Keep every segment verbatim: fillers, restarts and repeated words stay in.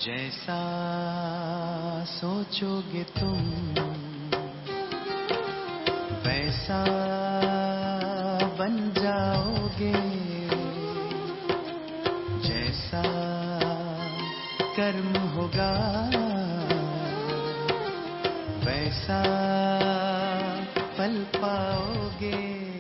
जैसा सोचोगे तुम वैसा बन जाओगे, जैसा कर्म होगा वैसा फल पाओगे।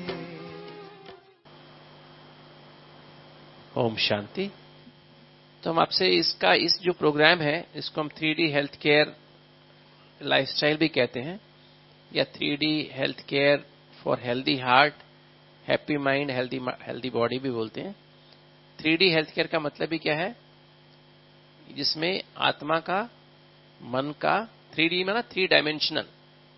ओम शांति। तो हम आपसे इसका इस जो प्रोग्राम है इसको हम three D health care lifestyle भी कहते हैं, या three D health care for healthy heart, happy mind, healthy healthy body भी बोलते हैं। थ्री डी हेल्थ केयर का मतलब ही क्या है, जिसमें आत्मा का, मन का, थ्री डी में ना थ्री डायमेंशनल,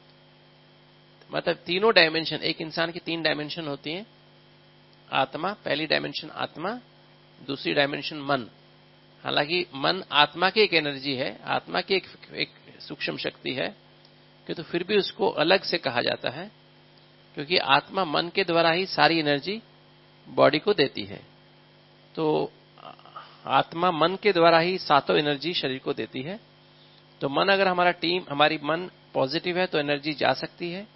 मतलब तीनों डायमेंशन, एक इंसान की तीन डायमेंशन होती हैं। आत्मा, पहली डायमेंशन आत्मा, दूसरी डायमेंशन मन। हालांकि मन आत्मा की एक एनर्जी है, आत्मा की एक, एक सूक्ष्म शक्ति है, कि तो फिर भी उसको अलग से कहा जाता है, क्योंकि आत्मा मन के द्वारा ही सारी एनर्जी बॉडी को देती है। तो आत्मा मन के द्वारा ही सातों एनर्जी शरीर को देती है। तो मन, अगर हमारा टीम हमारी मन पॉजिटिव है तो एनर्जी जा सकती है,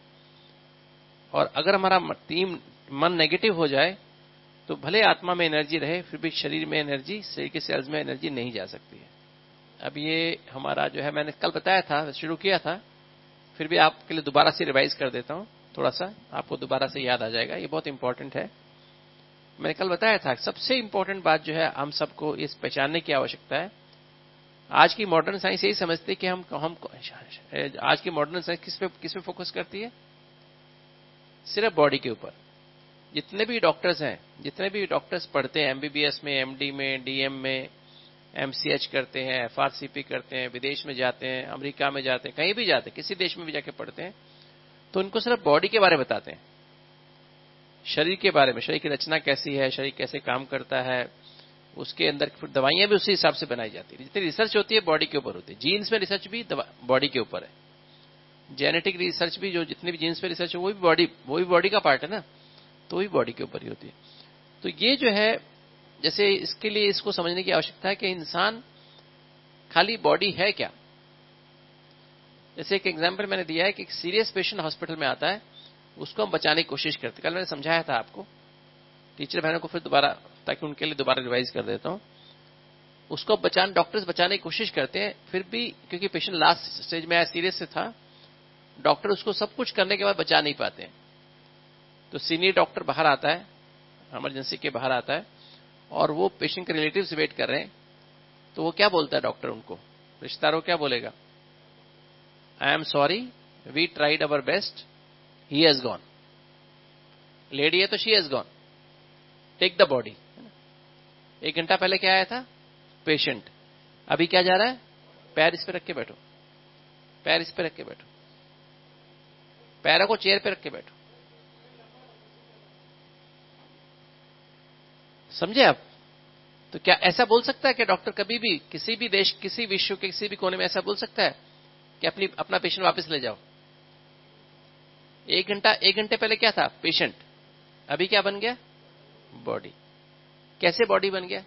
और अगर हमारा टीम मन नेगेटिव हो जाए तो भले आत्मा में एनर्जी रहे फिर भी शरीर में एनर्जी, शरीर के सेल्स में एनर्जी नहीं जा सकती है। अब ये हमारा जो है, मैंने कल बताया था, शुरू किया था, फिर भी आपके लिए दोबारा से रिवाइज कर देता हूं, थोड़ा सा आपको दोबारा से याद आ जाएगा। ये बहुत इंपॉर्टेंट है। मैंने कल बताया था, सबसे इंपॉर्टेंट बात जो है हम सबको इस पहचानने की आवश्यकता है। आज की मॉडर्न साइंस यही समझती है कि हम हम आज की मॉडर्न साइंस किस पे किस पे फोकस करती है, सिर्फ बॉडी के ऊपर। जितने भी डॉक्टर्स हैं, जितने भी डॉक्टर्स पढ़ते हैं एमबीबीएस में, एमडी में, डीएम में, एमसीएच करते हैं, एफआरसीपी करते हैं, विदेश में जाते हैं, अमेरिका में जाते हैं, कहीं भी जाते हैं, किसी देश में भी जाके पढ़ते हैं, तो उनको सिर्फ बॉडी के बारे में बताते हैं, शरीर के बारे में, शरीर की रचना कैसी है, शरीर कैसे काम करता है, उसके अंदर फिर दवाइयां भी उसी हिसाब से बनाई जाती है। जितनी रिसर्च होती है बॉडी के ऊपर होती है। जीन्स में रिसर्च भी बॉडी के ऊपर है, जेनेटिक रिसर्च भी, जो जितनी भी जीन्स पे रिसर्च है वो भी बॉडी वो भी बॉडी का पार्ट है ना, तो भी बॉडी के ऊपर ही होती है। तो ये जो है, जैसे इसके लिए इसको समझने की आवश्यकता है कि इंसान खाली बॉडी है क्या। जैसे एक एग्जांपल मैंने दिया है कि एक सीरियस पेशेंट हॉस्पिटल में आता है, उसको हम बचाने की कोशिश करते हैं। कल मैंने समझाया था आपको, टीचर बहनों को फिर दोबारा, ताकि उनके लिए दोबारा रिवाइज कर देता हूं। उसको बचाने, डॉक्टर्स बचाने की कोशिश करते हैं, फिर भी क्योंकि पेशेंट लास्ट स्टेज में आया, सीरियस से था, डॉक्टर उसको सब कुछ करने के बाद बचा नहीं पाते हैं। तो सीनियर डॉक्टर बाहर आता है, इमरजेंसी के बाहर आता है, और वो पेशेंट के रिलेटिव्स वेट कर रहे हैं। तो वो क्या बोलता है डॉक्टर उनको, रिश्तेदारों को क्या बोलेगा, I am sorry, we tried our best, he has gone. Lady है तो she has gone, take the body. एक घंटा पहले क्या आया था, पेशेंट, अभी क्या जा रहा है, पैर इस पे रख के बैठो, पैर इस पे रख के बैठो, पैरों को चेयर पे रख के बैठो। समझे आप? तो क्या ऐसा बोल सकता है कि डॉक्टर कभी भी किसी भी देश, किसी विश्व के किसी भी कोने में ऐसा बोल सकता है कि अपनी अपना पेशेंट वापस ले जाओ? एक घंटा एक घंटे पहले क्या था, पेशेंट, अभी क्या बन गया, बॉडी। कैसे बॉडी बन गया?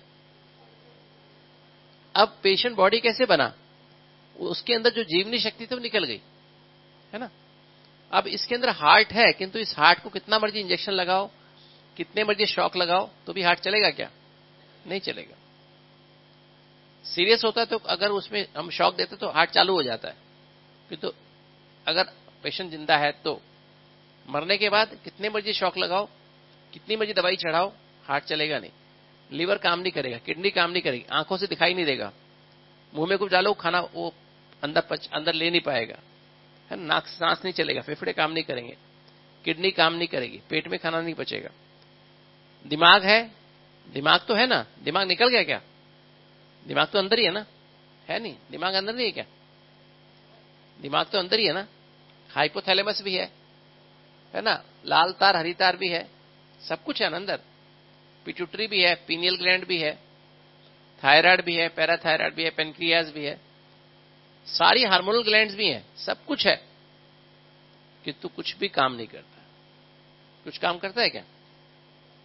अब पेशेंट बॉडी कैसे बना, उसके अंदर जो जीवनी शक्ति थी वो निकल गई, है ना। अब इसके अंदर हार्ट है, किंतु इस हार्ट को कितना मर्जी इंजेक्शन लगाओ, कितने मर्जी शॉक लगाओ, तो भी हार्ट चलेगा क्या? नहीं चलेगा। सीरियस होता है तो अगर उसमें हम शॉक देते तो हार्ट चालू हो जाता है, किंतु तो अगर पेशेंट जिंदा है तो मरने के बाद कितने मर्जी शॉक लगाओ, कितनी मर्जी दवाई चढ़ाओ, हार्ट चलेगा नहीं। लीवर काम नहीं करेगा, किडनी काम नहीं करेगी, आंखों से दिखाई नहीं देगा, मुंह में कुछ डालो खाना वो अंदर पच, अंदर ले नहीं पाएगा, है ना। नाक सांस नहीं चलेगा, फेफड़े काम नहीं करेंगे, किडनी काम नहीं करेगी, पेट में खाना नहीं पचेगा। दिमाग है, दिमाग तो है ना, दिमाग निकल गया क्या? दिमाग तो अंदर ही है ना, है नहीं? दिमाग अंदर नहीं है क्या? दिमाग तो अंदर ही है ना। हाइपोथैलेमस भी है, है ना, लाल तार हरी तार भी है, सब कुछ है ना अंदर। पिट्यूटरी भी है, पीनियल ग्लैंड भी है, थायराइड भी है, पैराथायराइड भी है, पेनक्रियाज भी है, सारी हार्मोनल ग्लैंड्स भी हैं, सब कुछ है, किंतु कुछ भी काम नहीं करता। कुछ काम करता है क्या?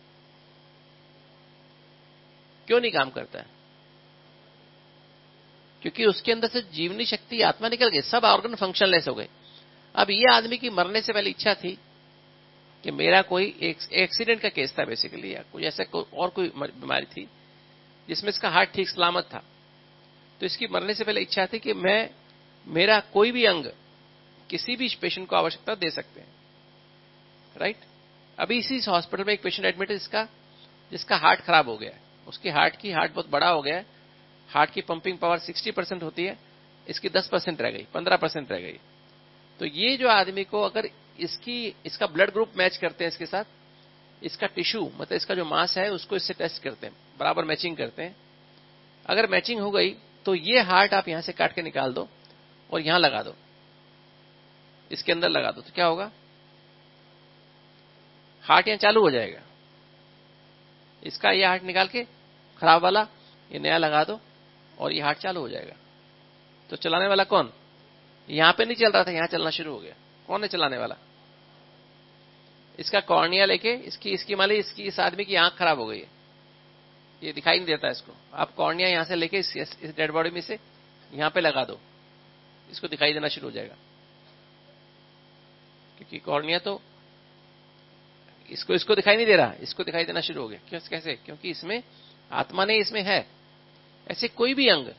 क्यों नहीं काम करता है? क्योंकि उसके अंदर से जीवनी शक्ति आत्मा निकल गई, सब ऑर्गन फंक्शनलेस हो गए। अब ये आदमी की मरने से पहले इच्छा थी कि मेरा कोई एक एक्सीडेंट का केस था बेसिकली, या कोई ऐसा को, और कोई बीमारी थी जिसमें इसका हार्ट ठीक सलामत था। तो इसकी मरने से पहले इच्छा थी कि मैं मेरा कोई भी अंग किसी भी पेशेंट को आवश्यकता दे सकते हैं, राइट। अभी इसी हॉस्पिटल में एक पेशेंट एडमिट है जिसका जिसका हार्ट खराब हो गया है, उसकी हार्ट की हार्ट बहुत बड़ा हो गया है, हार्ट की पंपिंग पावर साठ परसेंट होती है, इसकी दस परसेंट रह गई, पंद्रह परसेंट रह गई। तो ये जो आदमी को अगर इसकी इसका ब्लड ग्रुप मैच करते हैं इसके साथ, इसका टिश्यू मतलब इसका जो मांस है उसको इससे टेस्ट करते हैं, बराबर मैचिंग करते हैं। अगर मैचिंग हो गई तो ये हार्ट आप यहां से काट के निकाल दो और यहां लगा दो, इसके अंदर लगा दो, तो क्या होगा, हार्ट यहां चालू हो जाएगा। इसका ये हार्ट निकाल के खराब वाला ये नया लगा दो और ये हार्ट चालू हो जाएगा। तो चलाने वाला कौन, यहां पे नहीं चल रहा था, यहां चलना शुरू हो गया। कौन है चलाने वाला, इसका कॉर्निया लेके इसकी इसकी मान ली इसकी इस आदमी की आंख खराब हो गई है, ये दिखाई नहीं देता इसको, आप कॉर्निया यहां से लेके इस, इस डेड बॉडी में से यहां पे लगा दो, इसको दिखाई देना शुरू हो जाएगा। क्योंकि कॉर्निया तो इसको इसको दिखाई नहीं दे रहा, इसको दिखाई देना शुरू हो गया। क्यों, कैसे, क्योंकि इसमें आत्मा नहीं इसमें है। ऐसे कोई भी अंग,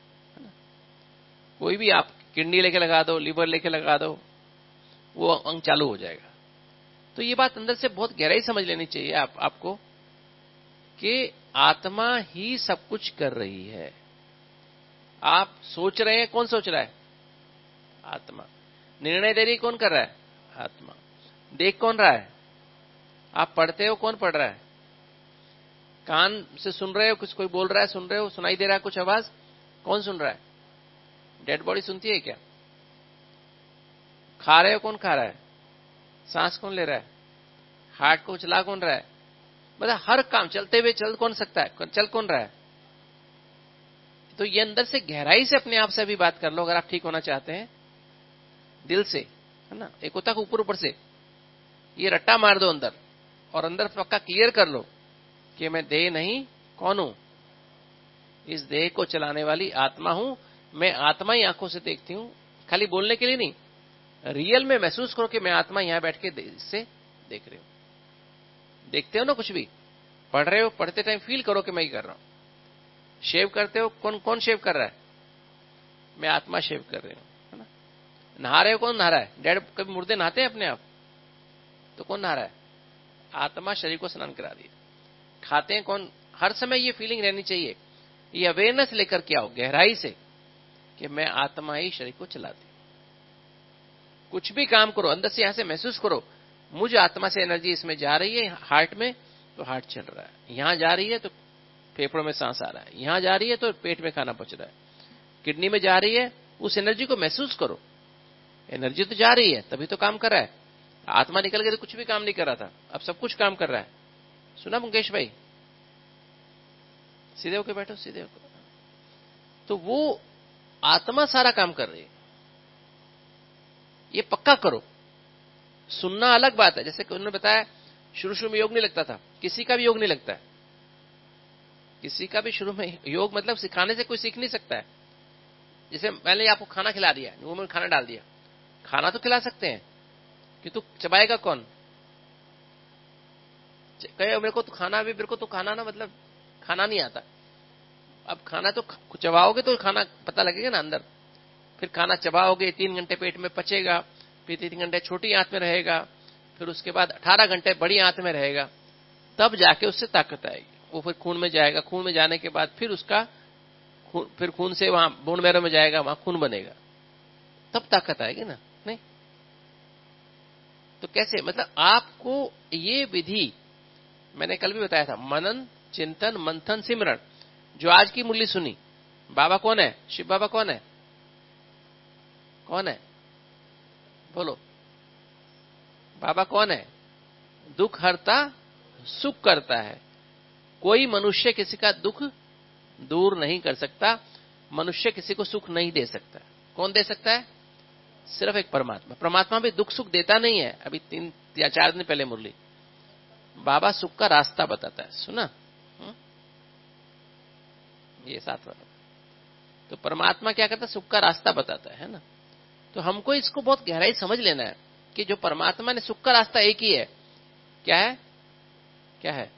कोई भी आप किडनी लेके लगा दो, लीवर लेके लगा दो, वो अंग चालू हो जाएगा। तो ये बात अंदर से बहुत गहराई समझ लेनी चाहिए आप, आपको कि आत्मा ही सब कुछ कर रही है। आप सोच रहे हैं, कौन सोच रहा है, आत्मा। निर्णय दे रही कौन कर रहा है, आत्मा। देख कौन रहा है, आप पढ़ते हो, कौन पढ़ रहा है, कान से सुन रहे हो, कुछ कोई बोल रहा है सुन रहे हो, सुनाई दे रहा है कुछ आवाज, कौन सुन रहा है, डेड बॉडी सुनती है क्या। खा रहे हो, कौन खा रहा है, सांस कौन ले रहा है, हार्ट को चला कौन रहा है, मतलब हर काम चलते हुए चल कौन सकता है, चल कौन रहा है। तो ये अंदर से गहराई से अपने आप से भी बात कर लो, अगर आप ठीक होना चाहते हैं दिल से, है ना। एक होता है ऊपर ऊपर से, ये रट्टा मार दो अंदर, और अंदर पक्का क्लियर कर लो कि मैं देह नहीं, कौन हूं, इस देह को चलाने वाली आत्मा हूं। मैं आत्मा ही आंखों से देखती हूं, खाली बोलने के लिए नहीं, रियल में महसूस करो कि मैं आत्मा यहां बैठ के इससे देख रही हूं। देखते हो ना, कुछ भी पढ़ रहे हो, पढ़ते टाइम फील करो कि मैं ही कर रहा हूं। शेव करते हो, कौन कौन शेव कर रहा है, मैं आत्मा शेव कर रही हूं, है ना। नहा रहे हो, कौन नहा रहा है, डेड कभी मुर्दे नहाते हैं अपने आप, तो कौन नहा रहा है, आत्मा शरीर को स्नान करा दिया। खाते हैं कौन, हर समय ये फीलिंग रहनी चाहिए, ये अवेयरनेस लेकर के आओ गहराई से कि मैं आत्मा ही शरीर को चलाती। कुछ भी काम करो अंदर से, यहां से महसूस करो मुझ आत्मा से एनर्जी इसमें जा रही है, हार्ट में तो हार्ट चल रहा है, यहां जा रही है तो फेफड़ों में सांस आ रहा है, यहां जा रही है तो पेट में खाना पच रहा है, किडनी में जा रही है, उस एनर्जी को महसूस करो। एनर्जी तो जा रही है तभी तो काम कर रहा है। आत्मा निकल गई तो कुछ भी काम नहीं कर रहा था, अब सब कुछ काम कर रहा है। सुना मुकेश भाई, सीधे होके बैठो, सीधे होकर। तो वो आत्मा सारा काम कर रही है, ये पक्का करो। सुनना अलग बात है, जैसे कि उन्होंने बताया शुरू शुरू में योग नहीं लगता था, किसी का भी योग नहीं लगता है, किसी का भी शुरू में योग मतलब सिखाने से कोई सीख नहीं सकता है। जैसे मैंने आपको खाना खिला दिया, मुंह में खाना डाल दिया, खाना तो खिला सकते हैं कि तू चबाएगा कौन, कहे मेरे को तो खाना भी, मेरे को तो खाना ना मतलब खाना नहीं आता। अब खाना तो चबाओगे तो खाना पता लगेगा ना अंदर, फिर खाना चबाओगे, तीन घंटे पेट में पचेगा, फिर तीन घंटे छोटी आंत में रहेगा, फिर उसके बाद अठारह घंटे बड़ी आंत में रहेगा, तब जाके उससे ताकत आएगी। वो फिर खून में जाएगा, खून में जाने के बाद फिर उसका खून, फिर खून से वहां बोन मैरो में जाएगा, वहां खून बनेगा, तब ताकत आएगी ना। नहीं तो कैसे, मतलब आपको ये विधि मैंने कल भी बताया था, मनन चिंतन मंथन सिमरण। जो आज की मुरली सुनी, बाबा कौन है, शिव बाबा कौन है, कौन है बोलो, बाबा कौन है, दुख हरता सुख करता है। कोई मनुष्य किसी का दुख दूर नहीं कर सकता, मनुष्य किसी को सुख नहीं दे सकता। कौन दे सकता है, सिर्फ एक परमात्मा। परमात्मा भी दुख सुख देता नहीं है। अभी तीन या चार दिन पहले मुरली, बाबा सुख का रास्ता बताता है, सुना हुँ? ये साथ वाला तो परमात्मा क्या करता है, सुख का रास्ता बताता है ना। तो हमको इसको बहुत गहराई समझ लेना है कि जो परमात्मा ने सुख का रास्ता एक ही है। क्या है, क्या है?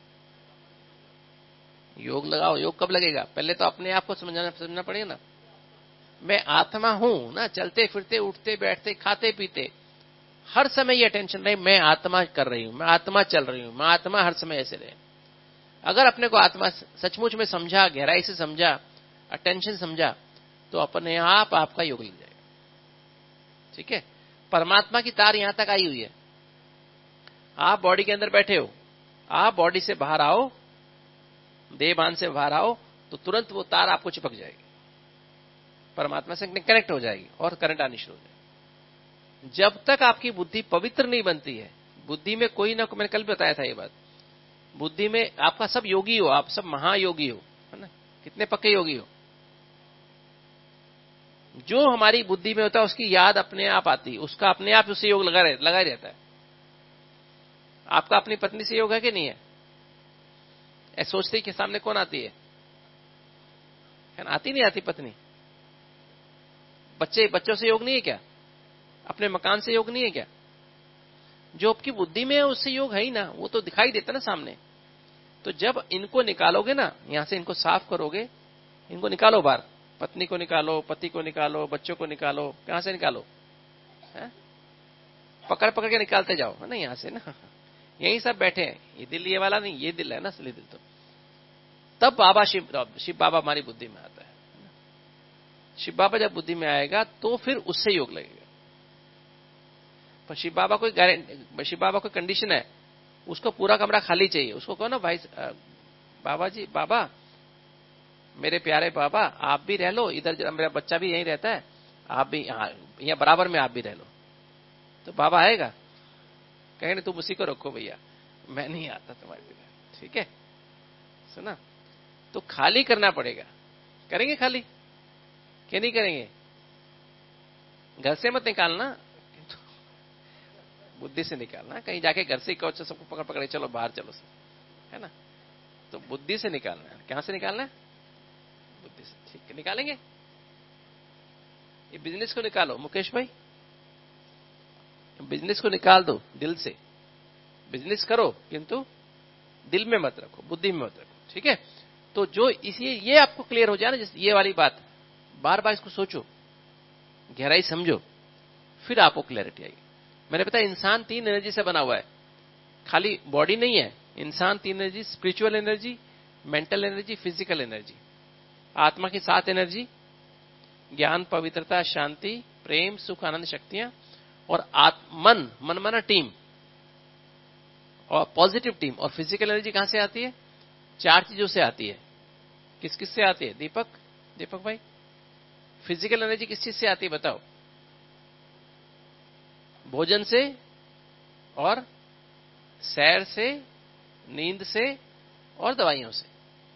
योग लगाओ। योग कब लगेगा? पहले तो अपने आप को समझना समझना पड़ेगा ना। मैं आत्मा हूं ना, चलते फिरते उठते बैठते खाते पीते हर समय ये टेंशन रहे, मैं आत्मा कर रही हूं, मैं आत्मा चल रही हूं, मैं आत्मा हर समय ऐसे रहे। अगर अपने को आत्मा सचमुच में समझा, गहराई से समझा, अटेंशन समझा, तो अपने आप आपका योग लग जाएगा। ठीक है, परमात्मा की तार यहां तक आई हुई है। आप बॉडी के अंदर बैठे हो, आप बॉडी से बाहर आओ, देहभान से बाहर आओ, तो तुरंत वो तार आपको चिपक जाएगी, परमात्मा से कनेक्ट हो जाएगी और करंट आनी शुरू हो जाएगी। जब तक आपकी बुद्धि पवित्र नहीं बनती है, बुद्धि में कोई ना कोई, मैंने कल बताया था ये बात, बुद्धि में आपका सब योगी हो, आप सब महायोगी हो, है ना। कितने पक्के योगी हो? जो हमारी बुद्धि में होता है उसकी याद अपने आप आती है, उसका अपने आप उससे योग लगा लगा ही रहता है। आपका अपनी पत्नी से योग है कि नहीं है? ऐसे सोचते ही कि सामने कौन आती है? आती नहीं आती पत्नी? बच्चे बच्चों से योग नहीं है क्या? अपने मकान से योग नहीं है क्या? जो आपकी बुद्धि में है उससे योग है ही ना, वो तो दिखाई देता ना सामने। तो जब इनको निकालोगे ना, यहां से इनको साफ करोगे, इनको निकालो बाहर, पत्नी को निकालो, पति को निकालो, बच्चों को निकालो, कहां से निकालो? है? पकड़ पकड़ के निकालते जाओ, है ना, यहां से ना। यही सब बैठे हैं, ये दिल ये वाला नहीं, ये दिल है ना असली दिल। तो तब बाबा शिव शिव बाबा हमारी बुद्धि में आता है। शिव बाबा जब बुद्धि में आएगा तो फिर उससे योग लगेगा। पर शिव बाबा कोई गारंटी, शिव बाबा कोई कंडीशन है, उसको पूरा कमरा खाली चाहिए। उसको कहो ना, भाई बाबा जी, बाबा मेरे प्यारे बाबा, आप भी रह लो इधर, मेरा बच्चा भी यहीं रहता है, आप भी यहाँ बराबर में आप भी रह लो। तो बाबा आएगा, कहेंगे तुम उसी को रखो भैया, मैं नहीं आता तुम्हारे बिना। ठीक है, सुना? तो खाली करना पड़ेगा। करेंगे खाली? क्या नहीं करेंगे? घर से मत निकालना, बुद्धि से निकालना। कहीं जाके घर से कहो सबको पकड़ पकड़े चलो बाहर चलो सब, है ना। तो बुद्धि से निकालना है। कहां से निकालना है? बुद्धि से। ठीक है, निकालेंगे। ये बिजनेस को निकालो मुकेश भाई, बिजनेस को निकाल दो दिल से। बिजनेस करो किंतु दिल में मत रखो, बुद्धि में मत रखो। ठीक है, तो जो इसी ये आपको क्लियर हो जाए ना, जैसे ये वाली बात, बार बार इसको सोचो, गहराई समझो, फिर आपको क्लैरिटी आएगी। मैंने बताया इंसान तीन एनर्जी से बना हुआ है, खाली बॉडी नहीं है। इंसान तीन energy, spiritual energy, mental energy, physical energy. आत्मा की सात एनर्जी, ज्ञान, पवित्रता, शांति, प्रेम, सुख, आनंद शक्तियां, और मन, मन माना टीम और पॉजिटिव टीम। और फिजिकल एनर्जी कहां से आती है? चार चीजों से आती है। किस किस से आती है दीपक? दीपक भाई, फिजिकल एनर्जी किस चीज से आती है बताओ? भोजन से, और सैर से, नींद से, और दवाइयों से।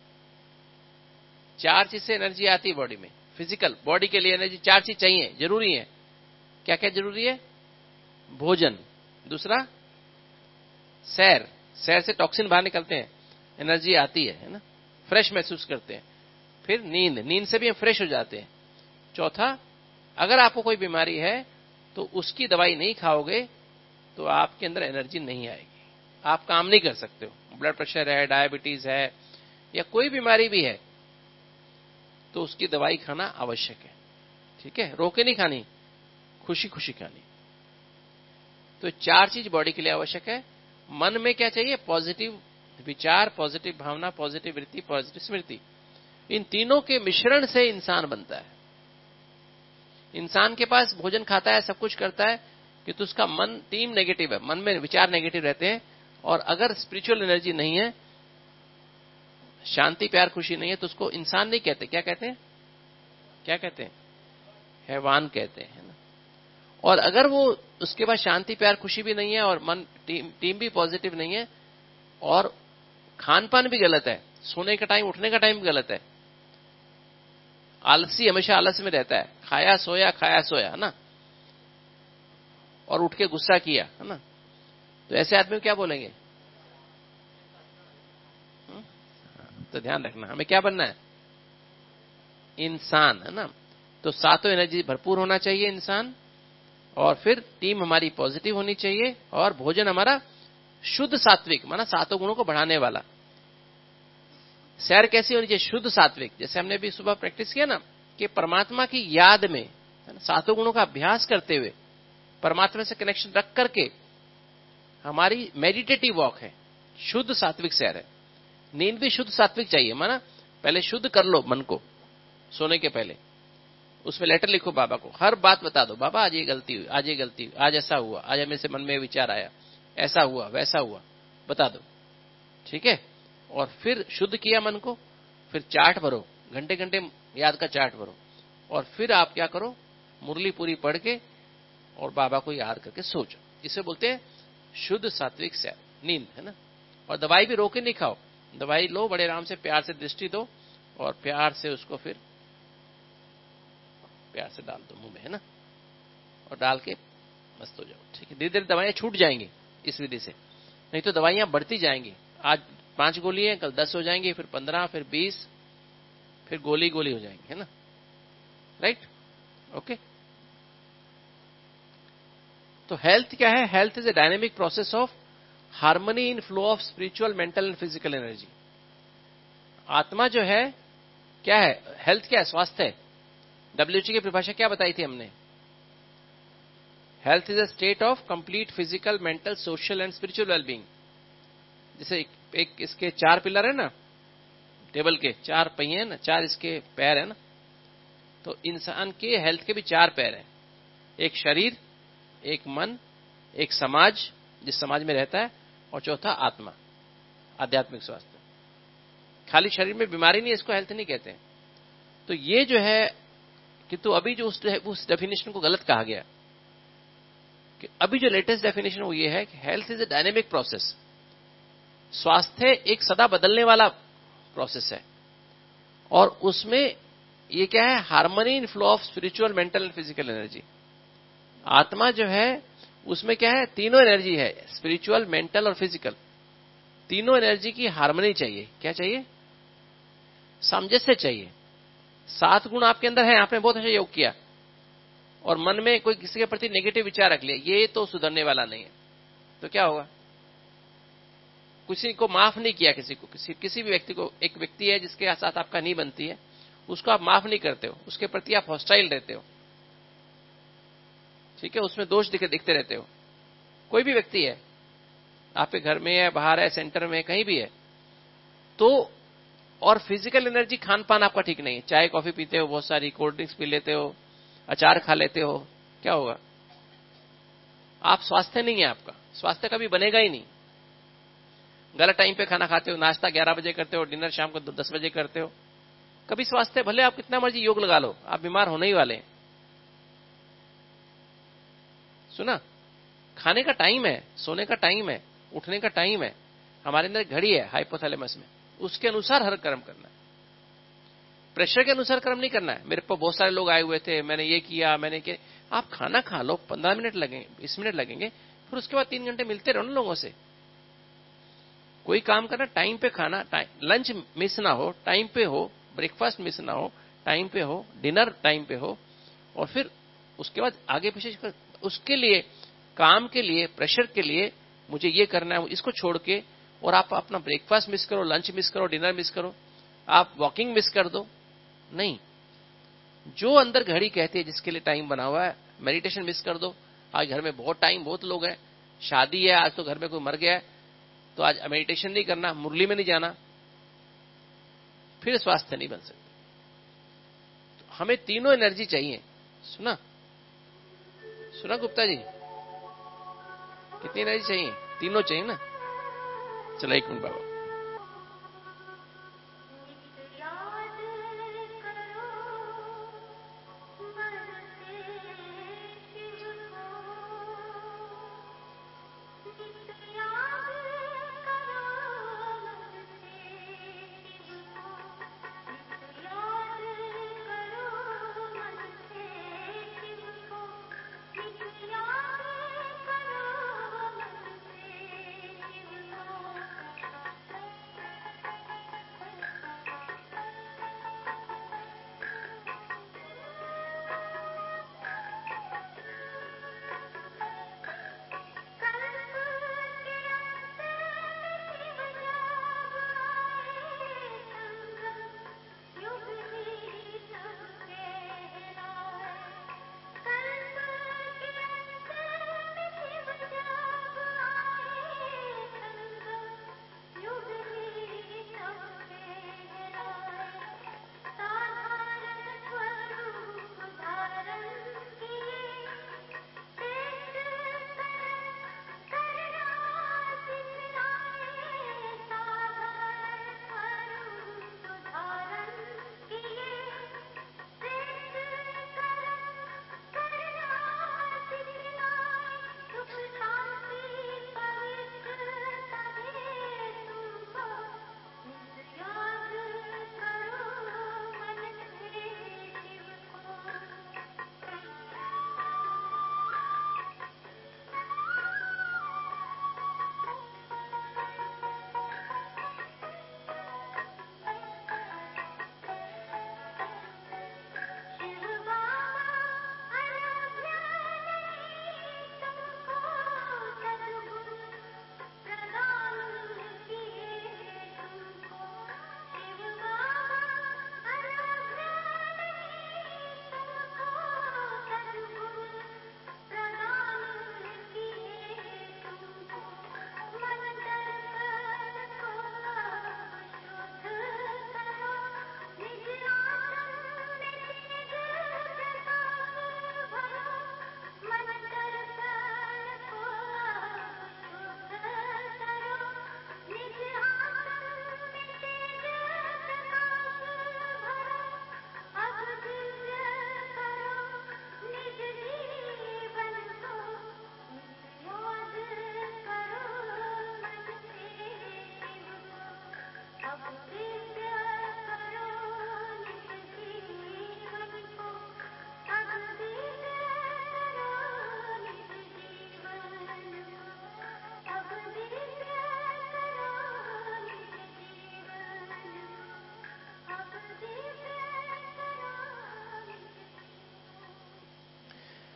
चार चीज से एनर्जी आती है बॉडी में। फिजिकल बॉडी के लिए एनर्जी चार चीज चाहिए, जरूरी है। क्या क्या जरूरी है? भोजन, दूसरा सैर, सैर से टॉक्सिन बाहर निकलते हैं, एनर्जी आती है, है ना, फ्रेश महसूस करते हैं। फिर नींद, नींद से भी हम फ्रेश हो जाते हैं। चौथा, अगर आपको कोई बीमारी है तो उसकी दवाई नहीं खाओगे तो आपके अंदर एनर्जी नहीं आएगी, आप काम नहीं कर सकते हो। ब्लड प्रेशर है, डायबिटीज है, या कोई बीमारी भी है तो उसकी दवाई खाना आवश्यक है। ठीक है, रोके नहीं खानी, खुशी खुशी खानी। तो चार चीज बॉडी के लिए आवश्यक है। मन में क्या चाहिए? पॉजिटिव विचार, पॉजिटिव भावना, पॉजिटिव वृत्ति, पॉजिटिव स्मृति। इन तीनों के मिश्रण से इंसान बनता है। इंसान के पास भोजन खाता है, सब कुछ करता है, कि तो उसका मन टीम नेगेटिव है, मन में विचार नेगेटिव रहते हैं। और अगर स्पिरिचुअल एनर्जी नहीं है, शांति, प्यार, खुशी नहीं है, तो उसको इंसान नहीं कहते। क्या कहते हैं? क्या कहते हैं? हैवान कहते हैं ना। और अगर वो उसके पास शांति, प्यार, खुशी भी नहीं है, और मन टीम, टीम भी पॉजिटिव नहीं है, और खान पान भी गलत है, सोने का टाइम, उठने का टाइम भी गलत है, आलसी हमेशा आलस में रहता है, खाया सोया खाया सोया, है ना, और उठ के गुस्सा किया, है ना, तो ऐसे आदमी को क्या बोलेंगे? तो ध्यान रखना, हमें क्या बनना है? इंसान, है ना। तो सातों एनर्जी भरपूर होना चाहिए इंसान, और फिर टीम हमारी पॉजिटिव होनी चाहिए, और भोजन हमारा शुद्ध सात्विक, माना सातों गुणों को बढ़ाने वाला। सैर कैसी होनी चाहिए? शुद्ध सात्विक। जैसे हमने भी सुबह प्रैक्टिस किया ना कि परमात्मा की याद में, है ना, सातों गुणों का अभ्यास करते हुए परमात्मा से कनेक्शन रख करके हमारी मेडिटेटिव वॉक है, शुद्ध सात्विक सैर है। नींद भी शुद्ध सात्विक चाहिए, माना पहले शुद्ध कर लो मन को सोने के पहले, उसमें लेटर लिखो बाबा को, हर बात बता दो, बाबा आज ये गलती हुई, आज ये गलती हुई, आज ऐसा हुआ, आज मेरे से मन में विचार आया, ऐसा हुआ वैसा हुआ, बता दो, ठीक है। और फिर शुद्ध किया मन को, फिर चार्ट भरो, घंटे घंटे याद का चार्ट भरो, और फिर आप क्या करो, मुरली पूरी पढ़ के और बाबा को याद करके सो जाओ। इसे बोलते हैं शुद्ध सात्विक सैर, नींद, है ना। और दवाई भी रोके नहीं खाओ, दवाई लो बड़े आराम से, प्यार से दृष्टि दो और प्यार से उसको फिर प्यार से डाल दो मुंह में, है ना, और डाल के मस्त हो जाओ, ठीक है। धीरे धीरे दवाइयां छूट जाएंगी इस विधि से, नहीं तो दवाइयां बढ़ती जाएंगी। आज पांच गोली है, कल दस हो जाएंगी, फिर पंद्रह, फिर बीस, फिर गोली गोली हो जाएंगी, है ना, राइट, ओके। तो हेल्थ क्या है? Health is a dynamic process of harmony in flow of spiritual, mental and physical energy. आत्मा जो है क्या है? हेल्थ क्या है? स्वास्थ्य है। डब्ल्यूएचओ की परिभाषा क्या बताई थी हमने? Health is a state of complete physical, mental, social and spiritual wellbeing. जैसे एक, एक इसके चार पिलर है ना, टेबल के चार पहिए हैं ना, चार इसके पैर है ना, तो इंसान के हेल्थ के भी चार पैर हैं, एक शरीर, एक मन, एक समाज जिस समाज में रहता है, और चौथा आत्मा, आध्यात्मिक स्वास्थ्य। खाली शरीर में बीमारी नहीं, इसको हेल्थ नहीं कहते हैं। तो ये जो है कि तो अभी जो उस, उस डेफिनेशन को गलत कहा गया, कि अभी जो लेटेस्ट डेफिनेशन वो ये है कि health is a dynamic process. स्वास्थ्य एक सदा बदलने वाला प्रोसेस है, और उसमें ये क्या है? Harmony in flow of spiritual, mental and physical energy. आत्मा जो है उसमें क्या है? तीनों एनर्जी है, स्पिरिचुअल, मेंटल और फिजिकल। तीनों एनर्जी की हार्मनी चाहिए। क्या चाहिए? सामंजस्य चाहिए। सात गुण आपके अंदर है, आपने बहुत अच्छा योग किया, और मन में कोई किसी के प्रति नेगेटिव विचार रख लिया, ये तो सुधरने वाला नहीं है, तो क्या होगा? किसी को माफ नहीं किया, किसी को, किसी किसी भी व्यक्ति को, एक व्यक्ति है जिसके साथ आपका नहीं बनती है, उसको आप माफ नहीं करते हो, उसके प्रति आप हॉस्टाइल रहते हो, ठीक है, उसमें दोष दिखे दिखते रहते हो। कोई भी व्यक्ति है, आपके घर में है, बाहर है, सेंटर में, कहीं भी है, तो और फिजिकल एनर्जी, खान पान आपका ठीक नहीं है, चाय कॉफी पीते हो, बहुत सारी कोल्ड ड्रिंक्स पी लेते हो, अचार खा लेते हो, क्या होगा? आप स्वास्थ्य नहीं है, आपका स्वास्थ्य कभी बनेगा ही नहीं। गलत टाइम पे खाना खाते हो, नाश्ता ग्यारह बजे करते हो, डिनर शाम को दस बजे करते हो, कभी स्वास्थ्य, भले आप कितना मर्जी योग लगा लो, आप बीमार होने ही वाले हैं। सुना? खाने का टाइम है, सोने का टाइम है, उठने का टाइम है, हमारे अंदर घड़ी है हाइपोथैलेमस में, उसके अनुसार हर कर्म करना है। प्रेशर के अनुसार कर्म नहीं करना है। मेरे पर बहुत सारे लोग आए हुए थे, मैंने ये किया, मैंने किया। आप खाना खा लो, पंद्रह मिनट लगेंगे, बीस मिनट लगेंगे, फिर उसके बाद तीन घंटे मिलते रहो ना लोगों से। कोई काम करना, टाइम पे खाना, लंच मिस ना हो, टाइम पे हो, ब्रेकफास्ट मिस ना हो, टाइम पे हो, डिनर टाइम पे हो, और फिर उसके बाद आगे पीछे उसके लिए, काम के लिए, प्रेशर के लिए मुझे ये करना है, इसको छोड़ के, और आप अपना ब्रेकफास्ट मिस करो, लंच मिस करो, डिनर मिस करो, आप वॉकिंग मिस कर दो, नहीं। जो अंदर घड़ी कहती है जिसके लिए टाइम बना हुआ है, मेडिटेशन मिस कर दो। आज घर में बहुत टाइम, बहुत लोग हैं, शादी है, आज तो घर में कोई मर गया है, तो आज मेडिटेशन नहीं करना, मुरली में नहीं जाना, फिर स्वास्थ्य नहीं बन सकते। तो हमें तीनों एनर्जी चाहिए। सुना सुना गुप्ता जी, कितनी एनर्जी चाहिए? तीनों चाहिए ना। चलो एक मिनट बाबा।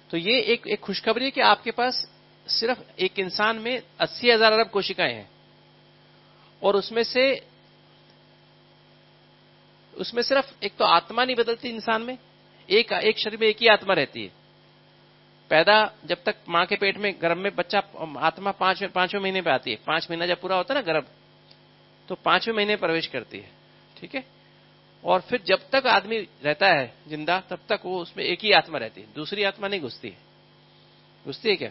तो ये एक एक खुशखबरी है कि आपके पास सिर्फ एक इंसान में अस्सी हजार अरब कोशिकाएं हैं, और उसमें से उसमें सिर्फ एक तो आत्मा नहीं बदलती इंसान में, एक एक शरीर में एक ही आत्मा रहती है। पैदा जब तक मां के पेट में गर्भ में बच्चा, आत्मा पांच पांचवें महीने पे आती है। पांच महीना जब पूरा होता है ना गर्भ, तो पांचवें महीने प्रवेश करती है, ठीक है। और फिर जब तक आदमी रहता है जिंदा, तब तक वो उसमें एक ही आत्मा रहती है, दूसरी आत्मा नहीं घुसती है। घुसती है क्या?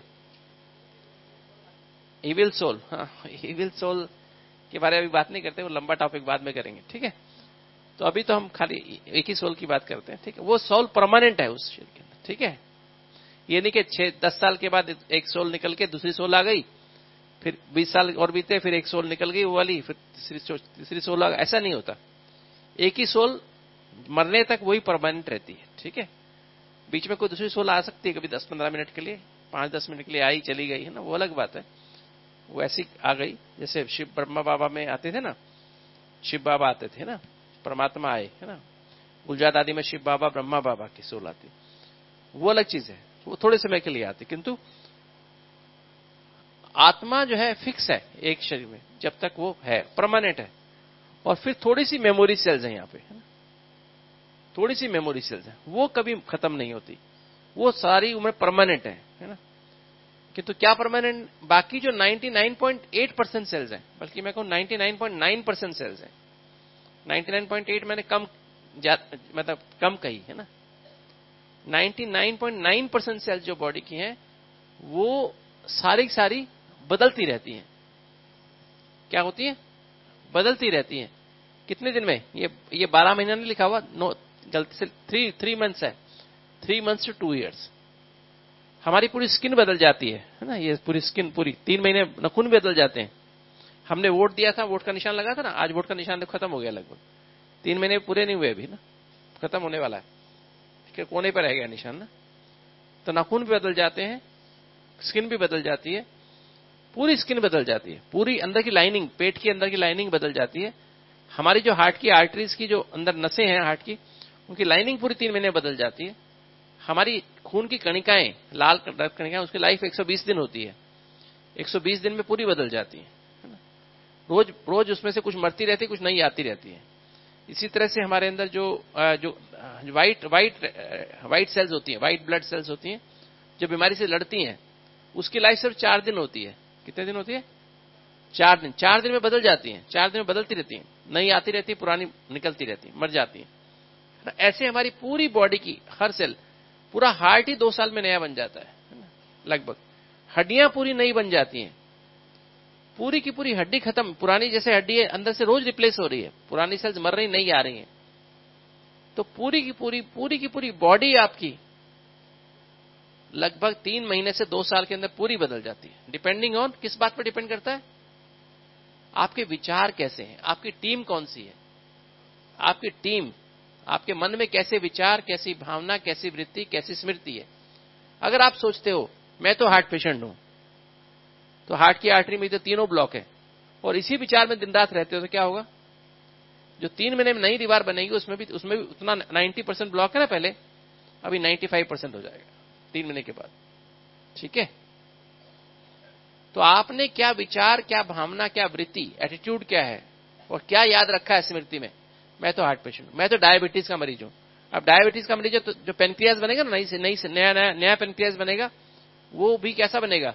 इविल सोल, हाँ, इविल सोल के बारे में अभी बात नहीं करते, वो लंबा टॉपिक बाद में करेंगे, ठीक है। तो अभी तो हम खाली एक ही सोल की बात करते हैं, ठीक है। वो सोल परमानेंट है उस शरीर के अंदर, ठीक है। ये नहीं कि छह दस साल के बाद एक सोल निकल के दूसरी सोल आ गई, फिर बीस साल और बीते, फिर एक सोल निकल गई वो वाली, फिर तीसरी तीसरी सोल आ गई, ऐसा नहीं होता। एक ही सोल मरने तक वही परमानेंट रहती है, ठीक है। बीच में कोई दूसरी सोल आ सकती है कभी दस पंद्रह मिनट के लिए, पांच दस मिनट के लिए आई चली गई है ना, वो अलग बात है। वो ऐसी आ गई जैसे शिव ब्रह्मा बाबा में आते थे ना, शिव बाबा आते थे ना, परमात्मा आए है ना, गुलजात आदि में शिव बाबा ब्रह्मा बाबा की सोल आती, वो अलग चीज है, वो थोड़े समय के लिए आती। किंतु आत्मा जो है फिक्स है एक शरीर में, जब तक वो है परमानेंट है। और फिर थोड़ी सी मेमोरी सेल्स है यहाँ पे, है ना, थोड़ी सी मेमोरी सेल्स है, वो कभी खत्म नहीं होती, वो सारी उम्र परमानेंट है, है ना। किंतु क्या परमानेंट? बाकी जो निन्यानवे पॉइंट आठ परसेंट सेल्स हैं, बल्कि मैं कहूं निन्यानवे पॉइंट नौ परसेंट सेल्स हैं, निन्यानवे पॉइंट आठ मैंने कम मतलब कम कही है ना, निन्यानवे पॉइंट नौ परसेंट सेल्स जो बॉडी की हैं, वो सारी सारी बदलती रहती हैं। क्या होती है? बदलती रहती हैं। कितने दिन में? ये ये बारह महीना नहीं लिखा हुआ, नो, गलती से थ्री थ्री मंथ्स है, three months two two years. हमारी पूरी स्किन बदल जाती है, है ना, ये पूरी स्किन पूरी तीन महीने नखून बदल जाते हैं। हमने वोट दिया था, वोट का निशान लगा था ना, आज वोट का निशान खत्म हो गया, लगभग तीन महीने पूरे नहीं हुए अभी ना, खत्म होने वाला है, ठीक है, कोने पर रह गया निशान ना। तो नाखून भी बदल जाते हैं, स्किन भी बदल जाती है, पूरी स्किन बदल जाती है, पूरी अंदर की लाइनिंग, पेट की अंदर की लाइनिंग बदल जाती है। हमारी जो हार्ट की आर्टरीज की जो अंदर नसें हैं हार्ट की, उनकी लाइनिंग पूरी तीन महीने बदल जाती है। हमारी खून की कणिकाएं, लाल रक्त कणिकाएं, उसकी लाइफ एक सौ बीस दिन होती है, एक सौ बीस दिन में पूरी बदल जाती है। रोज रोज उसमें से कुछ मरती रहती है, कुछ नई आती रहती है। इसी तरह से हमारे अंदर जो जो व्हाइट व्हाइट व्हाइट सेल्स होती हैं, व्हाइट ब्लड सेल्स होती हैं, जो बीमारी से लड़ती हैं, उसकी लाइफ सिर्फ चार दिन होती है। कितने दिन होती है? चार दिन। चार दिन में बदल जाती हैं, चार दिन में बदलती रहती हैं, नई आती रहती है, पुरानी निकलती रहती है, मर जाती है। ऐसे हमारी पूरी बॉडी की हर सेल, पूरा हार्ट ही दो साल में नया बन जाता है, लगभग। हड्डियां पूरी नई बन जाती हैं, पूरी की पूरी हड्डी खत्म, पुरानी जैसे हड्डी है अंदर से रोज रिप्लेस हो रही है, पुरानी सेल्स मर रही, नई आ रही हैं। तो पूरी की पूरी पूरी की पूरी बॉडी आपकी लगभग तीन महीने से दो साल के अंदर पूरी बदल जाती है। डिपेंडिंग ऑन, किस बात पर डिपेंड करता है? आपके विचार कैसे हैं, आपकी टीम कौन सी है, आपकी टीम, आपके मन में कैसे विचार, कैसी भावना, कैसी वृत्ति, कैसी स्मृति है। अगर आप सोचते हो मैं तो हार्ट पेशेंट हूं, तो हार्ट की आर्टरी में तो तीनों ब्लॉक है, और इसी विचार में दिन रात रहते हो, तो क्या होगा? जो तीन महीने में नई दीवार बनेगी, उसमें भी उसमें भी उतना नब्बे परसेंट ब्लॉक है ना पहले, अभी पचानवे परसेंट हो जाएगा तीन महीने के बाद, ठीक है। तो आपने क्या विचार, क्या भावना, क्या वृत्ति, एटीट्यूड क्या है, और क्या याद रखा है स्मृति में? मैं तो हार्ट पेशेंट हूं, मैं तो डायबिटीज का मरीज हूं। अब डायबिटीज का मरीज है तो जो पेनक्रियास बनेगा ना, नई से नई से नया नया नया पेनक्रियास बनेगा, वो भी कैसा बनेगा?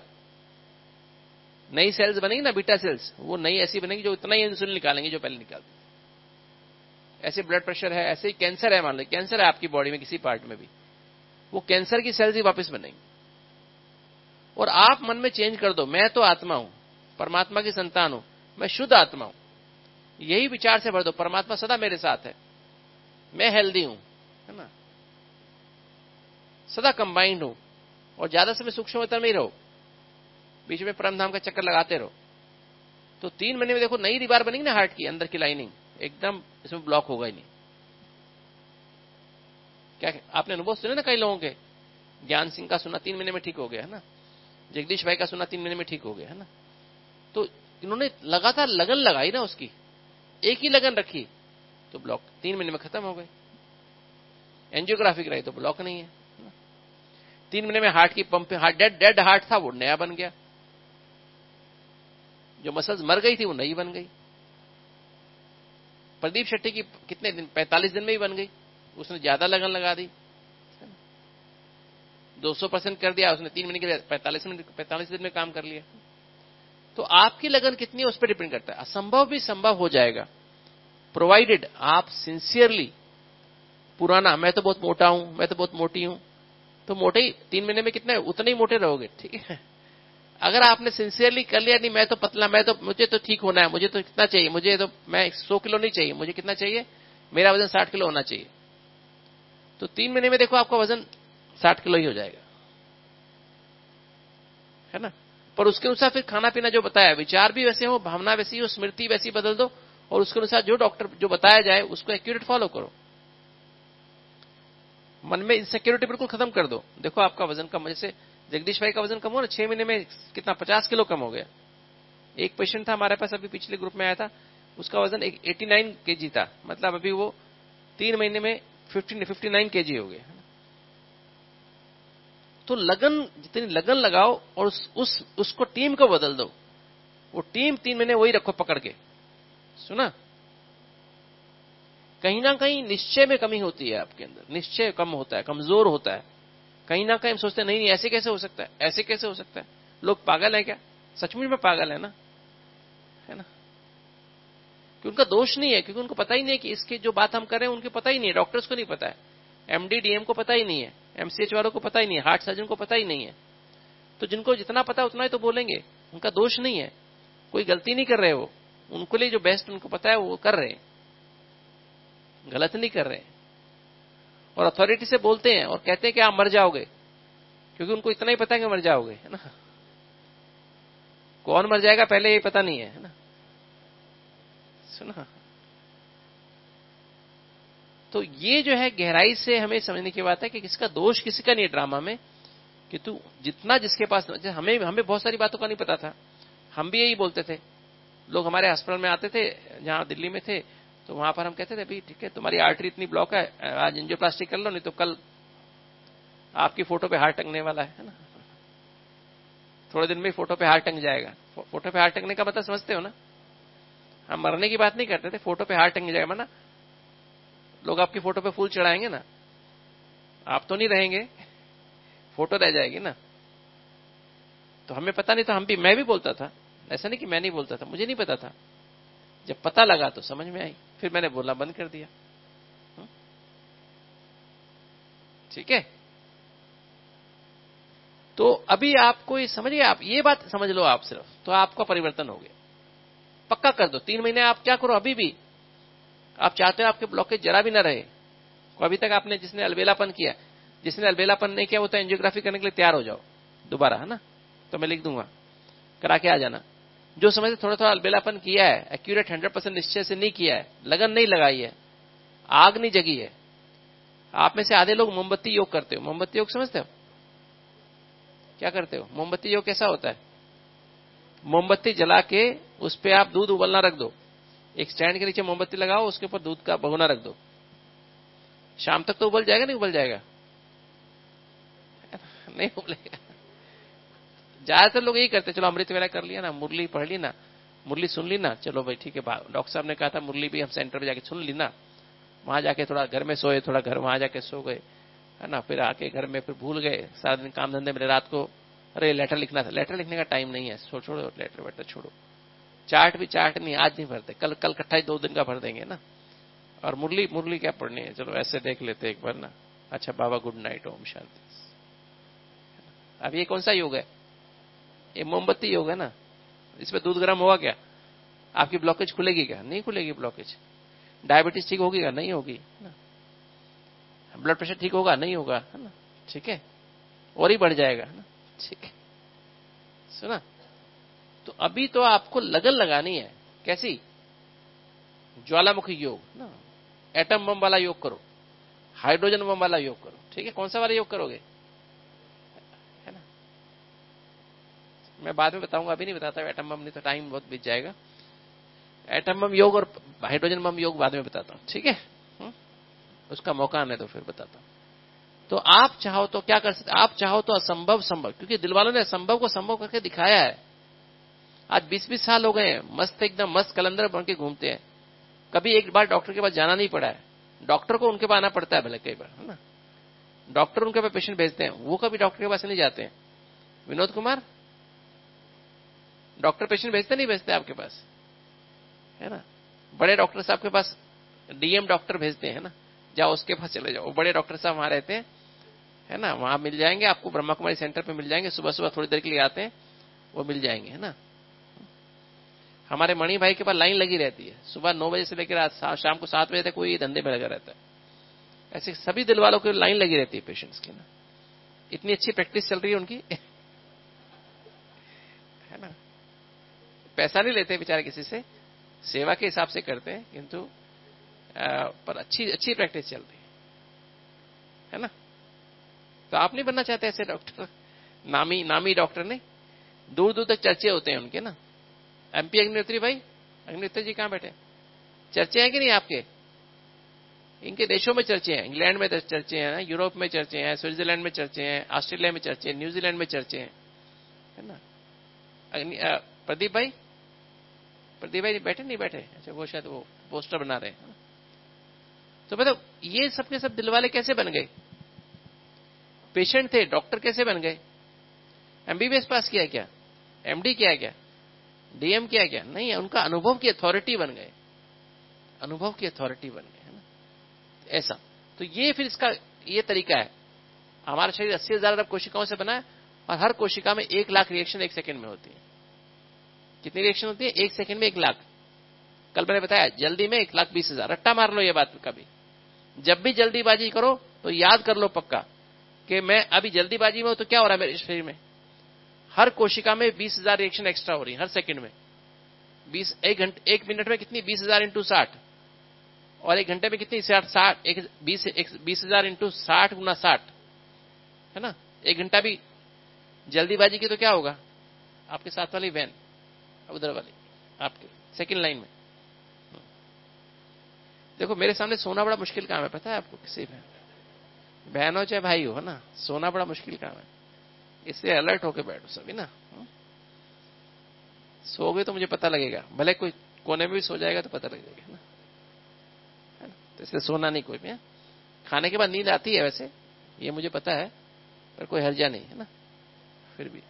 नई सेल्स बनेगी ना, बीटा सेल्स, वो नई ऐसी बनेगी जो उतना ही इंसुलिन निकालेंगे जो पहले निकालती। ऐसे ब्लड प्रेशर है, ऐसे ही कैंसर है, मान लो कैंसर है आपकी बॉडी में किसी पार्ट में भी, वो कैंसर की सेल्स ही वापस बनेंगी। और आप मन में चेंज कर दो, मैं तो आत्मा हूं, परमात्मा की संतान हूं, मैं शुद्ध आत्मा हूं, यही विचार से भर दो, परमात्मा सदा मेरे साथ है, मैं हेल्दी हूं, है ना, सदा कंबाइंड हूं, और ज्यादा समय सूक्ष्मतर में ही रहो, बीच में परम धाम का चक्कर लगाते रहो। तो तीन महीने में देखो नई दीवार बनेगी ना हार्ट की अंदर की लाइनिंग, एकदम इसमें ब्लॉक होगा ही नहीं। क्या आपने अनुभव सुने ना कई लोगों के? ज्ञान सिंह का सुना, तीन महीने में ठीक हो गया, है ना। जगदीश भाई का सुना, तीन महीने में ठीक हो गया, है ना। तो इन्होंने लगातार लगन लगाई ना उसकी, एक ही लगन रखी, तो ब्लॉक तीन महीने में खत्म हो गए। एंजियोग्राफी कराई तो ब्लॉक नहीं है। तीन महीने में हार्ट की pump, heart dead dead heart था वो नया बन गया, जो मसल्स मर गई थी वो नई बन गई। प्रदीप शेट्टी की कितने दिन, पैंतालीस दिन में ही बन गई, उसने ज्यादा लगन लगा दी, दो सौ परसेंट कर दिया उसने, तीन महीने के पैंतालीस मिनट पैंतालीस दिन में काम कर लिया। तो आपकी लगन कितनी है उस पर डिपेंड करता है। असंभव भी संभव हो जाएगा, प्रोवाइडेड आप सिंसियरली। पुराना मैं तो बहुत मोटा हूं, मैं तो बहुत मोटी हूं, तो मोटे ही तीन महीने में कितने उतने ही मोटे रहोगे, ठीक है। अगर आपने सिंसियरली कर लिया, नहीं मैं तो पतला, मैं तो मुझे तो ठीक होना है, मुझे तो कितना चाहिए, मुझे तो मैं सौ किलो नहीं चाहिए, मुझे कितना चाहिए, मेरा वजन साठ किलो होना चाहिए, तो तीन महीने में देखो आपका वजन साठ किलो ही हो जाएगा, है ना। पर उसके अनुसार फिर खाना पीना जो बताया, विचार भी वैसे हो, भावना वैसी हो, स्मृति वैसी बदल दो, और उसके अनुसार जो डॉक्टर जो बताया जाए उसको एक्यूरेट फॉलो करो। मन में इनसिक्योरिटी बिल्कुल खत्म कर दो। देखो आपका वजन कम, जैसे जगदीश भाई का वजन कम हो ना, छह महीने में कितना पचास किलो कम हो गया। एक पेशेंट था हमारे पास, अभी पिछले ग्रुप में आया था, उसका वजन एटी नाइन केजी था, मतलब अभी वो तीन महीने में फिफ्टी फिफ्टी नाइन केजी हो गया। तो लगन, जितनी लगन लगाओ और उस, उस उसको टीम को बदल दो। वो टीम तीन महीने वही रखो पकड़ के, सुना। कहीं ना कहीं निश्चय में कमी होती है आपके अंदर, निश्चय कम होता है, कमजोर होता है। कहीं ना कहीं हम सोचते हैं नहीं नहीं ऐसे कैसे हो सकता है, ऐसे कैसे हो सकता है, लोग पागल है क्या, सचमुच में पागल है ना, है ना। कि उनका दोष नहीं है, क्योंकि उनको पता ही नहीं है कि इसकी जो बात हम कर रहे हैं उनको पता ही नहीं है, डॉक्टर्स को नहीं पता है, एमडी डीएम को पता ही नहीं है, एमसीएच वालों को पता ही नहीं है, हार्ट सर्जन को पता ही नहीं है। तो जिनको जितना पता है उतना ही तो बोलेंगे, उनका दोष नहीं है, कोई गलती नहीं कर रहे वो, उनको लिए जो बेस्ट उनको पता है वो कर रहे हैं, गलत नहीं कर रहे हैं। और अथॉरिटी से बोलते हैं और कहते हैं कि आप मर जाओगे, क्योंकि उनको इतना ही पता है कि मर जाओगे, है ना। कौन मर जाएगा पहले ये पता नहीं है, है ना। सुना। तो ये जो है गहराई से हमें समझने की बात है कि किसका दोष किसी का नहीं है ड्रामा में, कि तू जितना जिसके पास, हमें हमें बहुत सारी बातों का नहीं पता था, हम भी यही बोलते थे। लोग हमारे अस्पताल में आते थे, जहां दिल्ली में थे, तो वहां पर हम कहते थे भाई ठीक है तुम्हारी आर्टरी इतनी ब्लॉक है, आज एंजियोप्लास्टी कर लो, नहीं तो कल आपकी फोटो पे हार्ट टंगने वाला है ना, थोड़े दिन में फोटो पे हार्ट टंग जाएगा। फोटो पे हार्ट टंगने का मतलब समझते हो ना, हम मरने की बात नहीं करते थे, फोटो पे हार्ट टंग जाएगा, माना लोग आपकी फोटो पे फूल चढ़ाएंगे ना, आप तो नहीं रहेंगे, फोटो रह जाएगी ना। तो हमें पता नहीं था, हम भी, मैं भी बोलता था, ऐसा नहीं कि मैं नहीं बोलता था, मुझे नहीं पता था, जब पता लगा तो समझ में आई, फिर मैंने बोलना बंद कर दिया। ठीक है। तो अभी आपको ये समझ गए, आप ये बात समझ लो आप सिर्फ, तो आपका परिवर्तन हो गया, पक्का कर दो। तीन महीने आप क्या करो, अभी भी आप चाहते हो आपके ब्लॉकेज जरा भी ना रहे, अभी तक आपने जिसने अलबेलापन किया, जिसने अलबेलापन नहीं किया वो तो एंजियोग्राफी करने के लिए तैयार हो जाओ दोबारा, है ना, तो मैं लिख दूंगा, करा के आ जाना। जो समझते थोड़ा थोड़ा अलबेलापन किया है, एक्यूरेट हंड्रेड परसेंट निश्चय से नहीं किया है, लगन नहीं लगाई है, आग नहीं जगी है। आप में से आधे लोग मोमबत्ती योग करते हो, मोमबत्ती योग समझते हो, क्या करते हो? मोमबत्ती योग कैसा होता है? मोमबत्ती जला के उस पे आप दूध उबलना रख दो, एक स्टैंड के नीचे मोमबत्ती लगाओ, उसके ऊपर दूध का भगोना रख दो, शाम तक तो उबल जाएगा, नहीं उबल जाएगा? नहीं उबलेगा। ज्यादातर लोग यही करते, चलो अमृत वेला कर लिया ना, मुरली पढ़ ली ना, मुरली सुन ली ना, चलो भाई ठीक है, डॉक्टर साहब ने कहा था मुरली भी हम सेंटर पे जाके सुन ली ना, वहां जाके थोड़ा घर में सोए, थोड़ा घर वहां जाके सो गए, है ना, फिर आके घर में फिर भूल गए, सारा दिन काम धंधे में, रात को अरे लेटर लिखना था, लेटर लिखने का टाइम नहीं है, छोड़ो लेटर वेटर छोड़ो, चार्ट भी चार्ट नहीं, आज नहीं भरते, कल कल इकट्ठा ही दो दिन का भर देंगे ना। और मुरली मुरली क्या पढ़नी है, चलो ऐसे देख लेते एक बार ना, अच्छा बाबा गुड नाइट, ओम शांति। अब ये कौन सा योग है? ये मोमबत्ती योग है ना, इसमें दूध गर्म होगा क्या? आपकी ब्लॉकेज खुलेगी क्या? नहीं खुलेगी ब्लॉकेज। डायबिटीज ठीक होगी क्या? नहीं होगी ना। ब्लड प्रेशर ठीक होगा? नहीं होगा, है ना, ठीक है, और ही बढ़ जाएगा, है ना, ठीक है। सुना। तो अभी तो आपको लगन लगानी है, कैसी? ज्वालामुखी योग ना, एटम बम वाला योग करो, हाइड्रोजन बम वाला योग करो, ठीक है। कौन सा वाला योग करोगे, है ना, मैं बाद में बताऊंगा, अभी नहीं बताता, एटम बम नहीं तो टाइम बहुत बीत जाएगा। एटम बम योग और हाइड्रोजन बम योग बाद में बताता हूं, ठीक है, उसका मौका आने तो फिर बताता हूं। तो आप चाहो तो क्या कर सकते, आप चाहो तो असंभव संभव, क्योंकि दिल वालों ने असंभव को संभव करके दिखाया है। आज बीस बीस साल हो गए हैं, मस्त एकदम मस्त कलंदर बन के घूमते हैं, कभी एक बार डॉक्टर के पास जाना नहीं पड़ा है। डॉक्टर को उनके पास आना पड़ता है भले कई बार, है ना, डॉक्टर उनके पास पेशेंट भेजते हैं, वो कभी डॉक्टर के पास नहीं जाते हैं। विनोद कुमार, डॉक्टर पेशेंट भेजते नहीं भेजते आपके पास, है ना, बड़े डॉक्टर साहब के पास डीएम डॉक्टर भेजते हैं ना, जाओ उसके पास चले जाओ, बड़े डॉक्टर साहब वहां रहते हैं, है ना, वहां मिल जाएंगे आपको, ब्रह्मा कुमारी सेंटर पे मिल जाएंगे, सुबह सुबह थोड़ी देर के लिए आते हैं, वो मिल जाएंगे, है ना। हमारे मणि भाई के पास लाइन लगी रहती है, सुबह नौ बजे से लेकर शाम को सात बजे तक कोई धंधे में लगा रहता है। ऐसे सभी दिल वालों की लाइन लगी रहती है पेशेंट्स की ना, इतनी अच्छी प्रैक्टिस चल रही है उनकी है ना। पैसा नहीं लेते बेचारे किसी से, सेवा के हिसाब से करते हैं, किंतु पर अच्छी अच्छी प्रैक्टिस चल रही है, है ना। तो आप नहीं बनना चाहते ऐसे डॉक्टर, नामी नामी डॉक्टर नहीं, दूर दूर तक चर्चे होते हैं उनके ना। एमपी अग्निहोत्री भाई, अग्निहोत्री जी कहां बैठे, चर्चे हैं कि नहीं आपके, इनके देशों में चर्चे हैं, इंग्लैंड में चर्चे हैं, यूरोप में चर्चे हैं, स्विट्जरलैंड में चर्चे हैं, ऑस्ट्रेलिया में चर्चे हैं, न्यूजीलैंड में चर्चे हैं, है ना। प्रदीप भाई, प्रदीप भाई बैठे नहीं बैठे, अच्छा वो शायद वो पोस्टर बना रहे हैं। तो मतलब ये सबके सब दिलवाले कैसे बन गए, पेशेंट थे, डॉक्टर कैसे बन गए, एमबीबीएस पास किया क्या, एमडी किया क्या, डीएम किया क्या, नहीं, उनका अनुभव की अथॉरिटी बन गए, अनुभव की अथॉरिटी बन गए, है ना, ऐसा। तो ये फिर इसका ये तरीका है। हमारा शरीर अस्सी हजार अरब कोशिकाओं से बना है और हर कोशिका में एक लाख रिएक्शन एक सेकंड में होती है। कितनी रिएक्शन होती है, एक सेकंड में एक लाख। कल मैंने बताया जल्दी में एक लाख बीस हजार, रट्टा मार लो ये बात कभी, जब भी जल्दीबाजी करो तो याद कर लो पक्का कि मैं अभी जल्दीबाजी में हूं, तो क्या हो रहा है मेरे शरीर में, हर कोशिका में बीस हजार रिएक्शन एक्स्ट्रा हो रही है हर सेकंड में। बीस एक घंटे एक मिनट में कितनी, बीस हजार इंटू साठ, और एक घंटे में कितनी, साठ साठ एक बीस बीस हजार इंटू साठ गुना साठ, है ना। एक घंटा भी जल्दीबाजी की तो क्या होगा, आपके साथ वाली वैन, उधर वाली आपके सेकंड लाइन में। देखो मेरे सामने सोना बड़ा मुश्किल काम है, पता है आपको, किसी बहन बहन हो चाहे भाई हो, है ना, सोना बड़ा मुश्किल काम है, इससे अलर्ट होके बैठो सभी ना। सो गए तो मुझे पता लगेगा, भले कोई कोने में भी सो जाएगा तो पता लग जाएगा, है ना, है ना? तो इसलिए सोना नहीं कोई भी है। खाने के बाद नींद आती है वैसे, ये मुझे पता है, पर कोई हर्जा नहीं, है ना, फिर भी।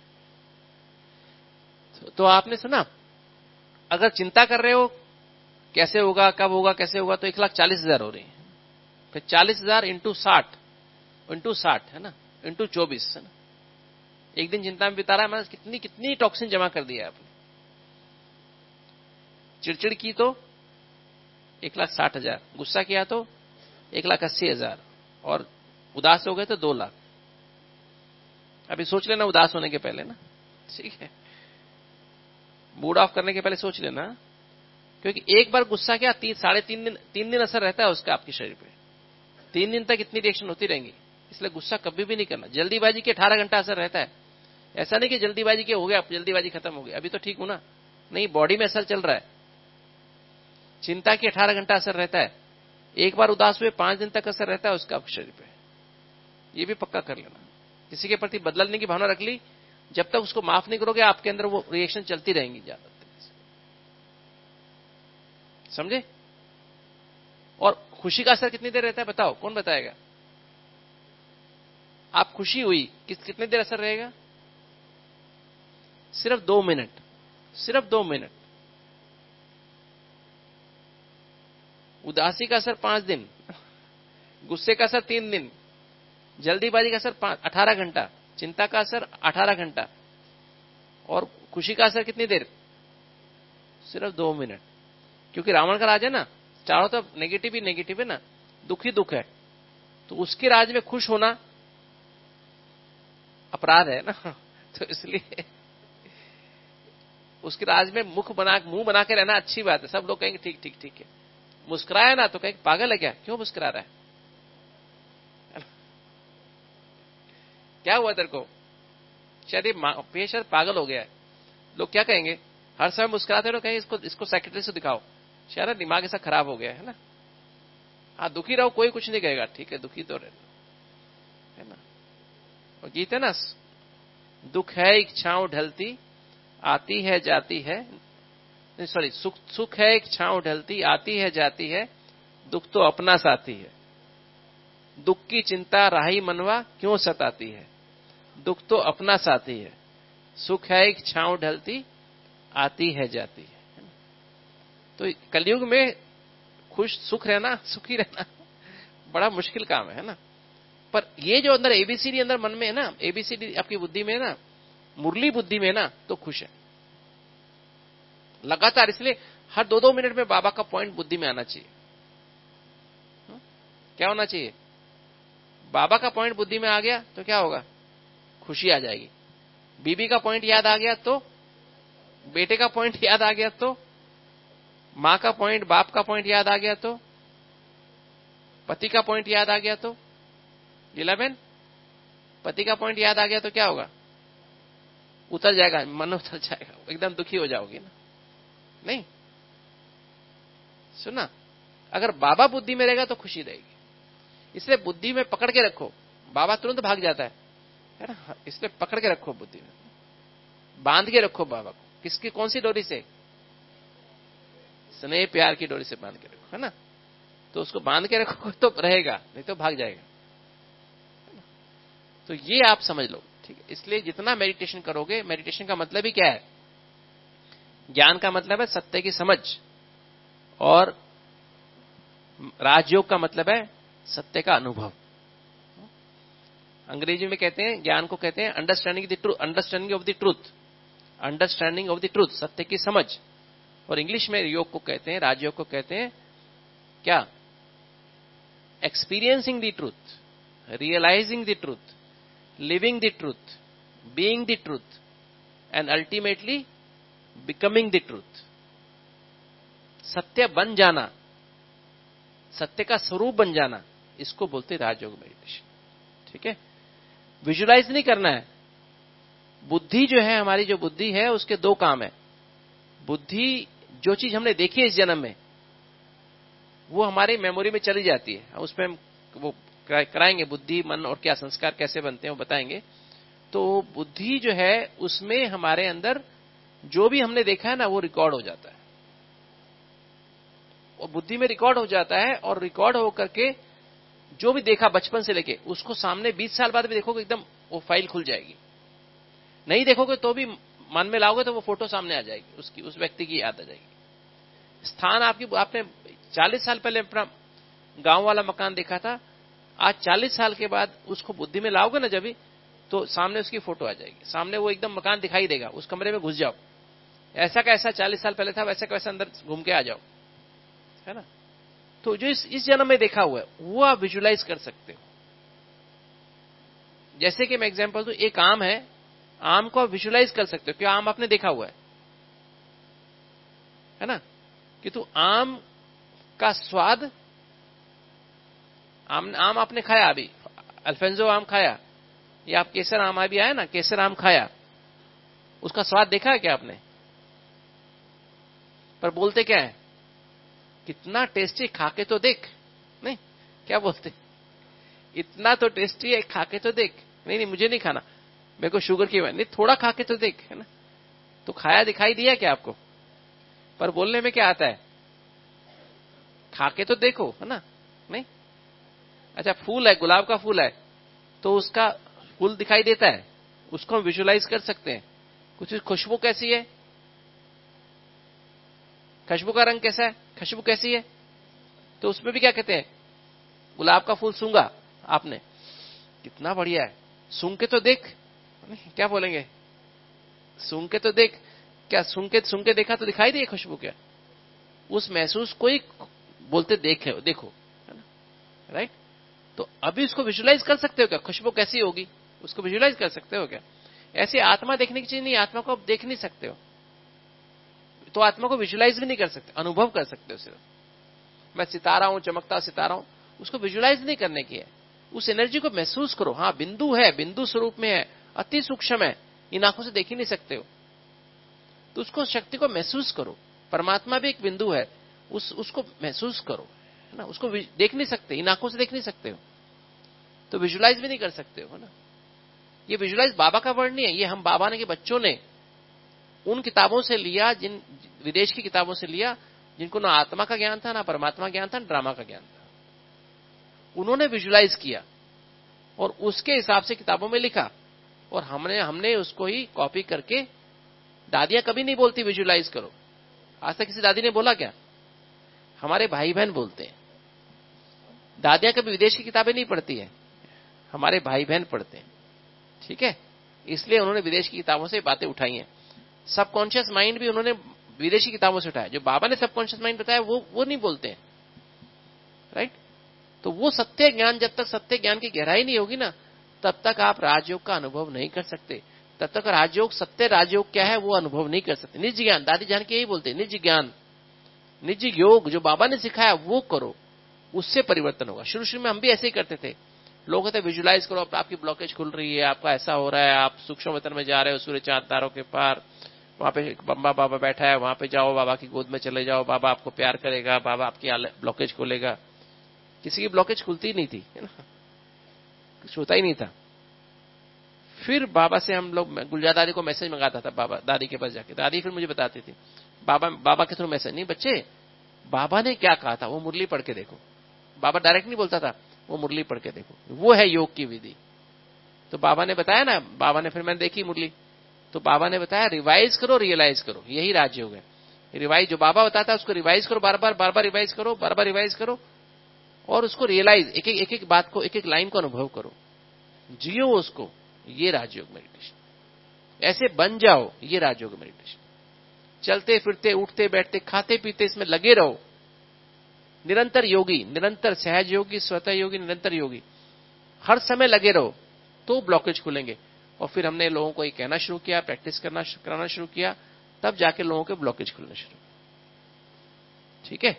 तो, तो आपने सुना, अगर चिंता कर रहे हो कैसे होगा, कब होगा, कैसे होगा, तो एक लाख चालीस हजार हो रही है, फिर चालीस हजार इंटू साठ इंटू साठ है ना, इंटू चौबीस, है ना। एक दिन चिंता में बिता रहा है, मैंने कितनी कितनी टॉक्सिन जमा कर दिया आपने। चिड़चिड़ की तो एक लाख साठ हजार, गुस्सा किया तो एक लाख अस्सी हजार, और उदास हो गए तो दो लाख। अभी सोच लेना उदास होने के पहले ना, ठीक है, मूड ऑफ करने के पहले सोच लेना, क्योंकि एक बार गुस्सा किया, तीन साढ़े तीन दिन तीन दिन असर रहता है उसका आपके शरीर पे, तीन दिन तक इतनी रिएक्शन होती रहेंगी, इसलिए गुस्सा कभी भी नहीं करना। जल्दीबाजी के अठारह घंटा असर रहता है, ऐसा नहीं कि जल्दीबाजी के हो गया, जल्दीबाजी खत्म हो गई, अभी तो ठीक हूं ना, नहीं, बॉडी में असर चल रहा है। चिंता की अठारह घंटा असर रहता है, एक बार उदास हुए पांच दिन तक असर रहता है उसका आपके शरीर पे, ये भी पक्का कर लेना। किसी के प्रति बदलने की भावना रख ली, जब तक उसको माफ नहीं करोगे आपके अंदर वो रिएक्शन चलती रहेंगी ज्यादा, समझे। और खुशी का असर कितनी देर रहता है बताओ, कौन बताएगा। आप खुशी हुई, किस कितनी देर असर रहेगा, सिर्फ दो मिनट, सिर्फ दो मिनट। उदासी का असर पांच दिन, गुस्से का असर तीन दिन, जल्दीबाजी का असर अठारह घंटा, चिंता का असर अठारह घंटा, और खुशी का असर कितनी देर, सिर्फ दो मिनट। क्योंकि रावण का राज है ना, चारों तरफ नेगेटिव ही नेगेटिव है ना, दुख ही दुख है, तो उसके राज में खुश होना अपराध है ना, तो इसलिए उसके राज में मुख बना मुंह बना के रहना अच्छी बात है। सब लोग कहेंगे ठीक ठीक ठीक है, मुस्कुराया ना तो कहेंगे पागल है क्या, क्यों मुस्कुरा रहा है, क्या हुआ तेरे को, शायद ये शायद पागल हो गया है। लोग क्या कहेंगे, हर समय मुस्कुराते रहो, कहेंगे इसको इसको सेक्रेटरी से दिखाओ, शायद दिमाग ऐसा खराब हो गया है ना। हाँ दुखी रहो, कोई कुछ नहीं कहेगा, ठीक है दुखी तो रहना, है ना। और गीत है ना, दुख है इच्छाओं ढलती, आती है जाती है, नहीं सॉरी, सुख सुख है इच्छाओं ढलती, आती है जाती है, दुख तो अपना साथी है। दुख की चिंता राही मनवा क्यों सताती है, दुख तो अपना साथी है। सुख है इच्छाओं ढलती, आती है जाती है। तो कलयुग में खुश सुख रहना, सुखी रहना बड़ा मुश्किल काम है ना। पर ये जो अंदर एबीसीडी अंदर मन में है ना, एबीसीडी आपकी बुद्धि में है ना, मुरली बुद्धि में है ना, तो खुश है लगातार। इसलिए हर दो दो मिनट में बाबा का पॉइंट बुद्धि में आना चाहिए। क्या होना चाहिए? बाबा का पॉइंट बुद्धि में आ गया तो क्या होगा? खुशी आ जाएगी। बीबी का पॉइंट याद आ गया तो, बेटे का पॉइंट याद आ गया तो, मां का पॉइंट, बाप का पॉइंट याद आ गया तो, पति का पॉइंट याद आ गया तो, इलेवन पति का पॉइंट याद आ गया तो क्या होगा? उतर जाएगा, मन उतर जाएगा, एकदम दुखी हो जाओगे ना। नहीं सुना, अगर बाबा बुद्धि में रहेगा तो खुशी रहेगी। इसलिए बुद्धि में पकड़ के रखो, बाबा तुरंत भाग जाता है है ना। इसलिए पकड़ के रखो, बुद्धि में बांध के रखो बाबा को। किसकी, कौन सी डोरी से? स्नेह प्यार की डोरी से बांध के रखो, है ना। तो उसको बांध के रखो तो रहेगा, नहीं तो भाग जाएगा। तो ये आप समझ लो, ठीक है। इसलिए जितना मेडिटेशन करोगे, मेडिटेशन का मतलब ही क्या है? ज्ञान का मतलब है सत्य की समझ, और राजयोग का मतलब है सत्य का अनुभव। अंग्रेजी में कहते हैं, ज्ञान को कहते हैं understanding the truth, understanding of the truth, understanding of the truth, सत्य की समझ। और इंग्लिश में योग को कहते हैं, राजयोग को कहते हैं क्या? Experiencing the truth, realizing the truth, living the truth, being the truth, and ultimately becoming the truth. सत्य बन जाना, सत्य का स्वरूप बन जाना, इसको बोलते हैं राजयोग मेडिटेशन। ठीक है, विजुलाइज नहीं करना है। बुद्धि जो है, हमारी जो बुद्धि है, उसके दो काम है। बुद्धि, जो चीज हमने देखी है इस जन्म में, वो हमारी मेमोरी में चली जाती है। उसमें हम वो कराएंगे, बुद्धि, मन और क्या संस्कार कैसे बनते हैं वो बताएंगे। तो बुद्धि जो है, उसमें हमारे अंदर जो भी हमने देखा है ना, वो रिकॉर्ड हो जाता है, और बुद्धि में रिकॉर्ड हो जाता है। और रिकॉर्ड होकर के जो भी देखा बचपन से लेके, उसको सामने बीस साल बाद भी देखोगे, एकदम वो फाइल खुल जाएगी। नहीं देखोगे तो भी मन में लाओगे तो वो फोटो सामने आ जाएगी, उसकी, उस व्यक्ति की याद आ जाएगी। स्थान आपकी, आपने चालीस साल पहले अपना गांव वाला मकान देखा था, आज चालीस साल के बाद उसको बुद्धि में लाओगे ना जब भी, तो सामने उसकी फोटो आ जाएगी, सामने वो एकदम मकान दिखाई देगा। उस कमरे में घुस जाओ, ऐसा कैसा चालीस साल पहले था, वैसा कैसा अंदर घूम के आ जाओ, है ना। तो जो इस, इस जन्म में देखा हुआ है, वो आप विजुलाइज कर सकते हो। जैसे कि मैं एग्जांपल दूं, एक आम है, आम को आप विजुलाइज कर सकते हो, क्यों? आम आपने देखा हुआ है, है ना। कि तो आम का स्वाद, आम आम आपने खाया, अभी अल्फेंजो आम खाया, या आप केसर आम अभी आया ना, केसर आम खाया, उसका स्वाद देखा है क्या आपने? पर बोलते क्या है? कितना टेस्टी, खाके तो देख। नहीं, क्या बोलते? इतना तो टेस्टी है, खाके तो देख। नहीं नहीं, मुझे नहीं खाना, मेरे को शुगर की, नहीं, थोड़ा खाके तो देख, है ना। तो खाया दिखाई दिया क्या आपको? पर बोलने में क्या आता है? खाके तो देखो, है ना। नहीं, अच्छा, फूल है, गुलाब का फूल है, तो उसका फूल दिखाई देता है, उसको हम विजुलाइज कर सकते हैं। कुछ खुशबू कैसी है? खुशबू का रंग कैसा है? खुशबू कैसी है? तो उसमें भी क्या कहते हैं? गुलाब का फूल सूंघा आपने, कितना बढ़िया है, सूंघ के तो देख। क्या बोलेंगे? सूंघ के तो देख। क्या सूंघ के सूंघ के देखा तो दिखाई दी खुशबू? क्या उस महसूस को ही बोलते देखे, देखो, है ना, राइट। तो अभी उसको विजुलाइज कर सकते हो क्या? खुशबू कैसी होगी, उसको विजुलाइज कर सकते हो क्या? ऐसी आत्मा देखने की चीज नहीं, आत्मा को आप देख नहीं सकते हो, तो आत्मा को विजुलाइज भी नहीं कर सकते, अनुभव कर सकते हो सिर्फ। मैं सितारा हूं, चमकता सितारा हूं, उसको विजुलाइज नहीं करने की है, उस एनर्जी को महसूस करो। हाँ, बिंदु है, बिंदु स्वरूप में है, अति सूक्ष्म है, इन आंखों से देख ही नहीं सकते हो, तो उसको, शक्ति को महसूस करो। परमात्मा भी एक बिंदु है, उस उसको महसूस करो, है ना। उसको देख नहीं सकते, इन आंखों से देख नहीं सकते हो, तो विजुलाइज भी नहीं कर सकते हो ना। ये विजुलाइज बाबा का वर्ड नहीं है, ये हम बाबा ने के बच्चों ने उन किताबों से लिया, जिन विदेश की किताबों से लिया, जिनको ना आत्मा का ज्ञान था, ना परमात्मा ज्ञान था, ना ड्रामा का ज्ञान था। उन्होंने विजुलाइज किया और उसके हिसाब से किताबों में लिखा, और हमने हमने उसको ही कॉपी करके। दादियां कभी नहीं बोलती विजुलाइज करो, आज तक किसी दादी ने बोला क्या? हमारे भाई बहन बोलते हैं। दादियां कभी विदेश की किताबें नहीं पढ़ती है, हमारे भाई बहन पढ़ते हैं। ठीक है, इसलिए उन्होंने विदेश की किताबों से बातें उठाई हैं। सबकॉन्शियस माइंड भी उन्होंने विदेशी किताबों से उठाया। जो बाबा ने सबकॉन्शियस माइंड बताया वो वो नहीं बोलते हैं, राइट। तो वो सत्य ज्ञान, जब तक सत्य ज्ञान की गहराई नहीं होगी ना, तब तक आप राजयोग का अनुभव नहीं कर सकते। तब तक राजयोग, सत्य राजयोग क्या है वो अनुभव नहीं कर सकते। निज ज्ञान, दादी जान के यही बोलते हैं, निज ज्ञान, निज योग जो बाबा ने सिखाया वो करो, उससे परिवर्तन होगा। शुरू शुरू में हम भी ऐसे ही करते थे। लोग कहते विजुलाइज करो, आपकी ब्लॉकेज खुल रही है, आपका ऐसा हो रहा है, आप सूक्ष्म वतन में जा रहे हो, सूर्य चांद तारों के पार, वहां पे बम्बा बाबा बैठा है, वहां पे जाओ, बाबा की गोद में चले जाओ, बाबा आपको प्यार करेगा, बाबा आपकी ब्लॉकेज खोलेगा। किसी की ब्लॉकेज खुलती नहीं थी, है ना, कुछ होता ही नहीं था। फिर बाबा से हम लोग, गुलजार दादी को मैसेज मंगाता था बाबा दादी के पास जाके, दादी फिर मुझे बताती थी बाबा बाबा के थ्रू मैसेज। नहीं बच्चे, बाबा ने क्या कहा था वो मुरली पढ़ के देखो। बाबा डायरेक्ट नहीं बोलता था, वो मुरली पढ़ के देखो, वो है योग की विधि। तो बाबा ने बताया ना, बाबा ने, फिर मैंने देखी मुरली, तो बाबा ने बताया रिवाइज करो, रियलाइज करो, यही राजयोग है। रिवाइज जो बाबा बताता है उसको रिवाइज करो, बार बार बार बार रिवाइज करो, बार बार रिवाइज करो, और उसको रियलाइज, एक एक एक एक बात को, एक एक लाइन को अनुभव करो, जियो उसको, ये राजयोग मेडिटेशन। ऐसे बन जाओ, ये राजयोग मेडिटेशन। चलते फिरते, उठते बैठते, खाते पीते इसमें लगे रहो। निरंतर योगी, निरंतर सहज योगी, स्वतः योगी, निरंतर योगी, हर समय लगे रहो, तो ब्लॉकेज खुलेंगे। और फिर हमने लोगों को ये कहना शुरू किया, प्रैक्टिस करना कराना शुरू किया, तब जाके लोगों के ब्लॉकेज खुलने शुरू। ठीक है,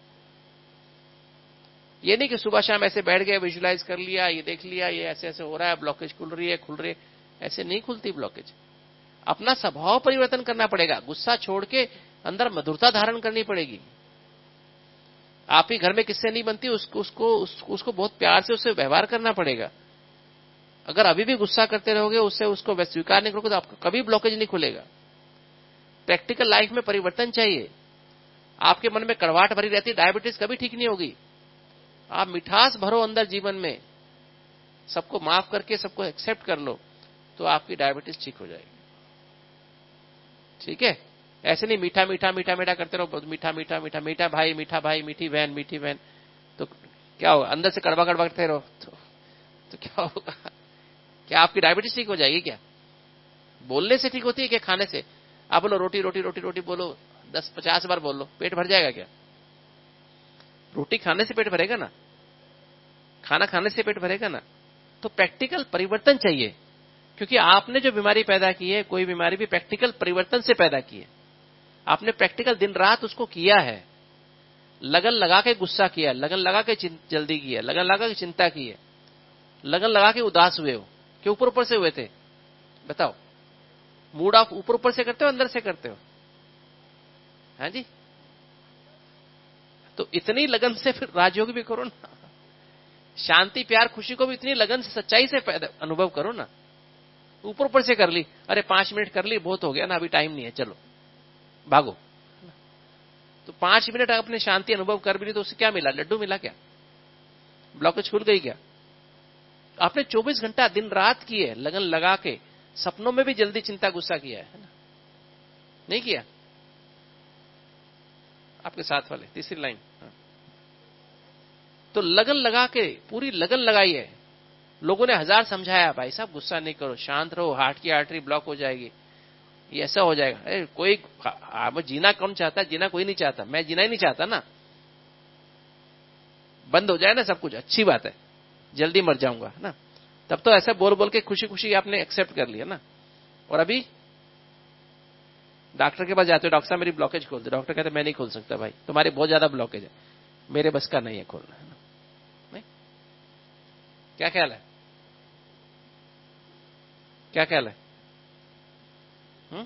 ये नहीं कि सुबह शाम ऐसे बैठ गए, विजुलाइज कर लिया, ये देख लिया, ये ऐसे ऐसे हो रहा है, ब्लॉकेज खुल रही है, खुल रही है। ऐसे नहीं खुलती ब्लॉकेज। अपना स्वभाव परिवर्तन करना पड़ेगा, गुस्सा छोड़ के अंदर मधुरता धारण करनी पड़ेगी। आप ही घर में किससे नहीं बनती, उसको उसको उसको, उसको बहुत प्यार से उससे व्यवहार करना पड़ेगा। अगर अभी भी गुस्सा करते रहोगे, उससे उसको स्वीकार नहीं करोगे, तो आपको कभी ब्लॉकेज नहीं खुलेगा। प्रैक्टिकल लाइफ में परिवर्तन चाहिए। आपके मन में कड़वाहट भरी रहती है, डायबिटीज कभी ठीक नहीं होगी। आप मिठास भरो अंदर जीवन में, सबको माफ करके सबको एक्सेप्ट कर लो, तो आपकी डायबिटीज ठीक हो जाएगी। ठीक है, ऐसे नहीं मीठा मीठा मीठा मीठा करते रहो, मीठा मीठा मीठा मीठा भाई, मीठा भाई, मीठी बहन, मीठी बहन, तो क्या होगा? अंदर से कड़वा कड़वा करते रहो तो, तो क्या होगा? क्या आपकी डायबिटीज ठीक हो जाएगी? क्या बोलने से ठीक होती है? क्या खाने से? आप बोलो रोटी रोटी रोटी रोटी, बोलो दस पचास बार बोल लो, पेट भर जाएगा क्या? रोटी खाने से पेट भरेगा ना, खाना खाने से पेट भरेगा ना। तो प्रैक्टिकल परिवर्तन चाहिए, क्योंकि आपने जो बीमारी पैदा की है, कोई बीमारी भी प्रैक्टिकल परिवर्तन से पैदा की है। आपने प्रैक्टिकल दिन रात उसको किया है, लगन लगा के गुस्सा किया, लगन लगा के जल्दी किया, लगन लगा के चिंता की है, लगन लगा के उदास हुए हो कि ऊपर ऊपर से हुए थे? बताओ, मूड ऑफ ऊपर ऊपर से करते हो, अंदर से करते हो? हाँ जी, तो इतनी लगन से फिर राजयोग भी करो ना। शांति प्यार खुशी को भी इतनी लगन से सच्चाई से अनुभव करो ना। ऊपर ऊपर से कर ली, अरे पांच मिनट कर ली, बहुत हो गया ना, अभी टाइम नहीं है, चलो भागो। तो पांच मिनट अपने शांति अनुभव कर भी ली, तो उससे क्या मिला? लड्डू मिला क्या? ब्लॉकेज खुल गई क्या? आपने चौबीस घंटा दिन रात की है, लगन लगा के, सपनों में भी जल्दी चिंता गुस्सा किया है ना? नहीं किया? आपके साथ वाले तीसरी लाइन, तो लगन लगा के, पूरी लगन लगाई है। लोगों ने हजार समझाया, भाई साहब गुस्सा नहीं करो, शांत रहो, हार्ट की आर्टरी ब्लॉक हो जाएगी, ये ऐसा हो जाएगा। अरे कोई आ, जीना कौन चाहता? जीना कोई नहीं चाहता, मैं जीना ही नहीं चाहता ना। बंद हो जाए ना सब कुछ, अच्छी बात है, जल्दी मर जाऊंगा ना। तब तो ऐसा बोल बोल के खुशी खुशी आपने एक्सेप्ट कर लिया ना। और अभी डॉक्टर के पास जाते हो, डॉक्टर साहब मेरी ब्लॉकेज खोल दे। डॉक्टर कहते मैं नहीं खोल सकता भाई, तुम्हारी बहुत ज्यादा ब्लॉकेज है, मेरे बस का नहीं है खोलना, है ना? नहीं? क्या ख्याल है? क्या ख्याल है? हुँ?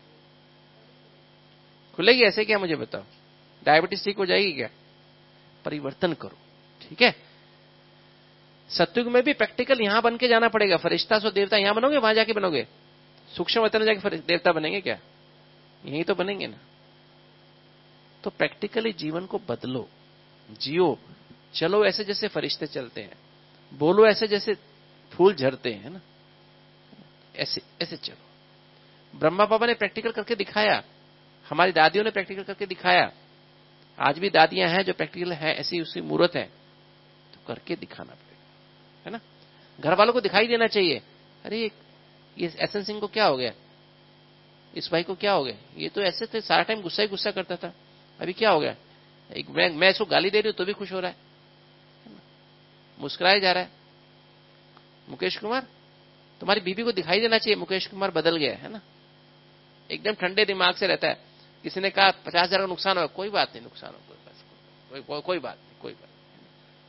खुलेगी ऐसे क्या? मुझे बताओ, डायबिटीज ठीक हो जाएगी क्या? परिवर्तन करो, ठीक है? सत्युग में भी प्रैक्टिकल यहां बन के जाना पड़ेगा। फरिश्ता सो देवता यहां बनोगे, वहां जाके बनोगे? सूक्ष्म वतन में जाके देवता बनेंगे क्या? यही तो बनेंगे ना। तो प्रैक्टिकली जीवन को बदलो, जियो, चलो ऐसे जैसे फरिश्ते चलते हैं, बोलो ऐसे जैसे फूल झरते हैं ना, ऐसे ऐसे चलो। ब्रह्मा बाबा ने प्रैक्टिकल करके दिखाया, हमारी दादियों ने प्रैक्टिकल करके दिखाया, आज भी दादियां हैं जो प्रैक्टिकल है, ऐसी उसी मूर्त है, तो करके दिखाना पड़ेगा, है ना। घर वालों को दिखाई देना चाहिए, अरे ये एसन सिंह को क्या हो गया, इस भाई को क्या हो गया, ये तो ऐसे थे, सारा टाइम गुस्सा ही गुस्सा करता था, अभी क्या हो गया, एक मैं, मैं इसको गाली दे रही हूं तो भी खुश हो रहा है, मुस्कुराया जा रहा है। मुकेश कुमार, तुम्हारी बीबी को दिखाई देना चाहिए मुकेश कुमार बदल गया है ना, एकदम ठंडे दिमाग से रहता है। किसी ने कहा पचास हजार का नुकसान हो, कोई बात नहीं, नुकसान हो कोई बात कोई, कोई, कोई बात नहीं, कोई बात नहीं।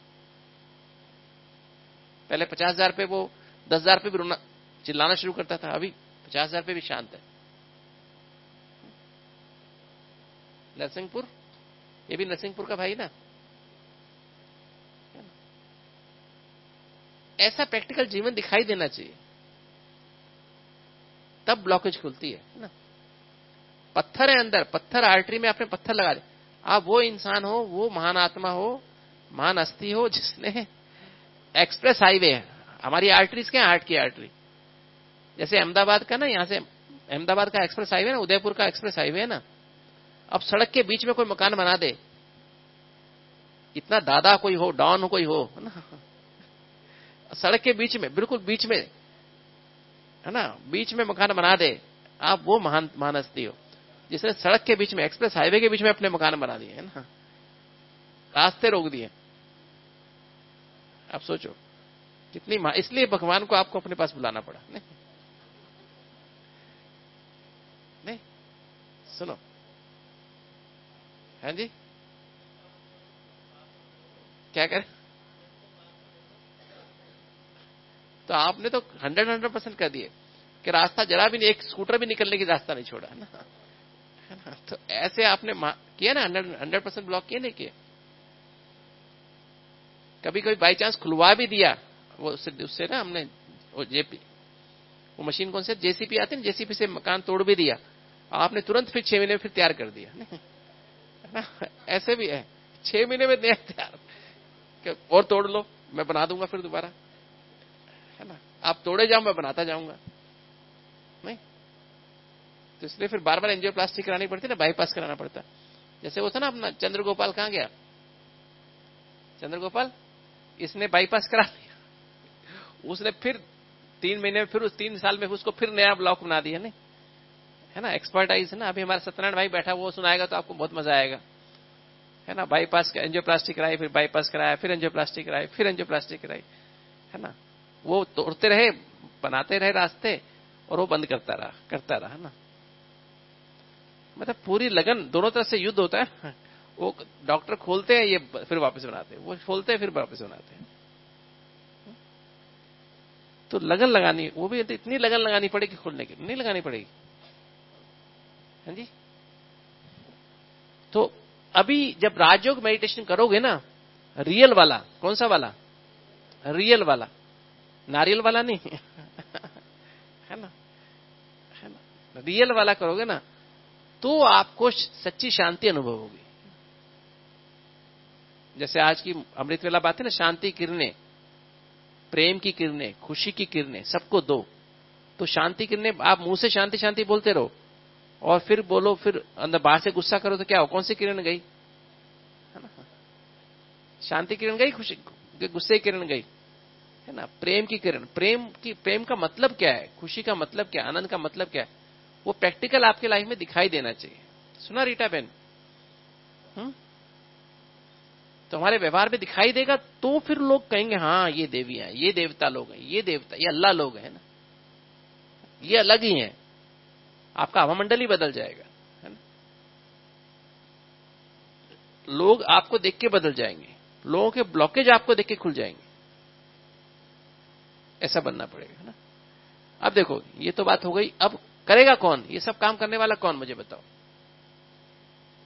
पहले पचास हजार पे वो दस हजार पे भी रोना चिल्लाना शुरू करता था, अभी पचास हजार पे भी शांत है। नरसिंहपुर, ये भी नरसिंहपुर का भाई ना। ऐसा प्रैक्टिकल जीवन दिखाई देना चाहिए, तब ब्लॉकेज खुलती है ना। पत्थर है अंदर, पत्थर आर्टरी में आपने पत्थर लगा दे, आप वो इंसान हो, वो महान आत्मा हो, महान अस्थि हो, जिसने एक्सप्रेस हाईवे है, हमारी आर्टरीज क्या, हार्ट की आर्टरी, जैसे अहमदाबाद का ना, यहां से अहमदाबाद का एक्सप्रेस हाईवे ना, उदयपुर का एक्सप्रेस हाईवे है ना, अब सड़क के बीच में कोई मकान बना दे, इतना दादा कोई हो, डॉन हो कोई हो ना, सड़क के बीच में, बिल्कुल बीच में है ना, बीच में मकान बना दे, आप वो महान महान हस्ती हो जिसने सड़क के बीच में, एक्सप्रेस हाईवे के बीच में अपने मकान बना दिए है ना, रास्ते रोक दिए। आप सोचो कितनी, इसलिए भगवान को आपको अपने पास बुलाना पड़ा। नहीं, नहीं सुनो, हाँ जी, क्या करें, तो आपने तो हंड्रेड हंड्रेड परसेंट कर दिए कि रास्ता जरा भी नहीं, एक स्कूटर भी निकलने की रास्ता नहीं छोड़ा है ना, है ना। तो ऐसे आपने किया ना, हंड्रेड हंड्रेड परसेंट ब्लॉक किए नहीं किए। कभी कभी बाई चांस खुलवा भी दिया, वो उससे, उससे ना हमने वो जेपी, वो मशीन कौन से जेसीपी आती है ना, जेसीपी से मकान तोड़ भी दिया, आपने तुरंत फिर छह महीने में फिर तैयार कर दिया, नहीं है ना। ऐसे भी है, छह महीने में नया तैयार, और तोड़ लो, मैं बना दूंगा फिर दोबारा, है ना। आप तोड़े जाओ, मैं बनाता जाऊंगा, नहीं तो इसलिए फिर बार बार एंजियोप्लास्टी करानी पड़ती ना, बाईपास कराना पड़ता। जैसे वो था ना अपना चंद्रगोपाल, कहां गया चंद्रगोपाल, इसने बाईपास करा दिया, उसने फिर तीन महीने में, फिर उस तीन साल में उसको फिर नया ब्लॉक बना दिया, नहीं है ना, एक्सपर्टाइज है ना। अभी हमारा सत्यनारायण भाई बैठा, वो सुनाएगा तो आपको बहुत मजा आएगा, है ना। बाईपास एंजियोप्लास्टी कराई, फिर बाईपास कराया, फिर एंजियोप्लास्टी कराई, फिर एंजियोप्लास्टी कराई, है ना। वो तोड़ते रहे, बनाते रहे रास्ते, और वो बंद करता रहा करता रहा ना, मतलब पूरी लगन, दोनों तरफ से युद्ध होता है। वो डॉक्टर खोलते हैं, ये फिर वापस बनाते हैं, वो खोलते हैं फिर वापस बनाते हैं। तो लगन लगानी, वो भी इतनी लगन लगानी पड़ेगी खोलने की, नहीं लगानी पड़ेगी, हाँ जी। तो अभी जब राजयोग मेडिटेशन करोगे ना, रियल वाला, कौन सा वाला, रियल वाला, नारियल वाला नहीं है ना, है ना, रियल वाला करोगे ना, तो आपको सच्ची शांति अनुभव होगी। जैसे आज की अमृत वेला बात है ना, शांति किरणें, प्रेम की किरणें, खुशी की किरणें सबको दो। तो शांति किरणें, आप मुंह से शांति शांति बोलते रहो, और फिर बोलो, फिर अंदर बाहर से गुस्सा करो तो क्या हो, कौन सी किरण गई, है ना। शांति किरण गई, खुशी गुस्से की किरण गई, है ना। प्रेम की किरण, प्रेम की, प्रेम का मतलब क्या है, खुशी का मतलब क्या, आनंद का मतलब क्या है, वो प्रैक्टिकल आपके लाइफ में दिखाई देना चाहिए। सुना रीटा बहन, हम्म तो हमारे व्यवहार में दिखाई देगा, तो फिर लोग कहेंगे हाँ ये देवी है, ये देवता लोग हैं, ये देवता, ये अल्लाह लोग हैं ना, ये अलग ही हैं। आपका हवामंडल ही बदल जाएगा, है ना। लोग आपको देख के बदल जाएंगे, लोगों के ब्लॉकेज आपको देख के खुल जाएंगे। ऐसा बनना पड़ेगा, है ना। अब देखो, ये तो बात हो गई, अब करेगा कौन, ये सब काम करने वाला कौन, मुझे बताओ।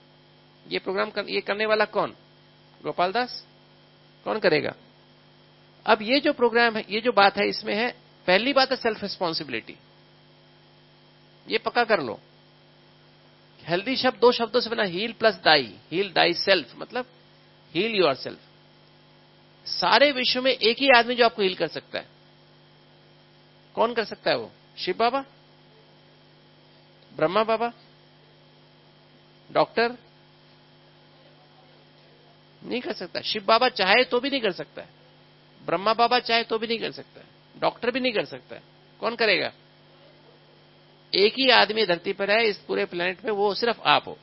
ये प्रोग्राम कर, ये करने वाला कौन, गोपाल दास, कौन करेगा, अब ये जो प्रोग्राम है, ये जो बात है, इसमें है पहली बात है सेल्फ रिस्पॉन्सिबिलिटी। ये पक्का कर लो। हेल्दी शब्द दो शब्दों से बना, heal plus thy, heal thy self, मतलब हील योर सेल्फ। सारे विश्व में एक ही आदमी जो आपको हील कर सकता है, कौन कर सकता है वो? शिव बाबा, ब्रह्मा बाबा, डॉक्टर नहीं कर सकता। शिव बाबा चाहे तो भी नहीं कर सकता है, ब्रह्मा बाबा चाहे तो भी नहीं कर सकता है, डॉक्टर भी नहीं कर सकता है। कौन करेगा? एक ही आदमी धरती पर है इस पूरे प्लेनेट पे, वो सिर्फ आप हो,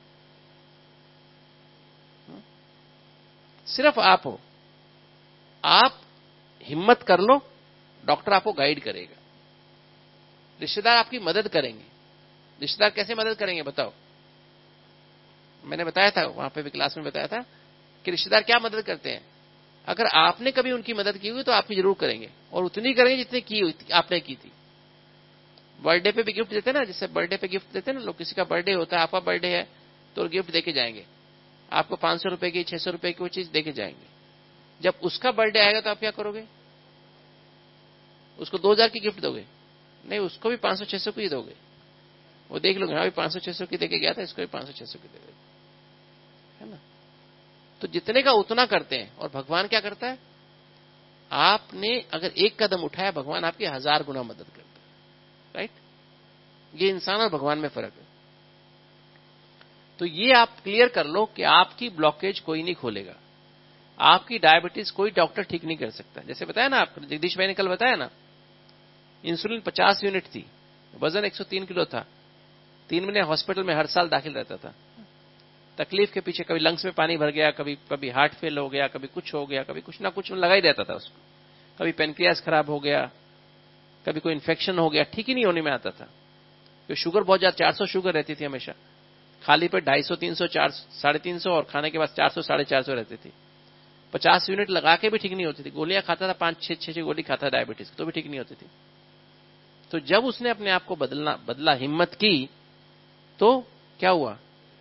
सिर्फ आप हो। आप हिम्मत कर लो, डॉक्टर आपको गाइड करेगा, रिश्तेदार आपकी मदद करेंगे। रिश्तेदार कैसे मदद करेंगे बताओ? मैंने बताया था वहां पे भी, क्लास में बताया था कि रिश्तेदार क्या मदद करते हैं। अगर आपने कभी उनकी मदद की हुई तो आपकी जरूर करेंगे, और उतनी करेंगे जितनी की हुई आपने की थी। बर्थडे पे भी गिफ्ट देते हैं ना, जैसे बर्थडे पे गिफ्ट देते हैं ना लोग, किसी का बर्थडे होता है, आपका बर्थडे है तो गिफ्ट देके जाएंगे, आपको पांच सौ रुपए की, छह सौ रुपए की वो चीज देके जाएंगे। जब उसका बर्थडे आएगा तो आप क्या करोगे? उसको दो हजार की गिफ्ट दोगे? नहीं, उसको भी पांच सौ छह सौ की दोगे। वो देख लोगे, हाँ भी पांच सौ छह सौ की देके गया था, इसको भी पांच सौ छह सौ की दे देगा, है ना। तो जितने का उतना करते हैं। और भगवान क्या करता है? आपने अगर एक कदम उठाया, भगवान आपकी हजार गुना मदद करता है, राइट। ये इंसान और भगवान में फर्क है। तो ये आप क्लियर कर लो कि आपकी ब्लॉकेज कोई नहीं खोलेगा, आपकी डायबिटीज कोई डॉक्टर ठीक नहीं कर सकता। जैसे बताया ना आप, जगदीश भाई ने कल बताया ना, इंसुलिन पचास यूनिट थी, वजन एक सौ तीन किलो था, तीन महीने हॉस्पिटल में हर साल दाखिल रहता था। तकलीफ के पीछे कभी लंग्स में पानी भर गया, कभी कभी हार्ट फेल हो गया, कभी कुछ हो गया, कभी कुछ ना कुछ लगा ही रहता था उसको, कभी पेनक्रियास खराब हो गया, कभी कोई इन्फेक्शन हो गया, ठीक ही नहीं होने में आता था। तो शुगर बहुत ज्यादा, चार सौ शुगर रहती थी हमेशा, खाली पे ढाई सौ, तीन सौ, चार साढ़े तीन सौ, और खाने के बाद चार सौ साढ़े चार सौ रहती थी। पचास यूनिट लगा के भी ठीक नहीं होती थी, गोलियां खाता था, पांच छह छह गोली खाता था डायबिटीज, तो भी ठीक नहीं होती थी। तो जब उसने अपने आप को बदलना बदला, हिम्मत की, तो क्या हुआ?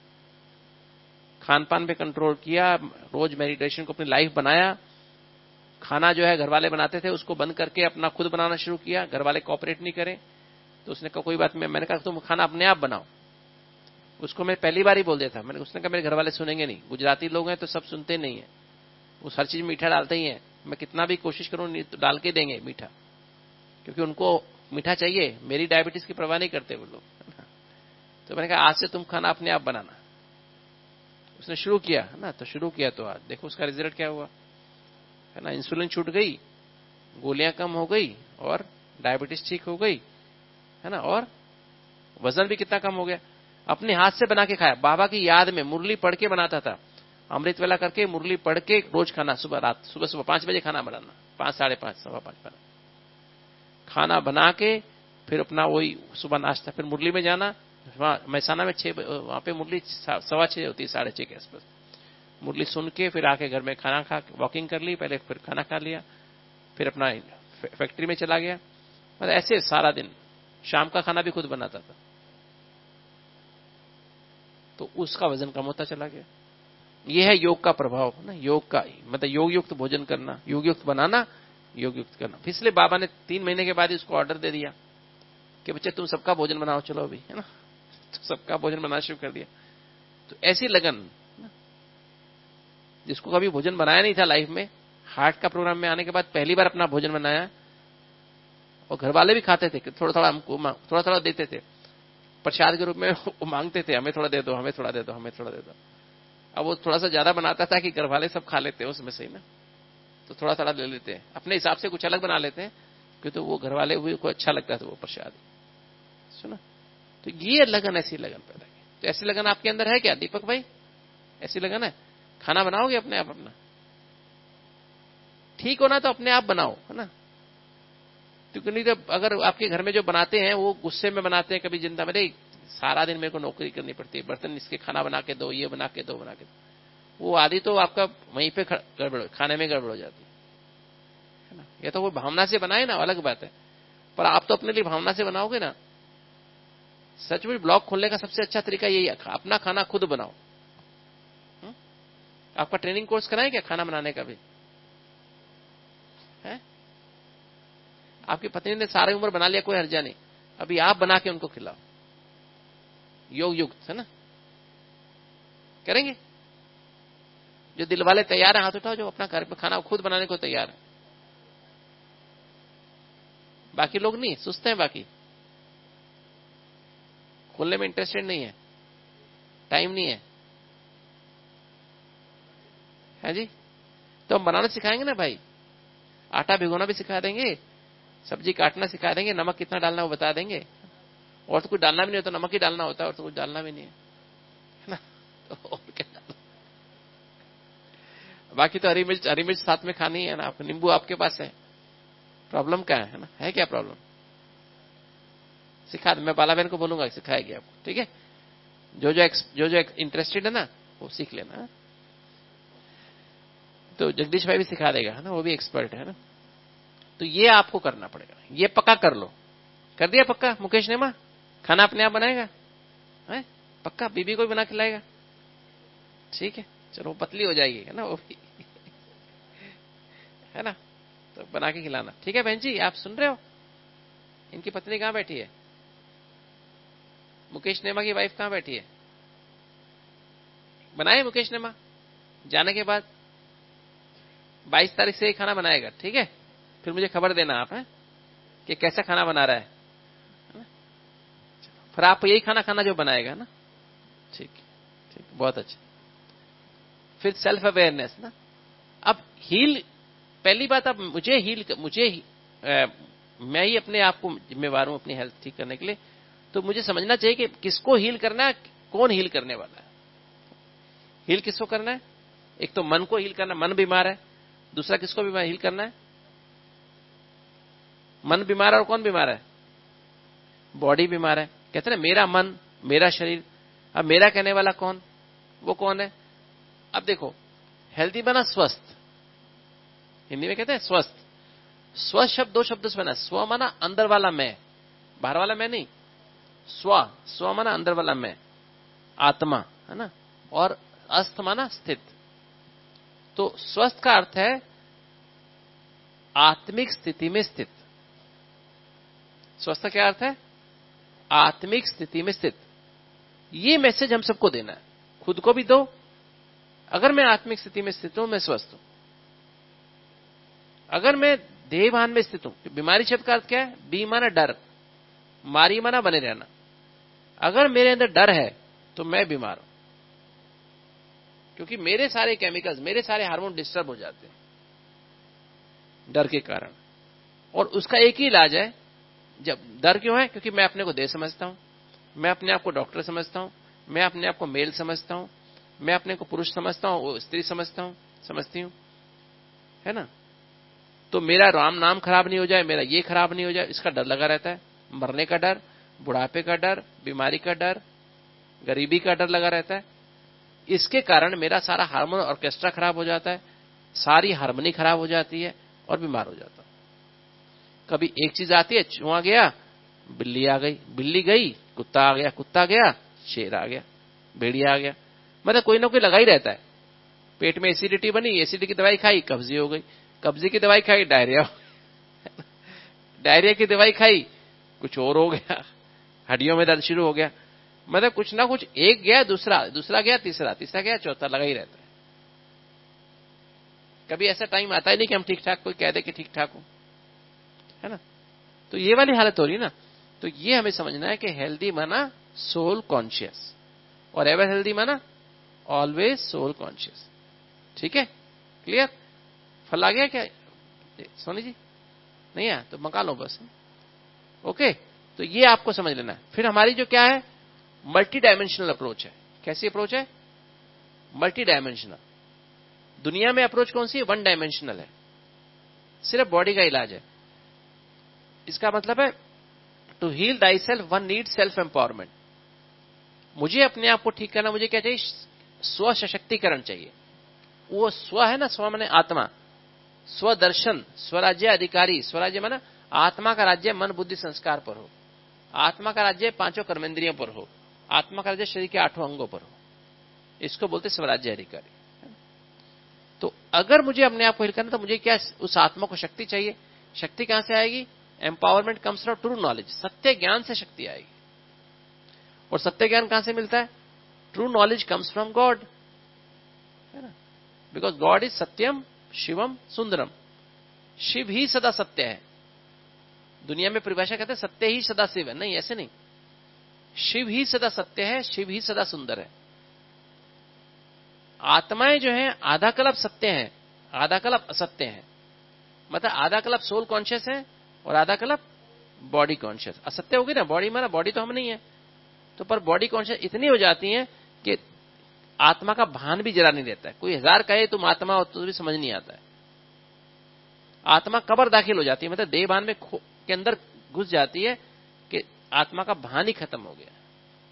खान पान पे कंट्रोल किया, रोज मेडिटेशन को अपनी लाइफ बनाया, खाना जो है घर वाले बनाते थे उसको बंद करके अपना खुद बनाना शुरू किया, घर वाले कोऑपरेट नहीं करे तो उसने कहा कोई बात नहीं, मैंने कहा तुम खाना अपने आप बनाओ। उसको मैं पहली बार ही बोल दिया था, मैंने उसने कहा मेरे घर वाले सुनेंगे नहीं, गुजराती लोग हैं तो सब सुनते नहीं है, उस हर चीज मीठा डालते ही है, मैं कितना भी कोशिश करूं नहीं तो डाल के देंगे मीठा, क्योंकि उनको मीठा चाहिए, मेरी डायबिटीज की परवाह नहीं करते वो लोग। तो मैंने कहा आज से तुम खाना अपने आप बनाना। उसने शुरू किया ना, तो शुरू किया तो आज देखो उसका रिजल्ट क्या हुआ, है ना। इंसुलिन छूट गई, गोलियां कम हो गई, और डायबिटीज ठीक हो गई, है ना, और वजन भी कितना कम हो गया। अपने हाथ से बना के खाया, बाबा की याद में मुरली पढ़ के बनाता था, अमृत वेला करके मुरली पढ़ के रोज खाना, सुबह रात, सुबह सुबह पांच बजे खाना बनाना, पांच साढ़े पांच सवा पांच बना खाना बना के, फिर अपना वही सुबह नाश्ता, फिर मुरली में जाना, वहां मैसाना में छह, वहां पे मुरली सवा छह होती है, साढ़े छह के आसपास मुरली सुन के फिर आके घर में खाना खा, वॉकिंग कर ली पहले, फिर खाना खा लिया, फिर अपना फैक्ट्री में चला गया, मतलब ऐसे सारा दिन। शाम का खाना भी खुद बनाता था, तो उसका वजन कम होता चला गया। यह है योग का प्रभाव ना, योग का मतलब योग युक्त भोजन करना, योग युक्त बनाना, योग युक्त करना। इसलिए बाबा ने तीन महीने के बाद ही उसको ऑर्डर दे दिया कि बच्चे तुम सबका भोजन बनाओ, चलो अभी, है ना, तो सबका भोजन बनाना शुरू कर दिया। तो ऐसी लगन, जिसको कभी भोजन बनाया नहीं था लाइफ में, हार्ट का प्रोग्राम में आने के बाद पहली बार अपना भोजन बनाया, और घर वाले भी खाते थे, थोड़ा थोड़ा हमको थोड़ा थोड़ा देते थे प्रसाद के रूप में, वो मांगते थे हमें थोड़ा दे दो, हमें थोड़ा दे दो, हमें थोड़ा दे दो। अब वो थोड़ा सा ज्यादा बनाता था कि घर वाले सब खा लेते हैं उसमें से ना, तो थोड़ा थोड़ा ले लेते हैं, अपने हिसाब से कुछ अलग बना लेते हैं, क्योंकि तो वो घर वाले हुए को अच्छा लगता था वो प्रसाद, सुना। तो ये लगन, ऐसी लगन पैदा की। तो ऐसी लगन आपके अंदर है क्या दीपक भाई? ऐसी लगन है? खाना बनाओगे अपने आप अपना? ठीक होना तो अपने आप बनाओ, है ना, क्योंकि नहीं तो अगर आपके घर में जो बनाते हैं वो गुस्से में बनाते हैं, कभी जिंदा में, सारा दिन मेरे को नौकरी करनी पड़ती है, बर्तन इसके खाना बना के दो, ये बना के दो, बना के दो, वो आदि तो आपका वहीं पे गड़बड़, खाने में गड़बड़ हो जाती है ना। या तो वो भावना से बनाए ना, अलग बात है, पर आप तो अपने लिए भावना से बनाओगे ना। सच में ब्लॉग खोलने का सबसे अच्छा तरीका यही है, अपना खाना खुद बनाओ। हुँ? आपका ट्रेनिंग कोर्स कराएं क्या खाना बनाने का भी? है? आपकी पत्नी ने सारी उम्र बना लिया, कोई हर्जा नहीं, अभी आप बना के उनको खिलाओ, योग युक्त, है ना? करेंगे? जो दिल वाले तैयार है हाथ उठाओ, जो अपना घर पे खाना खुद बनाने को तैयार है। बाकी लोग नहीं, सुस्ते हैं, बाकी खोलने में इंटरेस्टेड नहीं है, टाइम नहीं है, है जी? तो हम बनाना सिखाएंगे ना भाई, आटा भिगोना भी सिखा देंगे, सब्जी काटना सिखा देंगे, नमक कितना डालना वो बता देंगे, और तो कुछ डालना भी नहीं होता, नमक ही डालना होता है, और तो कुछ डालना भी नहीं है, है ना? तो और क्या डालना? बाकी तो हरी मिर्च, हरी मिर्च साथ में खानी है ना, आप नींबू आपके पास है, प्रॉब्लम क्या है ना? है क्या प्रॉब्लम? सिखा, मैं बाला बहन को बोलूंगा सिखाएगी आपको, ठीक है? जो जो जो जो इंटरेस्टेड है ना वो सीख लेना। तो जगदीश भाई भी सिखा देगा, है ना, वो भी एक्सपर्ट है ना। तो ये आपको करना पड़ेगा, ये पक्का कर लो। कर दिया पक्का मुकेश ने? मां खाना अपने आप बनाएगा, है पक्का? बीबी को भी बना खिलाएगा, ठीक है? चलो पतली हो जाएगी, है ना वो भी है ना? तो बना के खिलाना, ठीक है? बहन जी आप सुन रहे हो? इनकी पत्नी कहां बैठी है? मुकेश नेमा की वाइफ कहां बैठी है? बनाए मुकेश नेमा? जाने के बाद बाईस तारीख से ही खाना बनाएगा, ठीक है? फिर मुझे खबर देना आप, है कि कैसा खाना बना रहा है, फिर आप यही खाना खाना जो बनाएगा ना, ठीक ठीक, बहुत अच्छा। फिर सेल्फ अवेयरनेस ना। अब हील, पहली बात, अब मुझे हील, मुझे ही, आ, मैं ही अपने आप को जिम्मेवार हूं अपनी हेल्थ ठीक करने के लिए, तो मुझे समझना चाहिए कि किसको हील करना है, कौन हील करने वाला है। हील किसको करना है? एक तो मन को हील करना, मन बीमार है। दूसरा किसको बीमार हील करना है? मन बीमार है, और कौन बीमार है? बॉडी बीमार है। कहते हैं ना मेरा मन मेरा शरीर। अब मेरा कहने वाला कौन? वो कौन है? अब देखो, हेल्दी बना स्वस्थ, हिंदी में कहते हैं स्वस्थ। स्वस्थ शब्द दो शब्दों से बना। स्व माना अंदर वाला मैं, बाहर वाला मैं नहीं। स्व, स्व माना अंदर वाला मैं, आत्मा, है ना? और अस्त माना स्थित। तो स्वस्थ का अर्थ है आत्मिक स्थिति में स्थित। स्वस्थ का क्या अर्थ है? आत्मिक स्थिति में स्थित। ये मैसेज हम सबको देना है, खुद को भी दो। अगर मैं आत्मिक स्थिति में स्थित हूं, मैं स्वस्थ हूं। अगर मैं देहभान में स्थित हूं, बीमारी शब्द का अर्थ क्या है? बी माना डर, मारी माना बने रहना। अगर मेरे अंदर डर है तो मैं बीमार हूं, क्योंकि मेरे सारे केमिकल्स, मेरे सारे हार्मोन डिस्टर्ब हो जाते हैं डर के कारण। और उसका एक ही इलाज है। जब डर क्यों है? क्योंकि मैं अपने को देह समझता हूं, मैं अपने आप को डॉक्टर समझता हूं, मैं अपने आप को मेल समझता हूं, मैं अपने को पुरुष समझता हूं, वो स्त्री समझता हूं, समझती हूं, है ना? तो मेरा राम नाम खराब नहीं हो जाए, मेरा ये खराब नहीं हो जाए, इसका डर लगा रहता है। मरने का डर, बुढ़ापे का डर, बीमारी का डर, गरीबी का डर लगा रहता है। इसके कारण मेरा सारा हार्मोन ऑर्केस्ट्रा खराब हो जाता है, सारी हार्मनी खराब हो जाती है और बीमार हो जाता हूं। कभी एक चीज आती है, चूहा गया, बिल्ली आ गई, बिल्ली गई, कुत्ता आ गया, कुत्ता गया, शेर आ गया, भेड़िया आ गया। मतलब कोई ना कोई लगा ही रहता है। पेट में एसिडिटी बनी, एसिडिटी की दवाई खाई, कब्जी हो गई, कब्जी की दवाई खाई, डायरिया, डायरिया की दवाई खाई, कुछ और हो गया, हड्डियों में दर्द शुरू हो गया। मतलब कुछ ना कुछ, एक गया दूसरा, दूसरा गया तीसरा, तीसरा गया चौथा, लगा ही रहता है। कभी ऐसा टाइम आता ही नहीं कि हम ठीक ठाक, कोई कह दे कि ठीक ठाक हो, है ना? तो ये वाली हालत हो रही ना। तो ये हमें समझना है कि हेल्दी माना सोल कॉन्शियस, और एवर हेल्दी माना ऑलवेज सोल कॉन्शियस। ठीक है, क्लियर? फल आ गया क्या सोनी जी? नहीं आया तो मंगा लो बस। ओके, तो ये आपको समझ लेना है। फिर हमारी जो क्या है, मल्टी डायमेंशनल अप्रोच है। कैसी अप्रोच है? Multi dimensional. दुनिया में अप्रोच कौन सी है? वन डायमेंशनल है, सिर्फ बॉडी का इलाज है। इसका मतलब है to heal thy self one need self empowerment. मुझे अपने आप को ठीक करना, मुझे क्या चाहिए? स्व सशक्तिकरण चाहिए। वो स्व है ना, स्व माने आत्मा, स्वदर्शन, स्वराज्य अधिकारी। स्वराज्य माना आत्मा का राज्य मन बुद्धि संस्कार पर हो, आत्मा का राज्य पांचों कर्मेंद्रियों पर हो, आत्मा का राज्य शरीर के आठों अंगों पर हो। इसको बोलते स्वराज्य अधिकारी। तो अगर मुझे अपने आप को हील करना तो मुझे क्या, उस आत्मा को शक्ति चाहिए। शक्ति कहां से आएगी? Empowerment comes from true knowledge, सत्य ज्ञान से शक्ति आएगी। और सत्य ज्ञान कहां से मिलता है? True knowledge comes from God, है ना, बिकॉज गॉड इज सत्यम शिवम सुंदरम। शिव ही सदा सत्य है। दुनिया में परिभाषा कहते हैं सत्य ही सदा शिव है, नहीं ऐसे नहीं, शिव ही सदा सत्य है, शिव ही सदा सुंदर है। आत्माएं जो हैं आधा कल्प सत्य हैं, आधा कल्प असत्य हैं। मतलब आधा कल्प सोल कॉन्शियस है और आधा कल्प बॉडी कॉन्शियस। असत्य होगी ना, बॉडी माना, बॉडी तो हम नहीं है, तो पर बॉडी कॉन्शियस इतनी हो जाती है कि आत्मा का भान भी जरा नहीं रहता है। कोई हजार कहे तुम आत्मा हो तो भी समझ नहीं आता है। आत्मा कबर दाखिल हो जाती है, मतलब देह भान में के अंदर घुस जाती है कि आत्मा का भान ही खत्म हो गया।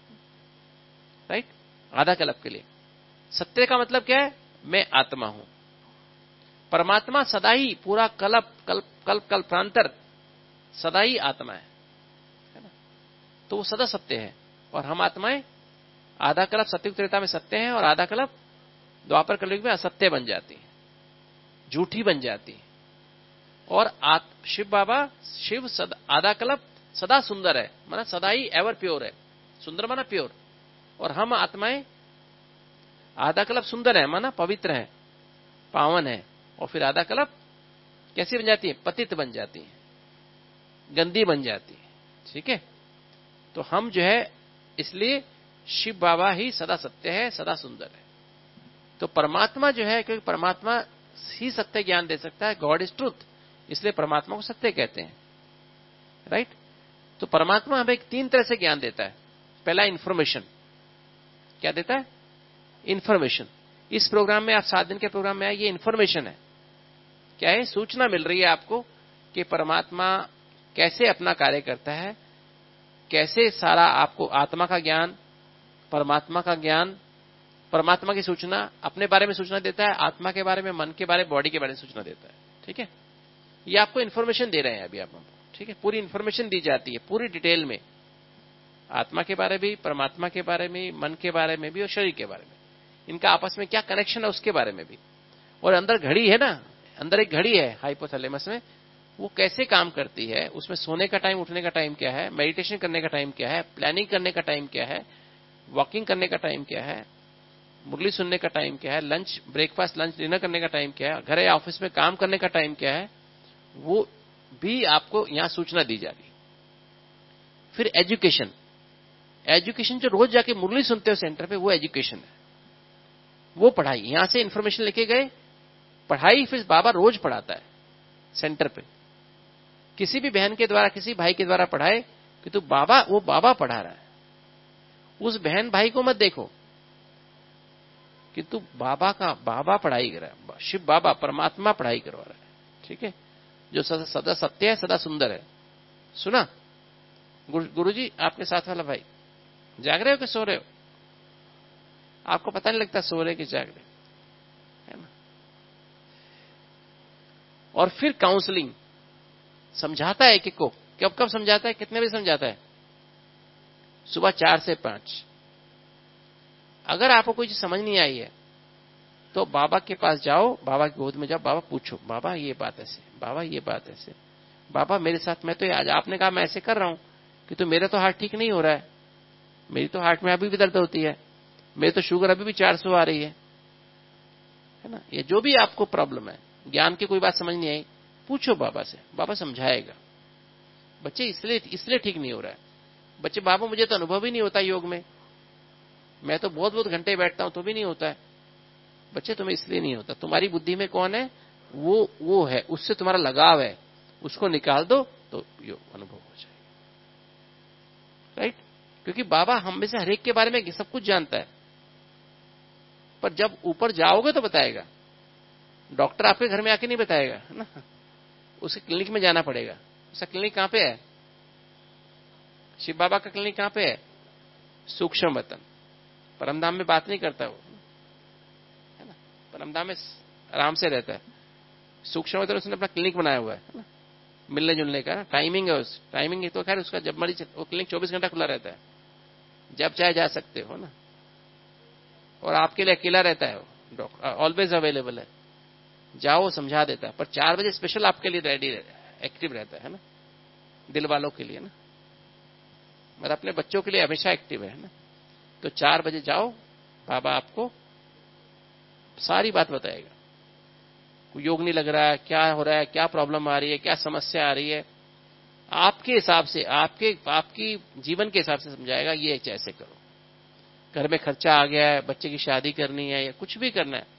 राइट, आधा कल्प के लिए। सत्य का मतलब क्या है? मैं आत्मा हूं। परमात्मा सदा ही पूरा कल्प कल्प कल्प कल्पांतर सदा ही आत्मा है, है ना, तो वो सदा सत्य है। और हम आत्माएं आधा कल्प सत्युग त्रेता में सत्य हैं और आधा कल्प द्वापर कलयुग में असत्य बन जाती है, झूठी बन जाती है। और आत, शिव बाबा, शिव सदा आधा कल्प सदा सुंदर है, माना सदा ही एवर प्योर है। सुंदर माना प्योर। और हम आत्माएं आधा कल्प सुंदर है, माना पवित्र है, पावन है। और फिर आधा कल्प कैसी बन जाती है? पतित बन जाती है, गंदी बन जाती है। ठीक है, तो हम जो है, इसलिए शिव बाबा ही सदा सत्य है, सदा सुंदर है। तो परमात्मा जो है, क्योंकि परमात्मा ही सत्य ज्ञान दे सकता है, गॉड इज ट्रूथ, इसलिए परमात्मा को सत्य कहते हैं। राइट, तो परमात्मा हमें एक तीन तरह से ज्ञान देता है। पहला इंफॉर्मेशन, क्या देता है? इंफॉर्मेशन। इस प्रोग्राम में आप सात दिन के प्रोग्राम में आए, ये इंफॉर्मेशन है। क्या है? सूचना मिल रही है आपको कि परमात्मा कैसे अपना कार्य करता है, कैसे सारा आपको आत्मा का ज्ञान, परमात्मा का ज्ञान, परमात्मा की सूचना, अपने बारे में सूचना देता है, आत्मा के बारे में, मन के बारे में, बॉडी के बारे में सूचना देता है। ठीक है, ये आपको इन्फॉर्मेशन दे रहे हैं अभी आप हमको। ठीक है, पूरी इन्फॉर्मेशन दी जाती है, पूरी डिटेल में, आत्मा के बारे में, परमात्मा के बारे में, मन के बारे में भी और शरीर के बारे में, इनका आपस में क्या कनेक्शन है उसके बारे में भी। और अंदर घड़ी है ना, अंदर एक घड़ी है हाइपोथैलेमस में, वो कैसे काम करती है, उसमें सोने का टाइम, उठने का टाइम क्या है, मेडिटेशन करने का टाइम क्या है, प्लानिंग करने का टाइम क्या है, वॉकिंग करने का टाइम क्या है, मुरली सुनने का टाइम क्या है, लंच ब्रेकफास्ट लंच डिनर करने का टाइम क्या है, घर या ऑफिस में काम करने का टाइम क्या है, वो भी आपको यहां सूचना दी जा रही। फिर एजुकेशन, एजुकेशन जो रोज जाके मुरली सुनते हो सेंटर पे, वो एजुकेशन है, वो पढ़ाई। यहां से इंफॉर्मेशन लेके गए, पढ़ाई फिर बाबा रोज पढ़ाता है सेंटर पे। किसी भी बहन के द्वारा, किसी भाई के द्वारा पढ़ाए कि तू बाबा, वो बाबा पढ़ा रहा है। उस बहन भाई को मत देखो कि तू बाबा का, बाबा पढ़ाई कर रहा है, शिव बाबा परमात्मा पढ़ाई करवा रहा है। ठीक है, जो सदा, सदा सत्य है, सदा सुंदर है। सुना? गुरुजी, आपके साथ वाला भाई जाग रहे हो कि सो रहे हो? आपको पता नहीं लगता सो रहे कि जाग रहे, है ना। और फिर काउंसलिंग, समझाता है कि को कब कब समझाता है, कितने बजे समझाता है? सुबह चार से पांच। अगर आपको कोई चीज समझ नहीं आई है तो बाबा के पास जाओ, बाबा की गोद में जाओ, बाबा पूछो, बाबा ये बात ऐसे, बाबा ये बात ऐसे, बाबा मेरे साथ, मैं तो आज आपने कहा मैं ऐसे कर रहा हूं कि तो मेरा तो हार्ट ठीक नहीं हो रहा है, मेरी तो हार्ट में अभी भी दर्द होती है, मेरी तो शुगर अभी भी चार सौ आ रही है, है ना। ये जो भी आपको प्रॉब्लम है, ज्ञान की कोई बात समझ नहीं आई, पूछो बाबा से, बाबा समझाएगा। बच्चे इसलिए इसलिए ठीक नहीं हो रहा है, बच्चे बाबा मुझे तो अनुभव ही नहीं होता योग में, मैं तो बहुत बहुत घंटे बैठता हूं तो भी नहीं होता है। बच्चे तुम्हें इसलिए नहीं होता, तुम्हारी बुद्धि में कौन है, वो वो है, उससे तुम्हारा लगाव है, उसको निकाल दो तो योग अनुभव हो जाएगा। राइट, क्योंकि बाबा हम में से हरेक के बारे में सब कुछ जानता है, पर जब ऊपर जाओगे तो बताएगा। डॉक्टर आपके घर में आके नहीं बताएगा, है ना, उसके क्लिनिक में जाना पड़ेगा। उसका क्लिनिक कहां पे है? शिव बाबा का क्लिनिक कहां पे है? सूक्ष्म वतन। परमधाम में बात नहीं करता वो, है ना, परमधाम में आराम से रहता है। सूक्ष्म वतन उसने अपना क्लिनिक बनाया हुआ है ना, मिलने जुलने का टाइमिंग है, उस टाइमिंग है तो खैर उसका जब मर्जी, वो क्लिनिक चौबीस घंटा खुला रहता है, जब चाहे जा सकते हो ना। और आपके लिए अकेला रहता है वो, डॉक्टर ऑलवेज अवेलेबल है, जाओ समझा देता है, पर चार बजे स्पेशल आपके लिए रेडी एक्टिव रहता है ना, दिल वालों के लिए ना, मतलब अपने बच्चों के लिए हमेशा एक्टिव है ना। तो चार बजे जाओ, बाबा आपको सारी बात बताएगा, कोई योग नहीं लग रहा है, क्या हो रहा है, क्या प्रॉब्लम आ रही है, क्या समस्या आ रही है, आपके हिसाब से, आपके आपकी जीवन के हिसाब से समझाएगा, ये ऐसे करो, घर में खर्चा आ गया है, बच्चे की शादी करनी है या कुछ भी करना है,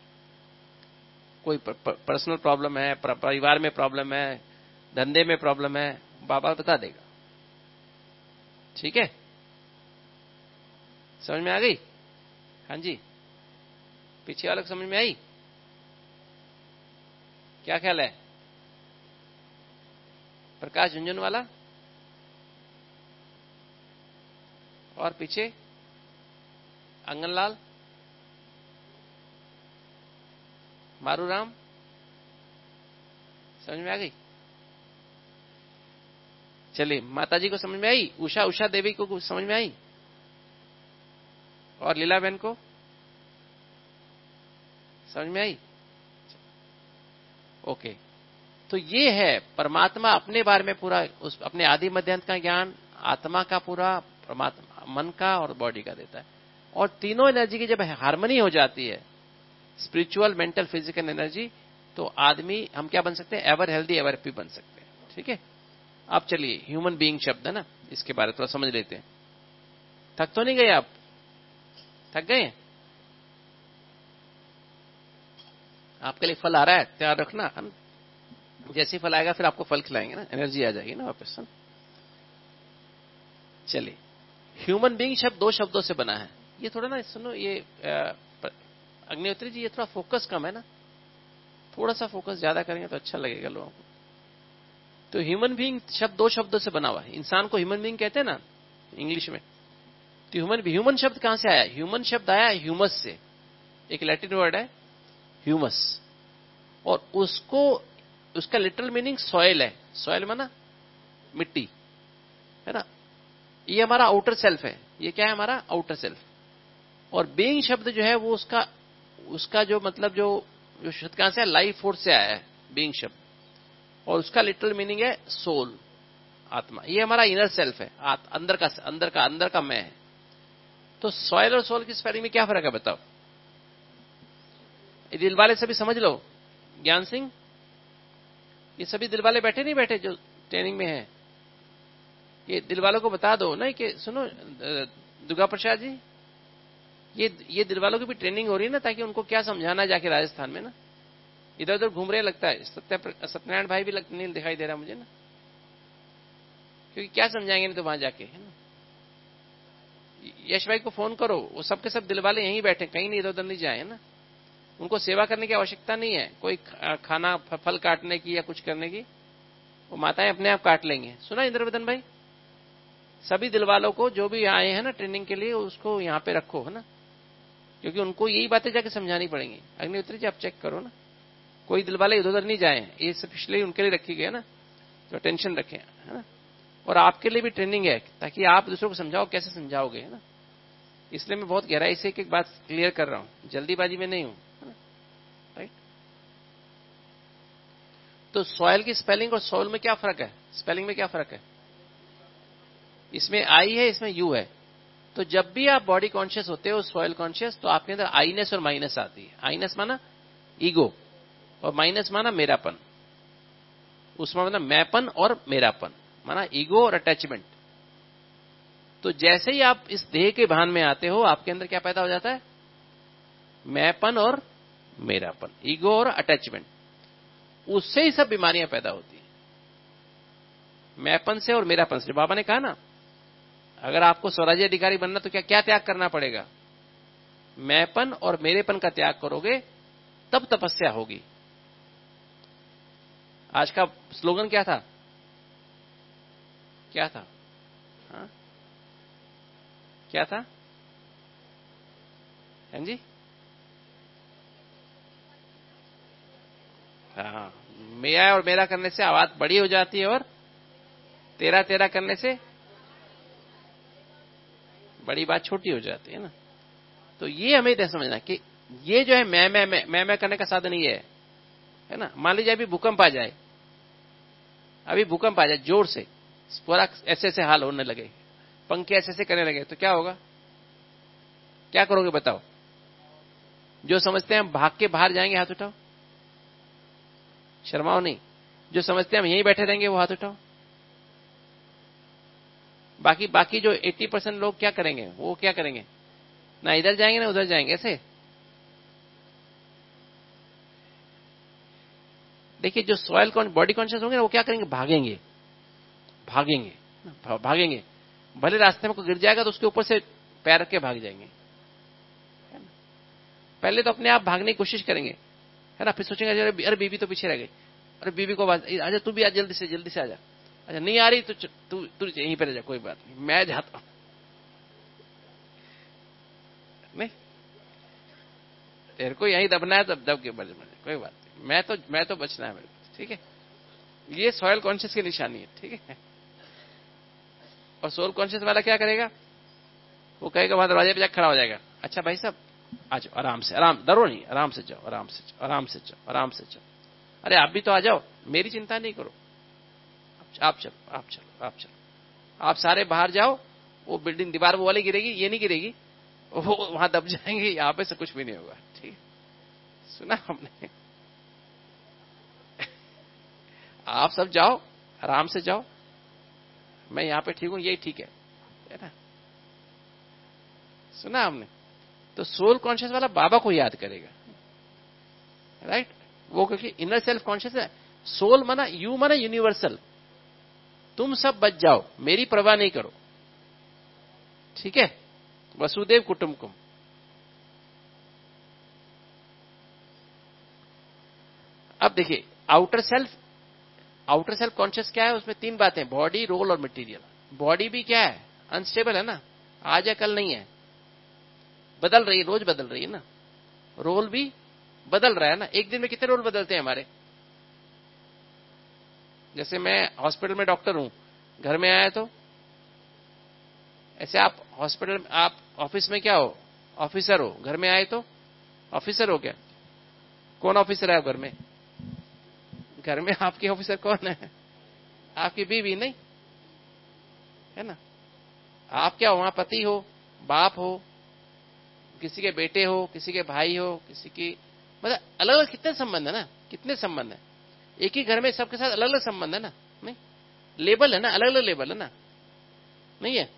कोई पर्सनल प्रॉब्लम है, परिवार में प्रॉब्लम है, धंधे में प्रॉब्लम है, बाबा बता देगा। ठीक है, समझ में आ गई? हाँ जी, पीछे वालों को समझ में आई? क्या ख्याल है? प्रकाश झुंझुनवाला और पीछे अंगनलाल, मारूराम, समझ में आ गई? चलिए, माता जी को समझ में आई, उषा उषा देवी को समझ में आई, और लीला बहन को समझ में आई? ओके, तो ये है परमात्मा अपने बारे में पूरा, उस अपने आदि मध्यांत का ज्ञान आत्मा का पूरा, परमात्मा मन का और बॉडी का देता है। और तीनों एनर्जी की जब हार्मनी हो जाती है, स्पिरिचुअल, मेंटल, फिजिकल एनर्जी, तो आदमी हम क्या बन सकते हैं? एवर हेल्दी, एवर हैप्पी बन सकते हैं। ठीक है, अब चलिए ह्यूमन बीइंग शब्द है ना, इसके बारे में थोड़ा समझ लेते हैं। थक तो नहीं गए आप? थक गए? आपके लिए फल आ रहा है, तैयार रखना, जैसे फल आएगा फिर आपको फल खिलाएंगे ना, एनर्जी आ जाएगी ना वापस। चलिए, ह्यूमन बीइंग शब्द दो शब्दों से बना है। ये थोड़ा ना सुनो, ये अग्निहोत्री जी, ये थोड़ा फोकस कम है ना, थोड़ा सा फोकस ज्यादा करेंगे तो अच्छा लगेगा लोगों को। तो ह्यूमन बीइंग शब्द दो शब्दों से बना हुआ है। इंसान को ह्यूमन बीइंग कहते हैं ना इंग्लिश में। तो ह्यूमन ह्यूमन शब्द कहां से आया? ह्यूमन शब्द आया ह्यूमस से, एक लैटिन वर्ड है ह्यूमस, और उसको उसका लिटरल मीनिंग सॉइल है। सॉइल माना मिट्टी है ना, ये हमारा आउटर सेल्फ है। ये क्या है? हमारा आउटर सेल्फ। और बीइंग शब्द जो है वो उसका उसका जो मतलब जो जो शब्द कहां से है? लाइफ फोर्स से आया है बीइंग शब्द, और उसका लिटरल मीनिंग है सोल, आत्मा। ये हमारा इनर सेल्फ है, अंदर का अंदर का अंदर का मैं है। तो सॉइल और सोल की स्पेलिंग में क्या फर्क है बताओ? ये दिल वाले सभी समझ लो। ज्ञान सिंह, ये सभी दिल वाले बैठे नहीं बैठे जो ट्रेनिंग में है? ये दिल वालों को बता दो ना कि सुनो दुर्गा प्रसाद जी, ये ये दिल वालों की भी ट्रेनिंग हो रही है ना, ताकि उनको क्या समझाना है जाके राजस्थान में ना। इधर उधर घूम रहे लगता है। सत्य सत्यनारायण भाई भी लग, नहीं दिखाई दे रहा मुझे ना, क्योंकि क्या समझाएंगे नहीं तो वहां जाके, है ना। यश भाई को फोन करो, वो सबके सब दिल वाले यहीं बैठे, कहीं नहीं इधर उधर नहीं जाए, है ना। उनको सेवा करने की आवश्यकता नहीं है, कोई खाना फल काटने की या कुछ करने की, वो माताएं अपने आप काट लेंगे। सुना इंद्रवदन भाई? सभी दिल वालों को जो भी आए हैं ना ट्रेनिंग के लिए, उसको यहाँ पे रखो, है ना, क्योंकि उनको यही बातें जाके समझानी पड़ेंगी। अग्निहोत्री जी आप चेक करो ना, कोई दिल वाले इधर उधर नहीं जाए, ये सब पिछले उनके लिए रखी गई है ना, तो टेंशन रखें, है ना। और आपके लिए भी ट्रेनिंग है, ताकि आप दूसरों को समझाओ, कैसे समझाओगे, है ना। इसलिए मैं बहुत गहराई से एक एक बात क्लियर कर रहा हूं, जल्दीबाजी में नहीं हूं, है ना, राइट। तो सॉइल की स्पेलिंग और सोल में क्या फर्क है? स्पेलिंग में क्या फर्क है? इसमें आई है, इसमें यू है। तो जब भी आप बॉडी कॉन्शियस होते हो, सॉइल कॉन्शियस, तो आपके अंदर आईनेस और माइनस आती है। आईनेस माना ईगो, और माइनस माना मेरापन। उसमें मतलब मैंपन और मेरापन माना ईगो और अटैचमेंट। तो जैसे ही आप इस देह के भान में आते हो, आपके अंदर क्या पैदा हो जाता है? मैंपन और मेरापन, ईगो और अटैचमेंट। उससे ही सब बीमारियां पैदा होती है, मैंपन से और मेरापन से। बाबा ने कहा ना, अगर आपको स्वराज्य अधिकारी बनना तो क्या क्या त्याग करना पड़ेगा? मैंपन और मेरेपन का त्याग करोगे तब तपस्या होगी। आज का स्लोगन क्या था? क्या था? हाँ? क्या था? हैं जी? हाँ, मेरा और मेरा करने से आवाज बड़ी हो जाती है, और तेरा तेरा करने से बड़ी बात छोटी हो जाती है ना। तो ये हमें समझना कि ये जो है मैं मैं मैं मैं, मैं करने का साधन ये है। है ना। मान लीजिए अभी भूकंप आ जाए, अभी भूकंप आ जाए जोर से, पूरा ऐसे ऐसे हाल होने लगे, पंखे ऐसे ऐसे करने लगे, तो क्या होगा? क्या करोगे बताओ? जो समझते हैं हम भाग के बाहर जाएंगे, हाथ उठाओ, शर्माओ नहीं। जो समझते हैं हम यहीं बैठे रहेंगे, वो हाथ उठाओ। बाकी बाकी जो अस्सी परसेंट लोग क्या करेंगे? वो क्या करेंगे? ना इधर जाएंगे ना उधर जाएंगे, ऐसे। देखिए जो सॉइल बॉडी कॉन्शियस होंगे ना, वो क्या करेंगे? भागेंगे, भागेंगे, भागेंगे। भले रास्ते में कोई गिर जाएगा तो उसके ऊपर से पैर रख के भाग जाएंगे। पहले तो अपने आप भागने की कोशिश करेंगे, है ना। फिर सोचेंगे अरे अरे बीबी तो पीछे रह गई, अरे बीबी को आवाज, आजा तू भी आ, जल्दी से जल्दी से आजा। अच्छा नहीं आ रही तो तू तू यहीं पर रह जा, कोई बात नहीं, मैं जाता हूं। नहीं, तेरे को यहीं दबना है तो दब के बच, कोई बात नहीं, मैं तो मैं तो बचना है मेरे को, ठीक है। ये सॉइल कॉन्शियस की निशानी है, ठीक है। और सोल कॉन्शियस वाला क्या करेगा? वो कहेगा वहां दरवाजे पे जाकर खड़ा हो जाएगा, अच्छा भाई साहब आ जाओ, आराम से, आराम, डरो नहीं, आराम से जाओ, आराम से जाओ, आराम से जाओ, आराम से जाओ। अरे आप भी तो आ जाओ, मेरी चिंता नहीं करो, आप चलो, आप चलो, आप चलो, आप सारे बाहर जाओ। वो बिल्डिंग दीवार वो वाली गिरेगी, ये नहीं गिरेगी, वो वहां दब जाएंगे, यहाँ पे से कुछ भी नहीं होगा, ठीक। सुना हमने? आप सब जाओ, आराम से जाओ, मैं यहां पे ठीक हूं, यही ठीक है, है ना। सुना हमने? तो सोल कॉन्शियस वाला बाबा को याद करेगा, राइट। वो क्योंकि इनर सेल्फ कॉन्शियस है। सोल माना यू, माना यूनिवर्सल, तुम सब बच जाओ, मेरी परवाह नहीं करो, ठीक है। वसुदेव कुटुंबकम। अब देखिए outer self, outer self conscious क्या है? उसमें तीन बातें, बॉडी, रोल और मटेरियल। बॉडी भी क्या है? अनस्टेबल है ना, आज या कल नहीं है, बदल रही है, रोज बदल रही है ना। रोल भी बदल रहा है ना, एक दिन में कितने रोल बदलते हैं हमारे। जैसे मैं हॉस्पिटल में डॉक्टर हूं, घर में आया तो ऐसे, आप हॉस्पिटल, आप ऑफिस में क्या हो? ऑफिसर हो। घर में आए तो ऑफिसर हो क्या? कौन ऑफिसर है घर में? घर में आपके ऑफिसर कौन है? आपकी बीवी, नहीं है ना। आप क्या हो? वहां पति हो, बाप हो, किसी के बेटे हो, किसी के भाई हो, किसी की, मतलब अलग अलग कितने संबंध है ना, कितने संबंध है। एक ही घर में सबके साथ अलग अलग संबंध है ना, नहीं, लेबल है ना, अलग अलग लेबल है ना, नहीं है।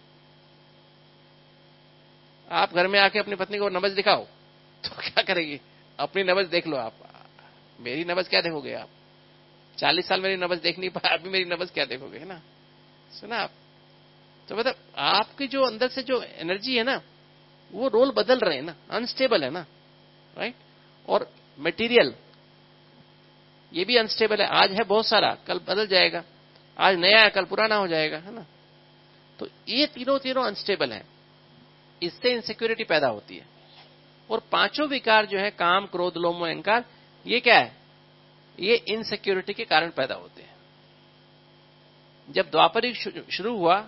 आप घर में आके अपनी पत्नी को नब्ज दिखाओ तो क्या करेगी? अपनी नब्ज देख लो आप, मेरी नब्ज क्या देखोगे आप? चालीस साल मेरी नब्ज देख नहीं पाया, अभी मेरी नब्ज क्या देखोगे, है ना। सुना आप? तो मतलब आपकी जो अंदर से जो एनर्जी है ना, वो रोल बदल रहे हैं ना, अनस्टेबल है ना, राइट। और मटेरियल ये भी अनस्टेबल है, आज है बहुत सारा, कल बदल जाएगा, आज नया है कल पुराना हो जाएगा, है ना। तो ये तीनों तीनों अनस्टेबल है, इससे इनसिक्योरिटी पैदा होती है। और पांचों विकार जो है, काम, क्रोध, लोभ, मोह, अहंकार, ये क्या है? ये इनसिक्योरिटी के कारण पैदा होते हैं। जब द्वापर युग शुरू हुआ,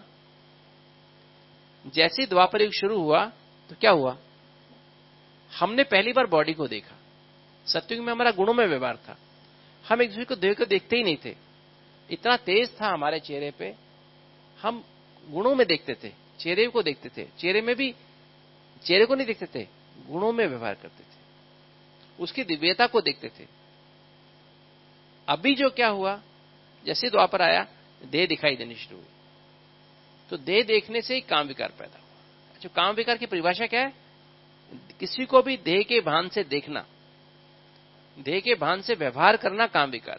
जैसे द्वापर युग शुरू हुआ तो क्या हुआ? हमने पहली बार बॉडी को देखा। सत्युग में हमारा गुणों में व्यवहार था, हम एक दूसरे को देख कर देखते ही नहीं थे, इतना तेज था हमारे चेहरे पे, हम गुणों में देखते थे, चेहरे को देखते थे, चेहरे में भी चेहरे को नहीं देखते थे, गुणों में व्यवहार करते थे, उसकी दिव्यता को देखते थे। अभी जो क्या हुआ, जैसे द्वापर आया, देह दिखाई देनी शुरू हुई, तो देह देखने से ही काम विकार पैदा हुआ। अच्छा, काम विकार की परिभाषा क्या है? किसी को भी देह के भान से देखना, देह के भान से व्यवहार करना काम विकार।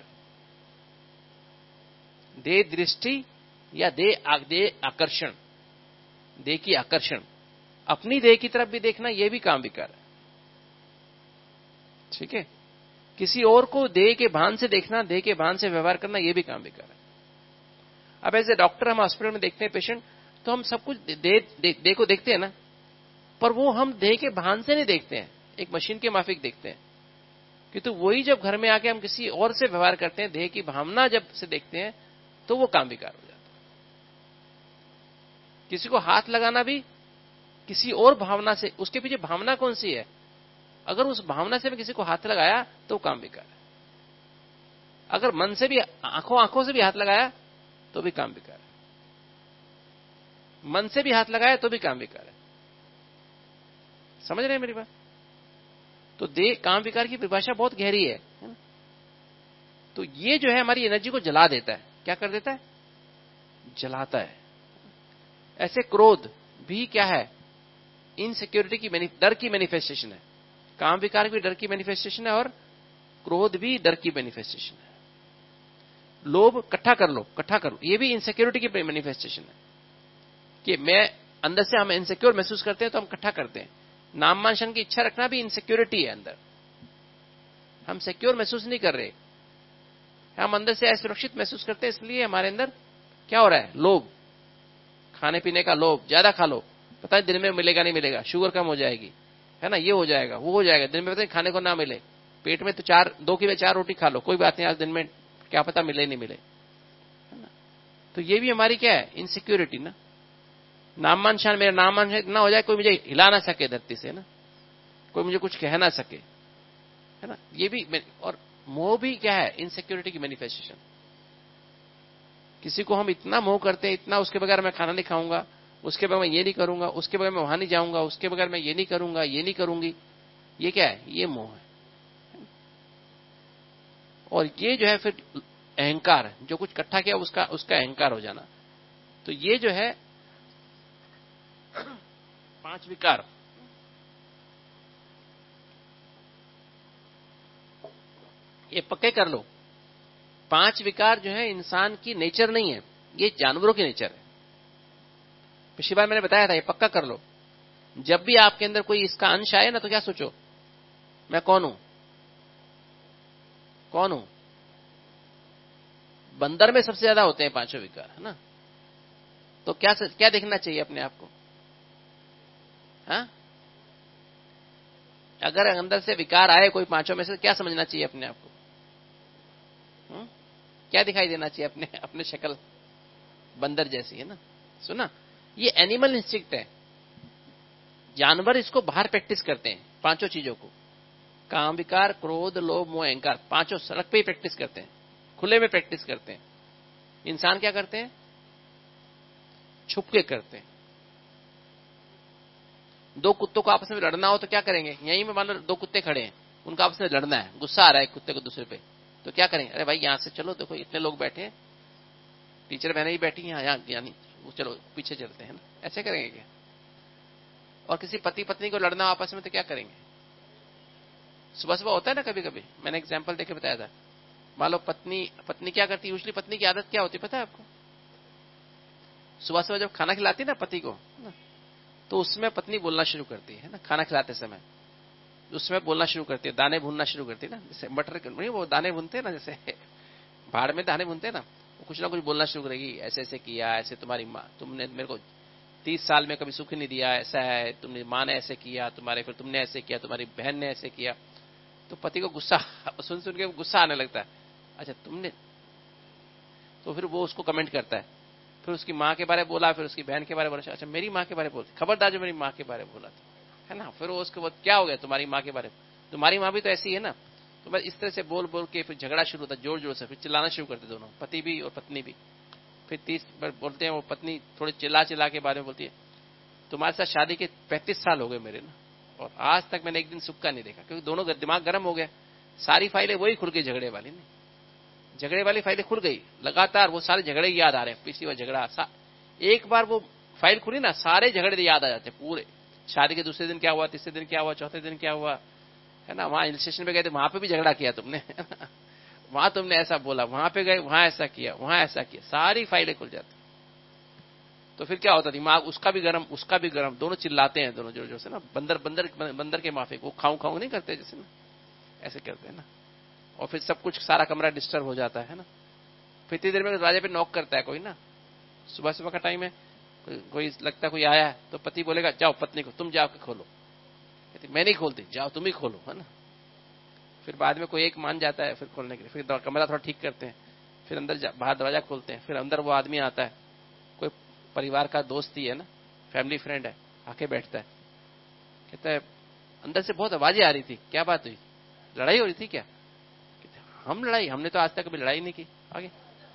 देह दृष्टि या देह देह आकर्षण, देह की आकर्षण, अपनी देह की तरफ भी देखना, यह भी काम विकार है, ठीक है। किसी और को देह के भान से देखना, देह के भान से व्यवहार करना, यह भी काम विकार है। अब एज ए डॉक्टर हम हॉस्पिटल में देखते हैं पेशेंट, तो हम सब कुछ देह दे, दे को देखते हैं ना, पर वो हम देह के भान से नहीं देखते हैं, एक मशीन के माफिक देखते हैं। कि तो वही जब घर में आके हम किसी और से व्यवहार करते हैं, देह की भावना जब से देखते हैं, तो वो काम विकार हो जाता है। किसी को हाथ लगाना भी किसी और भावना से, उसके पीछे भावना कौन सी है? अगर उस भावना से मैं किसी को हाथ लगाया तो काम विकार है। अगर मन से भी, आंखों आंखों से भी हाथ लगाया तो भी काम विकार है, मन से भी हाथ लगाया तो भी काम विकार है। समझ रहे हैं मेरी बात? तो देह काम विकार की परिभाषा बहुत गहरी है, है ना? तो ये जो है हमारी एनर्जी को जला देता है। क्या कर देता है? जलाता है। ऐसे क्रोध भी क्या है? इनसिक्योरिटी की, डर की मैनिफेस्टेशन है। काम विकार भी डर की मैनिफेस्टेशन है और क्रोध भी डर की मैनिफेस्टेशन है। लोभ, इकट्ठा कर लो, इकट्ठा करो, ये भी इनसिक्योरिटी की मैनिफेस्टेशन है कि मैं अंदर से हम इनसिक्योर महसूस करते हैं तो हम इकट्ठा करते हैं। नाम मानशन की इच्छा रखना भी इनसिक्योरिटी है। अंदर हम सिक्योर महसूस नहीं कर रहे, हम अंदर से असुरक्षित महसूस करते हैं, इसलिए हमारे अंदर क्या हो रहा है? लोभ, खाने पीने का लोभ, ज्यादा खा लो, पता है दिन में मिलेगा नहीं मिलेगा, शुगर कम हो जाएगी, है ना, ये हो जाएगा वो हो जाएगा, दिन में पता है खाने को ना मिले, पेट में तो चार दो की चार रोटी खा लो, कोई बात नहीं, आज दिन में क्या पता मिले नहीं मिले, है ना। तो ये भी हमारी क्या है? इनसिक्योरिटी ना। नाम मान शान, मेरा नाम मान इतना हो जाए कोई मुझे हिला ना सके धरती से, ना कोई मुझे कुछ कह ना सके, है ना। ये भी, और मोह भी क्या है? इनसिक्योरिटी की मैनिफेस्टेशन। किसी को हम इतना मोह करते हैं, इतना, उसके बगैर मैं खाना नहीं खाऊंगा, उसके बगैर मैं ये नहीं करूंगा, उसके बगैर मैं वहां नहीं जाऊंगा, उसके बगैर मैं ये नहीं करूंगा, ये नहीं करूंगी। ये क्या है? ये मोह है। और ये जो है फिर अहंकार, जो कुछ इकट्ठा किया उसका उसका अहंकार हो जाना। तो ये जो है पांच विकार, ये पक्के कर लो। पांच विकार जो है इंसान की नेचर नहीं है, ये जानवरों की नेचर है। पिछली बार मैंने बताया था, ये पक्का कर लो। जब भी आपके अंदर कोई इसका अंश आए ना, तो क्या सोचो? मैं कौन हूं? कौन हूं? बंदर में सबसे ज्यादा होते हैं पांचों विकार, है ना। तो क्या क्या देखना चाहिए अपने आप को? हाँ, अगर अंदर से विकार आए कोई पांचों में से, क्या समझना चाहिए अपने आप को? हुँ? क्या दिखाई देना चाहिए अपने अपने शक्ल? बंदर जैसी, है ना। सुना, ये एनिमल इंस्टिंक्ट है। जानवर इसको बाहर प्रैक्टिस करते हैं, पांचों चीजों को, काम विकार, क्रोध, लोभ, मोह, अहंकार, पांचों सड़क पे ही प्रैक्टिस करते हैं, खुले में प्रैक्टिस करते हैं। इंसान क्या करते हैं? छुप के करते हैं। दो कुत्तों को आपस में लड़ना हो तो क्या करेंगे? यहीं में मान लो दो कुत्ते खड़े हैं, उनका आपस में लड़ना है, गुस्सा आ रहा है कुत्ते को दूसरे पे, तो क्या करेंगे? अरे भाई यहां से चलो, देखो इतने लोग बैठे हैं, टीचर बहने ही बैठी हैं यहाँ, यानी चलो पीछे चलते हैं ना, ऐसे करेंगे क्या? और किसी पति पत्नी को लड़ना आपस में तो क्या करेंगे? सुबह सुबह होता है ना कभी कभी, मैंने एग्जाम्पल देके बताया था। मान लो पत्नी पत्नी क्या करती है? यूजली पत्नी की आदत क्या होती है पता है आपको? सुबह सुबह जब खाना खिलाती है ना पति को, तो उसमें पत्नी बोलना शुरू करती है ना, खाना खिलाते समय उसमें बोलना शुरू करती है, दाने भूनना शुरू करती है ना, जैसे मटर नहीं वो दाने भूनते हैं ना, जैसे भाड़ में दाने भूनते हैं ना, वो कुछ ना कुछ बोलना शुरू करेगी, ऐसे ऐसे किया, ऐसे तुम्हारी माँ, तुमने मेरे को तीस साल में कभी सुख नहीं दिया, ऐसा है, तुमने माँ ने ऐसे किया, तुम्हारे फिर तुमने ऐसे किया, तुम्हारी बहन ने ऐसे किया। तो पति को गुस्सा सुन सुन के गुस्सा आने लगता है, अच्छा तुमने, तो फिर वो उसको कमेंट करता है, फिर उसकी माँ के बारे में बोला, फिर उसकी बहन के बारे में बोला, अच्छा मेरी माँ के बारे में बोलती, खबरदार जो मेरी माँ के बारे में बोला था, है ना। फिर वो उसके बाद क्या हो गया? तुम्हारी माँ के बारे में, तुम्हारी माँ भी तो ऐसी है ना। तो बस इस तरह से बोल बोल के फिर झगड़ा शुरू होता, जोर जोर से, फिर चिल्लाना शुरू करते दोनों, पति भी और पत्नी भी। फिर तीस बार बोलते हैं, वो पत्नी थोड़ी चिल्ला चिल्ला के बारे में बोलती है, तुम्हारे साथ शादी के पैंतीस साल हो गए मेरे ना, और आज तक मैंने एक दिन सुख का नहीं देखा, क्योंकि दोनों का दिमाग गर्म हो गया, सारी फाइलें वही खुल गई, झगड़े वाली नहीं, झगड़े वाली फाइलें खुल गई लगातार, वो सारे झगड़े याद आ रहे हैं, पिछली बार झगड़ा, एक बार वो फाइल खुली ना, सारे झगड़े याद आ जाते हैं पूरे। शादी के दूसरे दिन क्या हुआ, तीसरे दिन क्या हुआ, चौथे दिन क्या हुआ, है ना। वहां हिल स्टेशन पे गए थे, वहां पे भी झगड़ा किया तुमने, वहां तुमने ऐसा बोला, वहां पे गए वहां ऐसा किया, वहां ऐसा किया, सारी फाइलें खुल जाती। तो फिर क्या होता, दिमाग उसका भी गर्म, उसका भी गर्म, दोनों चिल्लाते हैं, दोनों जोर जोर से ना, बंदर बंदर बंदर के माफिक, वो खाऊं खाऊं नहीं करते जैसे ना, ऐसे करते हैं ना। और फिर सब कुछ, सारा कमरा डिस्टर्ब हो जाता है ना। फिर इतनी देर में दरवाजे पे नॉक करता है कोई ना, सुबह सुबह का टाइम है, कोई, कोई लगता है कोई आया है, तो पति बोलेगा जाओ पत्नी को, तुम जाओ के खोलो, कहती मैं नहीं खोलती, जाओ तुम ही खोलो, है ना। फिर बाद में कोई एक मान जाता है फिर खोलने के लिए, फिर कमरा थोड़ा ठीक करते हैं, फिर अंदर बाहर दरवाजा खोलते हैं, फिर अंदर वो आदमी आता है, कोई परिवार का दोस्त ही है ना, फैमिली फ्रेंड है, आके बैठता है, कहता है अंदर से बहुत आवाजें आ रही थी, क्या बात हुई, लड़ाई हो रही थी क्या? कहते हम लड़ाई, हमने तो आज तक कभी लड़ाई नहीं की। आगे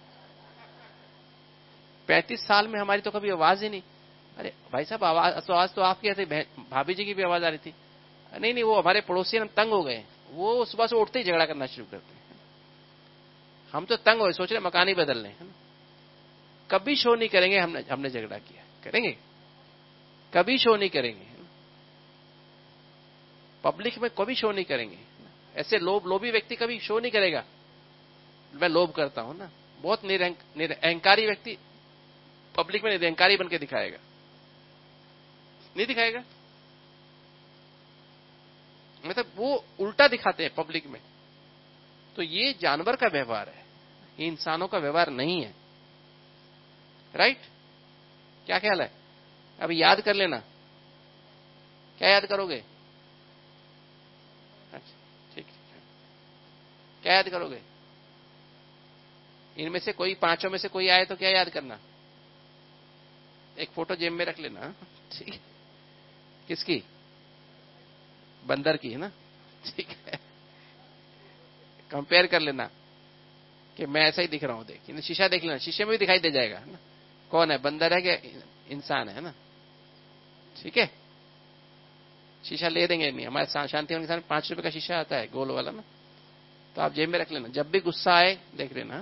पैंतीस साल में हमारी तो कभी आवाज ही नहीं। अरे भाई साहब आवाज तो आज तो आपकी थी, भाभी जी की भी आवाज आ रही थी। नहीं नहीं, वो हमारे पड़ोसी हम तंग हो गए, वो सुबह से उठते ही झगड़ा करना शुरू करते हैं। हम तो तंग हो, सोच रहे मकान ही बदलने, है ना। कभी शो नहीं करेंगे हमने हमने झगड़ा किया, करेंगे? कभी शो नहीं करेंगे, पब्लिक में कभी शो नहीं करेंगे। ऐसे लोभ लोभी व्यक्ति कभी शो नहीं करेगा, मैं लोभ करता हूं ना। बहुत निरहंकारी व्यक्ति पब्लिक में निरहंकारी बन के दिखाएगा, नहीं दिखाएगा। मतलब वो उल्टा दिखाते हैं पब्लिक में। तो ये जानवर का व्यवहार है, ये इंसानों का व्यवहार नहीं है। राइट? क्या ख्याल है? अभी याद कर लेना। क्या याद करोगे? ठीक, क्या याद करोगे? इनमें से कोई, पांचों में से कोई आए तो क्या याद करना? एक फोटो जेब में रख लेना। ठीक है? किसकी? बंदर की, है ना। ठीक है, कंपेयर कर लेना कि मैं ऐसा ही दिख रहा हूं। देख, शीशा देख लेना, शीशे में भी दिखाई दे जाएगा ना कौन है, बंदर है कि इंसान है ना। ठीक है, शीशा ले देंगे। नहीं, हमारे शांतिवन के सामने पांच रुपए का शीशा आता है, गोल वाला ना, तो आप जेब में रख लेना। जब भी गुस्सा आए देख लेना,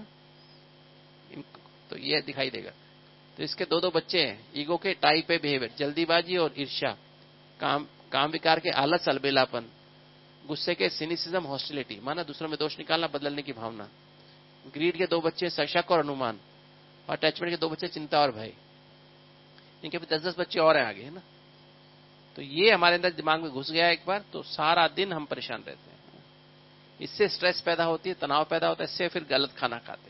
तो ये दिखाई देगा। तो इसके दो दो बच्चे हैं, ईगो के टाइप है बिहेवियर, जल्दीबाजी और ईर्ष्या, काम काम विकार के आलस, अलबेलापन, गुस्से के सिनिसिज्म, हॉस्टिलिटी, माना दूसरों में दोष निकालना, बदलने की भावना। ग्रीड के दो बच्चे शक और अनुमान, और अटैचमेंट के दो बच्चे चिंता और भय। इनके भी दस दस बच्चे और हैं आगे, है ना। तो ये हमारे अंदर दिमाग में घुस गया एक बार, तो सारा दिन हम परेशान रहते हैं। इससे स्ट्रेस पैदा होती है, तनाव पैदा होता है, इससे फिर गलत खाना खाते हैं।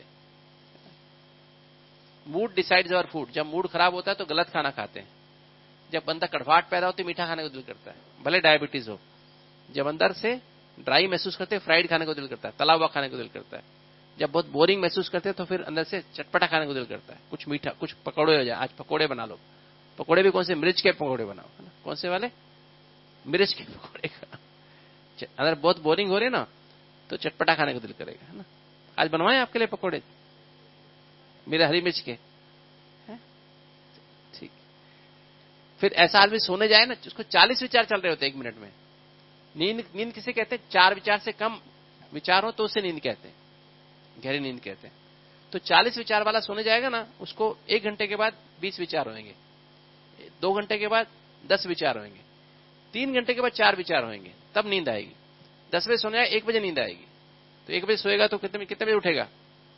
मूड डिसाइड्स आवर फूड, जब मूड खराब होता है तो गलत खाना खाते हैं। जब बंदा कड़वाहट पैदा होती है, मीठा खाने को दिल करता है, भले डायबिटीज हो। जब अंदर से ड्राई महसूस करते हैं, फ्राइड खाने को दिल करता है, तला हुआ खाने को दिल करता है। जब बहुत बोरिंग महसूस करते हैं तो फिर अंदर से चटपटा खाने को दिल करता है, कुछ मीठा, कुछ पकौड़े हो जाए, आज पकौड़े बना लो। पकौड़े भी कौन से? मिर्च के पकौड़े बनाओ, है ना। कौन से वाले? मिर्च के पकौड़े। अगर बहुत बोरिंग हो रहे ना तो चटपटा खाने को दिल करेगा, है ना। आज बनवाएं आपके लिए पकौड़े, मेरे हरी मिर्च के, है? ठीक। फिर ऐसा आदमी सोने जाए ना, उसको चालीस विचार चल रहे होते हैं एक मिनट में। नींद नींद किसे कहते हैं? चार विचार से कम विचार हो तो उसे नींद कहते हैं, गहरी नींद कहते हैं। तो चालीस विचार वाला सोने जाएगा ना, उसको एक घंटे के बाद बीस विचार होंगे, दो घंटे के बाद दस विचार होंगे, तीन घंटे के बाद चार विचार होंगे, तब नींद आएगी। दस बजे सोने जाए, एक बजे नींद आएगी। तो एक बजे सोएगा तो कितने कितने बजे उठेगा?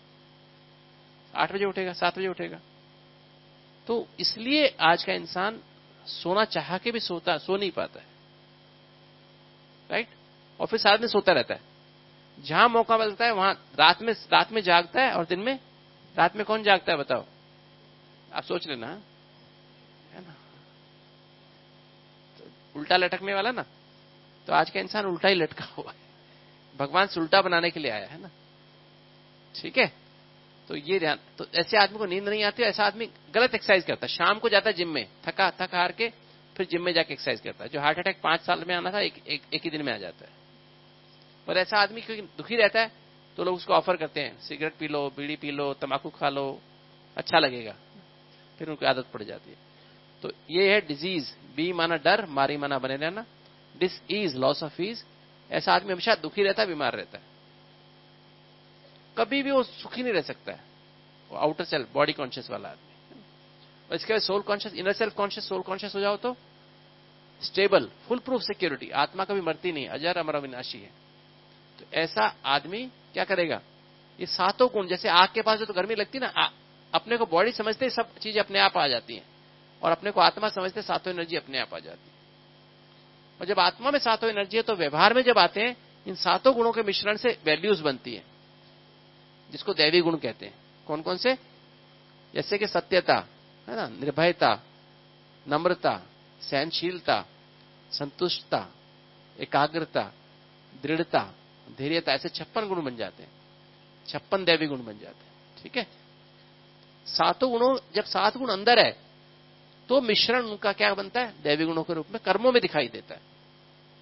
आठ बजे उठेगा, सात बजे उठेगा। तो इसलिए आज का इंसान सोना चाह के भी सोता सो नहीं पाता है, राइट। और फिर सारा दिन सोता रहता है। जहां मौका मिलता है वहां रात में रात में जागता है, और दिन में, रात में कौन जागता है बताओ? आप सोच लेना, है ना। तो उल्टा लटकने वाला ना, तो आज का इंसान उल्टा ही लटका हुआ है, भगवान से उल्टा बनाने के लिए आया है ना। ठीक है, तो ये ध्यान। तो ऐसे आदमी को नींद नहीं आती, ऐसा आदमी गलत एक्सरसाइज करता है। शाम को जाता है जिम में, थका थक हार के, फिर जिम में जाके एक्सरसाइज करता है। जो हार्ट अटैक पांच साल में आना था, एक, एक, एक ही दिन में आ जाता है। पर ऐसा आदमी क्योंकि दुखी रहता है तो लोग उसको ऑफर करते हैं, सिगरेट पी लो, बीड़ी पी लो, तंबाकू खा लो, अच्छा लगेगा, फिर उनकी आदत पड़ जाती है। तो ये है डिजीज। बी माना डर, मारी माना बने रहना, dis ease, loss of ease. ऐसा आदमी हमेशा दुखी रहता है, बीमार रहता है, कभी भी वो सुखी नहीं रह सकता है। वो आउटर सेल्फ, बॉडी कॉन्शियस वाला आदमी। और इसके बाद soul conscious, inner self conscious, soul conscious हो जाओ तो स्टेबल, फुल प्रूफ सिक्योरिटी, आत्मा कभी मरती नहीं, अजर अमर अविनाशी है। तो ऐसा आदमी क्या करेगा? ये सातों गुण, जैसे आग के पास जो तो गर्मी लगती ना, आ, अपने को बॉडी समझते सब चीजें अपने आप आ जाती हैं, और अपने को आत्मा समझते सातों एनर्जी अपने आप आ जाती है। और जब आत्मा में सातों एनर्जी है तो व्यवहार में जब आते हैं, इन सातों गुणों के मिश्रण से वैल्यूज बनती है, जिसको दैवी गुण कहते हैं। कौन कौन से? जैसे कि सत्यता, है ना, निर्भयता, नम्रता, सहनशीलता, संतुष्टता, एकाग्रता, दृढ़ता, धैर्यता, ऐसे छप्पन गुण बन जाते हैं, छप्पन दैवी गुण बन जाते हैं। ठीक है, सातों गुणों, जब सात गुण अंदर है तो मिश्रण उनका क्या बनता है? दैवी गुणों के रूप में कर्मों में दिखाई देता है।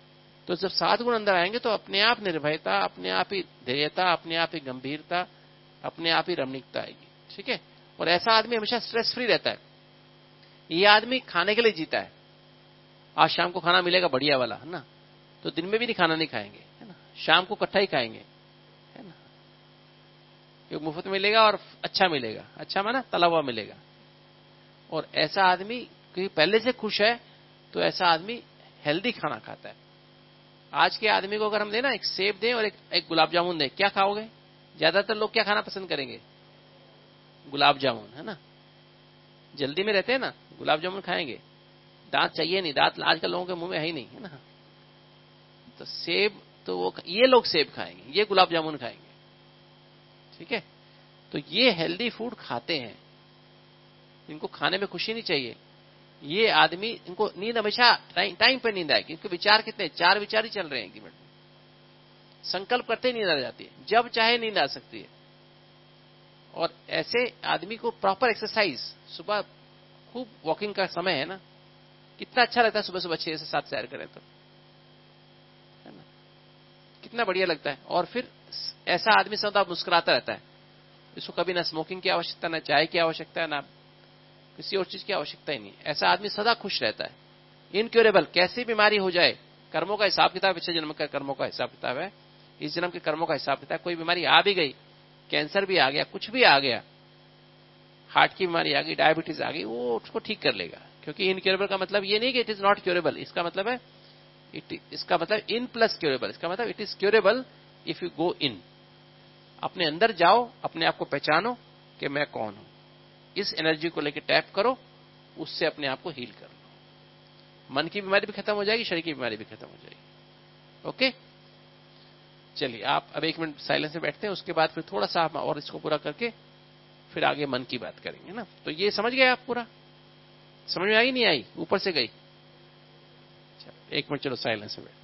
तो जब सात गुण अंदर आएंगे तो अपने आप निर्भयता, अपने आप ही धैर्यता, अपने आप ही गंभीरता, अपने आप ही रमणीकता आएगी। ठीक है। और ऐसा आदमी हमेशा स्ट्रेस फ्री रहता है। ये आदमी खाने के लिए जीता है। आज शाम को खाना मिलेगा बढ़िया वाला, है ना, तो दिन में भी नहीं खाना नहीं खाएंगे, है ना, शाम को इकट्ठा ही खाएंगे, है ना, क्योंकि मुफ्त मिलेगा और अच्छा मिलेगा, अच्छा माना तला हुआ मिलेगा। और ऐसा आदमी क्योंकि पहले से खुश है तो ऐसा आदमी हेल्दी खाना खाता है। आज के आदमी को अगर हम देना एक सेब दें और एक, एक गुलाब जामुन दें, क्या खाओगे? ज्यादातर लोग क्या खाना पसंद करेंगे? गुलाब जामुन, है ना, जल्दी में रहते हैं ना, गुलाब जामुन खाएंगे। दांत चाहिए नहीं, दांत आजकल लोगों के मुंह में है ही नहीं, है ना, तो सेब तो वो ये लोग सेब खाएंगे, ये गुलाब जामुन खाएंगे। ठीक है। तो ये हेल्दी फूड खाते हैं, इनको खाने में खुशी नहीं चाहिए। ये आदमी, इनको नींद हमेशा टाइम टाइम पे नींद आएगी। इनके विचार कितने, चार विचार ही चल रहे हैं एक मिनट में, संकल्प करते ही नींद आ जाती है, जब चाहे नींद आ सकती है। और ऐसे आदमी को प्रॉपर एक्सरसाइज, सुबह खूब वॉकिंग का समय है ना, कितना अच्छा लगता है सुबह सुबह छह से सात सैर करें तो, है ना, कितना बढ़िया लगता है। और फिर ऐसा आदमी सदा मुस्कुराता रहता है, इसको कभी ना स्मोकिंग की आवश्यकता, ना चाय की आवश्यकता है, ना किसी और चीज की आवश्यकता ही नहीं। ऐसा आदमी सदा खुश रहता है, इनक्योरेबल। कैसी बीमारी हो जाए, कर्मों का हिसाब किताब, पिछले जन्म का कर्मों का हिसाब किताब है, इस जन्म के कर्मों का हिसाब किताब। कोई बीमारी आ भी गई, कैंसर भी आ गया, कुछ भी आ गया, हार्ट की बीमारी आ गई, डायबिटीज आ गई, वो उसको ठीक कर लेगा। क्योंकि इनक्योरेबल का मतलब ये नहीं कि इट इज नॉट क्योरेबल, इसका मतलब है इट, इसका मतलब इन प्लस क्योरेबल, इसका मतलब it is curable if you go in. अपने अंदर जाओ, अपने आप को पहचानो कि मैं कौन हूं, इस एनर्जी को लेकर टैप करो, उससे अपने आप को हील कर लो। मन की बीमारी भी खत्म हो जाएगी, शरीर की बीमारी भी खत्म हो जाएगी। ओके, चलिए आप अब एक मिनट साइलेंस में बैठते हैं, उसके बाद फिर थोड़ा सा हम और इसको पूरा करके फिर आगे मन की बात करेंगे ना। तो ये समझ गए आप? पूरा समझ में आई नहीं आई? ऊपर से गई? एक मिनट चलो साइलेंस में बैठ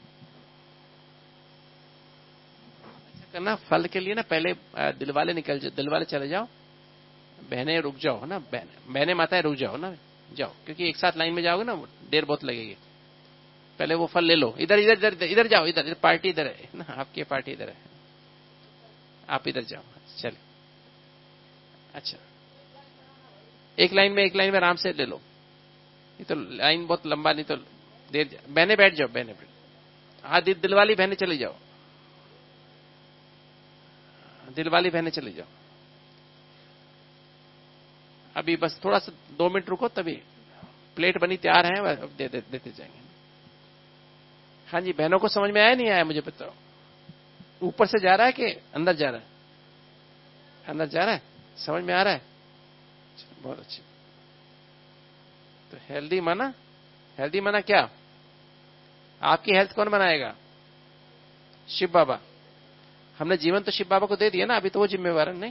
करना। फल के लिए ना पहले दिलवाले निकल जाओ, दिलवाले चले जाओ, बहनें रुक जाओ, है ना, बहनें माताएं रुक जाओ ना, जाओ, क्योंकि एक साथ लाइन में जाओगे ना देर बहुत लगेगी। पहले वो फल ले लो। इधर इधर इधर इधर जाओ, इधर पार्टी इधर है ना, आपकी पार्टी इधर है, आप इधर जाओ। चलिए, अच्छा, एक लाइन में एक लाइन में आराम से ले लो, ये तो लाइन बहुत लंबा, नहीं तो देर। बहने बैठ जाओ, बहने बैठ, हाँ दिल वाली बहने चली जाओ, दिल वाली बहने चली जाओ। अभी बस थोड़ा सा दो मिनट रुको, तभी प्लेट बनी तैयार है, अब दे, दे, देते जाएंगे। हाँ जी, बहनों को समझ में आया नहीं आया मुझे बताओ? ऊपर से जा रहा है कि अंदर जा रहा है? अंदर जा रहा है, समझ में आ रहा है? बहुत अच्छी। तो हेल्दी माना, हेल्दी माना क्या? आपकी हेल्थ कौन बनाएगा? शिव बाबा। हमने जीवन तो शिव बाबा को दे दिया ना, अभी तो वो जिम्मेवार है, नहीं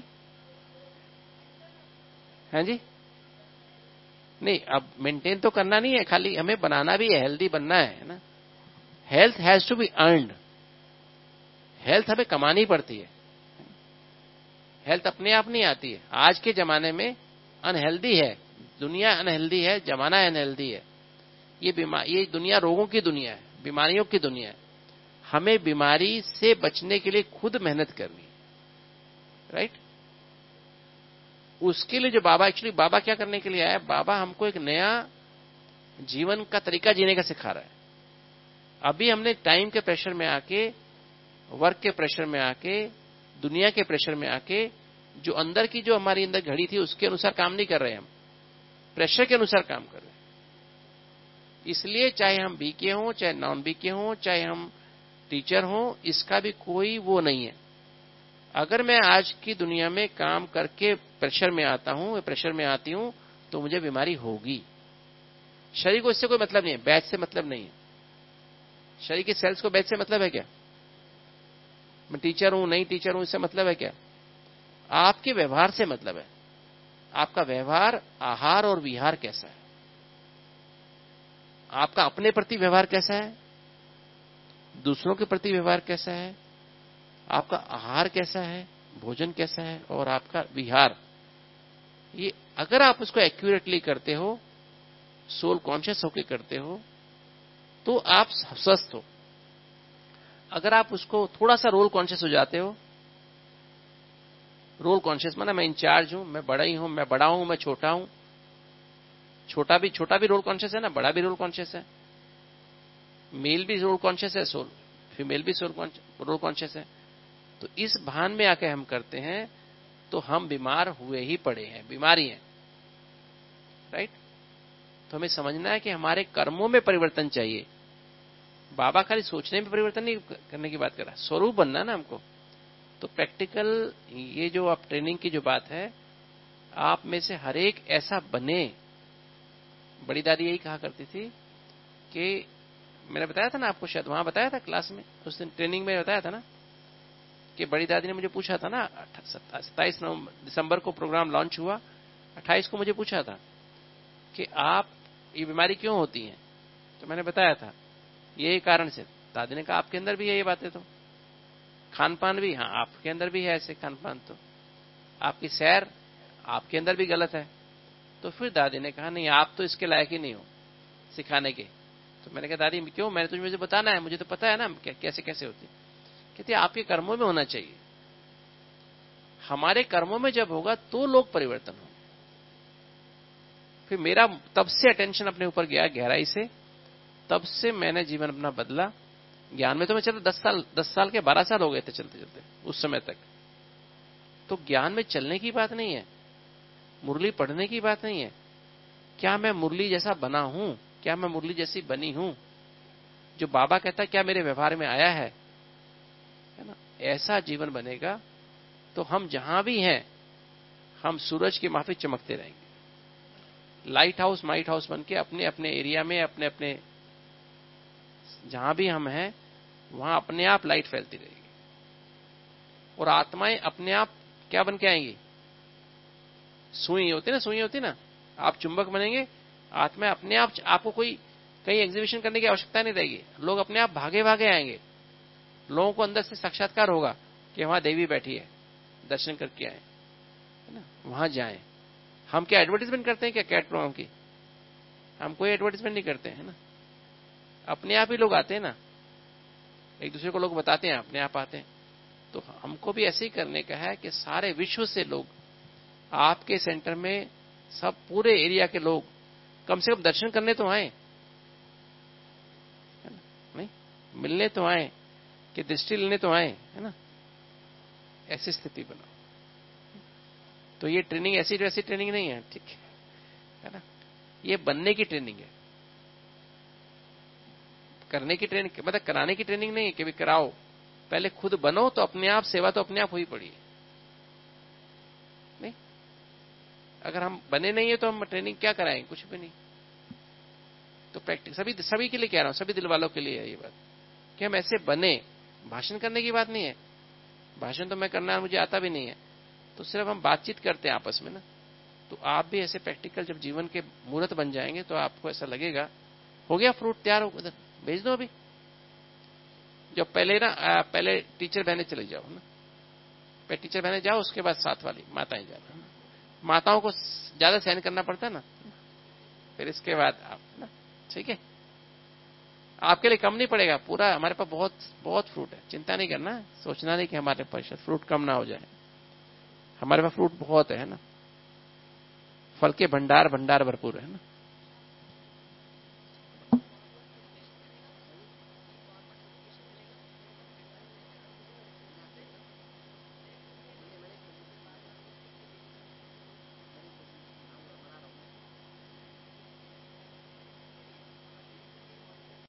है जी? नहीं, अब मेंटेन तो करना नहीं है, खाली हमें बनाना भी है, हेल्दी बनना है ना। Health has to be earned, health हमें कमानी पड़ती है, हेल्थ अपने आप नहीं आती है। आज के जमाने में अनहेल्दी है दुनिया, अनहेल्दी है जमाना, अनहेल्दी है ये बीमार, ये दुनिया रोगों की दुनिया है, बीमारियों की दुनिया है। हमें बीमारी से बचने के लिए खुद मेहनत करनी है, राइट? उसके लिए जो बाबा, एक्चुअली बाबा क्या करने के लिए आया? बाबा हमको एक नया जीवन का तरीका जीने का सिखा रहा है। अभी हमने टाइम के प्रेशर में आके, वर्क के प्रेशर में आके, दुनिया के प्रेशर में आके, जो अंदर की जो हमारी अंदर घड़ी थी उसके अनुसार काम नहीं कर रहे, हम प्रेशर के अनुसार काम कर रहे हैं। इसलिए चाहे हम बीके हों, चाहे नॉन बीके हों, चाहे हम टीचर हों, इसका भी कोई वो नहीं है। अगर मैं आज की दुनिया में काम करके प्रेशर में आता हूं, प्रेशर में आती हूं, तो मुझे बीमारी होगी। शरीर को इससे कोई मतलब नहीं है, बैच से मतलब नहीं है। शरीर की सेल्स को बैच से मतलब है क्या? मैं टीचर हूं, नहीं टीचर हूं, इससे मतलब है क्या? आपके व्यवहार से मतलब है। आपका व्यवहार, आहार और विहार कैसा है, आपका अपने प्रति व्यवहार कैसा है, दूसरों के प्रति व्यवहार कैसा है, आपका आहार कैसा है, भोजन कैसा है, और आपका विहार, ये अगर आप उसको एक्यूरेटली करते हो, सोल कॉन्शियस होकर करते हो, तो आप स्वस्थ हो। अगर आप उसको थोड़ा सा रोल कॉन्शियस हो जाते हो, रोल कॉन्शियस माना मैं इंचार्ज हूं, मैं बड़ा ही हूं, मैं बड़ा हूं, मैं छोटा हूं, छोटा भी छोटा भी रोल कॉन्शियस है ना, बड़ा भी रोल कॉन्शियस है, मेल भी रोल कॉन्शियस है, सोल फीमेल भी रोल कॉन्शियस है। तो इस भान में आके हम करते हैं तो हम बीमार हुए ही पड़े हैं, बीमारी है, राइट। तो हमें समझना है कि हमारे कर्मों में परिवर्तन चाहिए। बाबा खाली सोचने में परिवर्तन नहीं करने की बात कर रहा है, स्वरूप बनना ना हमको। तो प्रैक्टिकल ये जो आप ट्रेनिंग की जो बात है, आप में से हर एक ऐसा बने। बड़ी दादी यही कहा करती थी कि मैंने बताया था ना आपको, शायद वहां बताया था क्लास में, उस दिन ट्रेनिंग में बताया था ना कि बड़ी दादी ने मुझे पूछा था ना, सत्ताईस दिसंबर को प्रोग्राम लॉन्च हुआ, अट्ठाईस को मुझे पूछा था कि आप ये बीमारी क्यों होती है। तो मैंने बताया था यही कारण से। दादी ने कहा आपके अंदर भी है ये बातें, तो खान पान भी, हाँ आपके अंदर भी है ऐसे खान पान, तो आपकी सैर आपके अंदर भी गलत है। तो फिर दादी ने कहा नहीं आप तो इसके लायक ही नहीं हो सिखाने के। तो मैंने कहा दादी क्यों, मैंने तुझे मुझे बताना है, मुझे तो पता है ना कैसे कैसे होती। कहती आपके कर्मों में होना चाहिए, हमारे कर्मों में जब होगा तो लोग परिवर्तन होंगे। फिर मेरा तब से अटेंशन अपने ऊपर गया गहराई से, तब से मैंने जीवन अपना बदला। ज्ञान में तो मैं चलो दस साल दस साल के बारह साल हो गए थे चलते चलते उस समय तक। तो ज्ञान में चलने की बात नहीं है, मुरली पढ़ने की बात नहीं है, क्या मैं मुरली जैसा बना हूं, क्या मैं मुरली जैसी बनी हूं, जो बाबा कहता क्या मेरे व्यवहार में आया है, है ना। ऐसा जीवन बनेगा तो हम जहां भी हैं हम सूरज की माफिक चमकते रहेंगे, लाइट हाउस माइट हाउस बन के अपने अपने एरिया में, अपने अपने जहां भी हम हैं वहां अपने आप लाइट फैलती रहेगी और आत्माएं अपने आप क्या बन के आएंगी, सुई होती ना, सुई होती ना, आप चुंबक बनेंगे, आत्माएं अपने आप, आपको कोई कहीं एग्जीबिशन करने की आवश्यकता नहीं रहेगी, लोग अपने आप भागे भागे आएंगे। लोगों को अंदर से साक्षात्कार होगा कि वहां देवी बैठी है, दर्शन करके आए, है ना, वहां जाएं। हम क्या एडवर्टीजमेंट करते हैं क्या कैट प्रोग्राम की, हम कोई एडवर्टीजमेंट नहीं करते हैं ना, अपने आप ही लोग आते हैं ना, एक दूसरे को लोग बताते हैं, अपने आप आते हैं। तो हमको भी ऐसे ही करने का है कि सारे विश्व से लोग आपके सेंटर में, सब पूरे एरिया के लोग कम से कम दर्शन करने तो आए, है ना, नहीं मिलने तो आए, कि दृष्टि लेने तो आए, है ना। ऐसी स्थिति बनाओ। तो ये ट्रेनिंग ऐसी वैसी ट्रेनिंग नहीं है, ठीक है ना, ये बनने की ट्रेनिंग है, करने की ट्रेनिंग मतलब कराने की ट्रेनिंग नहीं है कि भी कराओ, पहले खुद बनो तो अपने आप सेवा तो अपने आप हुई पड़ी है। नहीं, अगर हम बने नहीं है तो हम ट्रेनिंग क्या कराएंगे, कुछ भी नहीं। तो प्रैक्टिस सभी सभी के लिए कह रहा हूं, सभी दिल वालों के लिए है ये बात कि हम ऐसे बने। भाषण करने की बात नहीं है, भाषण तो मैं करना मुझे आता भी नहीं है, तो सिर्फ हम बातचीत करते हैं आपस में ना। तो आप भी ऐसे प्रैक्टिकल जब जीवन के मूर्त बन जाएंगे तो आपको ऐसा लगेगा हो गया, फ्रूट तैयार हो, भेज दो अभी। जब पहले ना पहले टीचर बहने चले जाओ ना, पहले टीचर बहने जाओ, उसके बाद साथ वाली माताएं जाओ। माताओं को ज्यादा सहन करना पड़ता है ना, फिर इसके बाद आप ना, ठीक है, आपके लिए कम नहीं पड़ेगा, पूरा हमारे पास बहुत बहुत फ्रूट है, चिंता नहीं करना, सोचना नहीं कि हमारे पास फ्रूट कम ना हो जाए, हमारे पास फ्रूट बहुत है ना, फल के भंडार भंडार भरपूर है ना।